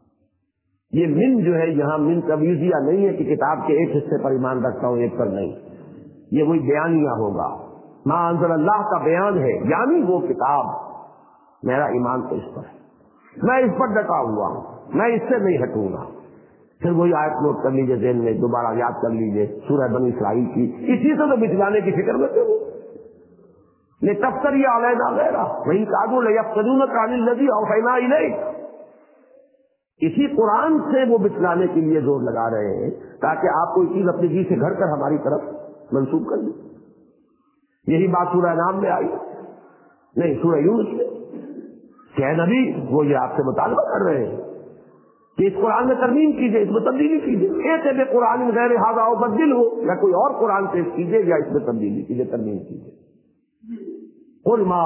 Speaker 1: یہ من جو ہے یہاں من تبعیضیہ نہیں ہے کہ کتاب کے ایک حصے پر ایمان رکھتا ہوں ایک پر نہیں. یہ وہی بیانیہ ہوگا. ما انزل اللہ کا بیان ہے، یعنی وہ کتاب، میرا ایمان تو اس پر ہے، میں اس پر ڈٹا ہوا ہوں، میں اس سے نہیں ہٹوں گا. پھر وہی آیت نوٹ کر لیجیے ذہن میں، دوبارہ یاد کر لیجیے سورہ بنی اسرائیل کی. اسی سے تو بچلانے کی فکر میں تھے وہ. لتفتری علینا غیرہ وإن كادوا لیفتنونک عن الذی اوحینا الیک. اسی قرآن سے وہ بچلانے کے لیے زور لگا رہے ہیں تاکہ آپ کوئی چیز اپنی جی سے گھڑ کر ہماری طرف منسوب کر دیں. یہی بات سورہ نام میں آئی، نہیں سورہ یونس میں، کہ اے نبی وہ یہ آپ سے مطالبہ کر رہے ہیں کہ اس قرآن میں ترمیم کیجئے، اس میں تبدیلی کیجئے. ایسے بے قرآن غیر ھذا او بدل ہو، یا کوئی اور قرآن پیش کیجئے یا اس میں تبدیلی کیجئے، ترمیم کیجئے. قل ما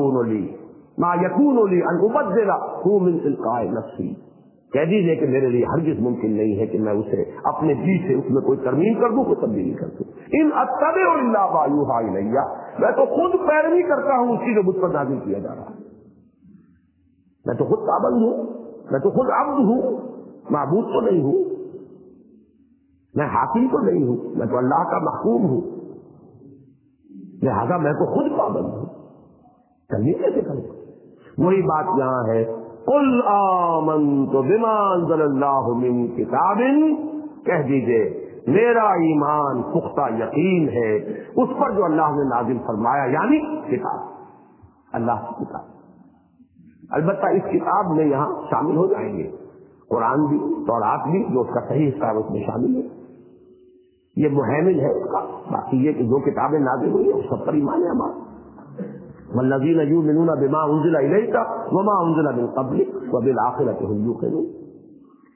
Speaker 1: یکون لی ان ابدلہ من تلقاء نفسی. کہہ دیجیے کہ میرے لیے ہرگز ممکن نہیں ہے کہ میں اسے اپنے جی سے اس میں کوئی ترمیم کر دوں، کوئی تبدیلی کر دوں. ان اتبع الا ما یوحی الی، میں تو خود پیروی کرتا ہوں اسی جو مجھ پر نازل کیا جا رہا ہے. میں تو خود پابند ہوں، میں تو خود عبد ہوں، معبود تو نہیں ہوں، میں حاکم تو نہیں ہوں، میں تو اللہ کا محکوم ہوں. لہذا میں تو خود پابند ہوں، چلیے کیسے کروں؟ وہی بات یہاں ہے. قل آمنت بما انزل اللہ من کتاب، کہہ دیجئے میرا ایمان پختہ یقین ہے اس پر جو اللہ نے نازل فرمایا، یعنی کتاب، اللہ کی کتاب. البتہ اس کتاب میں یہاں شامل ہو جائیں گے قرآن بھی، تورات بھی، جو اس کا صحیح حصہ اس میں شامل ہے. یہ مہمن ہے اس کا. باقی یہ کہ جو کتابیں نازل ہوئی ہیں اس سب پر ایمان ہے ہمارا. والذین یؤمنون بما انزل الیک وما انزل من قبلک وبالآخرۃ هم یوقنون.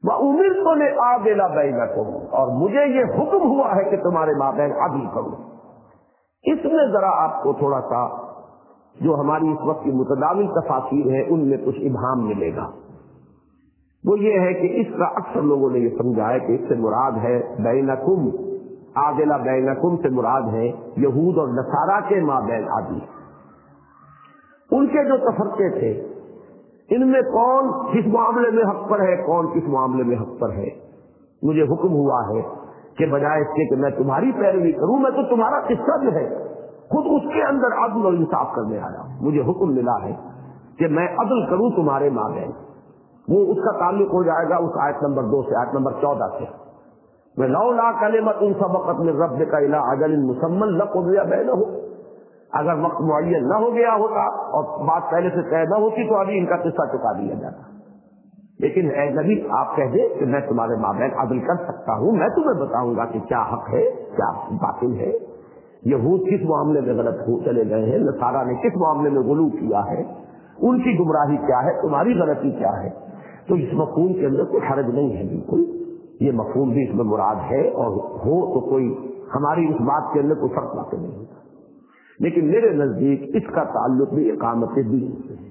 Speaker 1: وَأُمِرْتُ لِأَعْدِلَ بَيْنَكُمْ، اور مجھے یہ حکم ہوا ہے کہ تمہارے مابین عدل کروں۔ اس میں ذرا آپ کو تھوڑا سا جو ہماری اس وقت کی متداول تفاسیر ہے ان میں کچھ ابہام ملے گا۔ وہ یہ ہے کہ اس کا اکثر لوگوں نے یہ سمجھا ہے کہ اس سے مراد ہے بینکم، عادلہ بینکم سے مراد ہے یہود اور نصارہ کے مابین عدل۔ ان کے جو تفرقے تھے ان میں کون کس معاملے میں حق پر ہے، کون کس معاملے میں حق پر ہے، مجھے حکم ہوا ہے کہ بجائے اس کے کہ میں تمہاری پیروی کروں، میں تو تمہارا قصہ جو ہے خود اس کے اندر عدل اور انصاف کرنے آیا ہوں۔ مجھے حکم ملا ہے کہ میں عدل کروں تمہارے مابین۔ وہ اس کا تعلق ہو جائے گا اس آیت نمبر 2 سے، آیت نمبر 14 سے، وَلَوْلَا كَلِمَةٌ سَبَقَتْ مِن رَّبِّكَ إِلَىٰ أَجَلٍ مُّسَمًّى لَّقُضِيَ بَيْنَهُمْ، اگر وقت معین نہ ہو گیا ہوتا اور بات پہلے سے طے نہ ہوتی تو ابھی ان کا قصہ چکا دیا جاتا۔ لیکن اے نبی آپ کہہ دیں کہ میں تمہارے مابین عدل کر سکتا ہوں، میں تمہیں بتاؤں گا کہ کیا حق ہے کیا باطل ہے، یہود کس معاملے میں غلط ہو چلے گئے ہیں، نصارہ نے کس معاملے میں غلو کیا ہے، ان کی گمراہی کیا ہے، تمہاری غلطی کیا ہے۔ تو اس مفہوم کے اندر کوئی حرج نہیں ہے، بالکل یہ مفہوم بھی اس میں مراد ہے، اور ہو تو کوئی ہماری اس بات کے اندر کوئی فرق واقع نہیں ہوتا۔ لیکن میرے نزدیک اس کا تعلق بھی اقامت دین سے ہے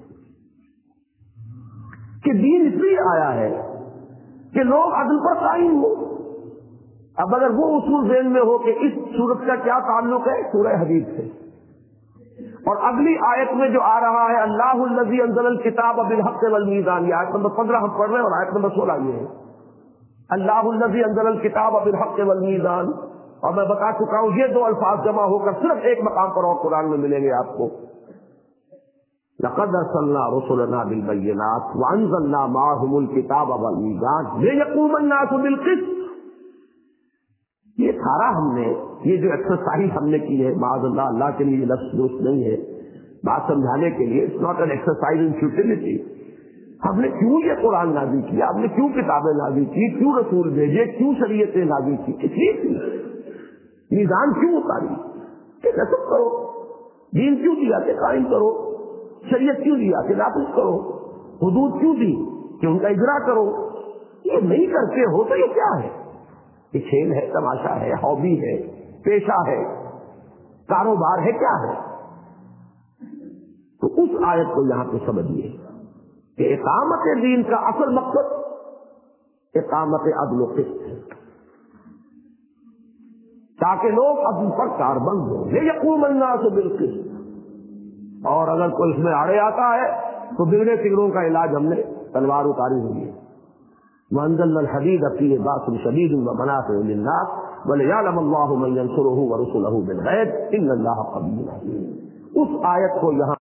Speaker 1: کہ دین اس لیے آیا ہے کہ لوگ عدل پر قائم ہو۔ اب اگر وہ اصول ذہن میں ہو کہ اس صورت کا کیا تعلق ہے سورہ حدید سے، اور اگلی آیت میں جو آ رہا ہے اللہ الذی انزل الکتاب بالحق والمیزان، یہ آیت نمبر 15 ہم پڑھ رہے ہیں اور آیت نمبر 16 یہ ہے اللہ الذی انزل الکتاب بالحق والمیزان، اور میں بتا چکا ہوں یہ دو الفاظ جمع ہو کر صرف ایک مقام پر اور قرآن میں ملیں گے آپ کو، لقد ارسلنا رسلنا بالبینات وانزلنا معهم الکتاب والمیزان لیقوم الناس بالقسط۔ یہ سارا ہم نے یہ جو ایکسرسائز ہم نے کی ہے، معاذ اللہ اللہ کے لیے لفظ درست نہیں ہے، بات سمجھانے کے لیے، it's not an exercise in futility. ہم نے کیوں یہ قرآن نازل کیا، ہم نے کیوں کتابیں نازل کی، کیوں رسول بھیجے، کیوں شریعتیں نازل کی، اس لیے میزان کیوں اتاری کہ نصب کرو، دین کیوں دیا کہ قائم کرو، شریعت کیوں دیا کہ نافذ کرو، حدود کیوں دی کہ ان کا اجرا کرو۔ یہ نہیں کرتے ہو تو یہ کیا ہے؟ یہ کھیل ہے، تماشا ہے، ہابی ہے، پیشہ ہے، کاروبار ہے، کیا ہے؟ تو اس آیت کو یہاں پہ سمجھیے کہ اقامت دین کا اصل مقصد اقامت عدل و قسط ہے، تاکہ لوگ عدل پر کاربند ہوں، لیقوم الناس بالقسط۔ اور اگر کوئی اس میں آڑے آتا ہے تو بگڑے فکروں کا علاج ہم نے تلوار اتاری ہوئی ہے۔ وَأَنزَلْنَا الْحَدِيدَ فِيهِ بَأْسٌ شَدِيدٌ وَمَنَافِعُ لِلنَّاسِ وَلِيَعْلَمَ اللَّهُ مَن يَنصُرُهُ وَرُسُلَهُ بِالْغَيْبِ إِنَّ اللَّهَ قَوِيٌّ عَزِيزٌ۔ اس آیت کو یہاں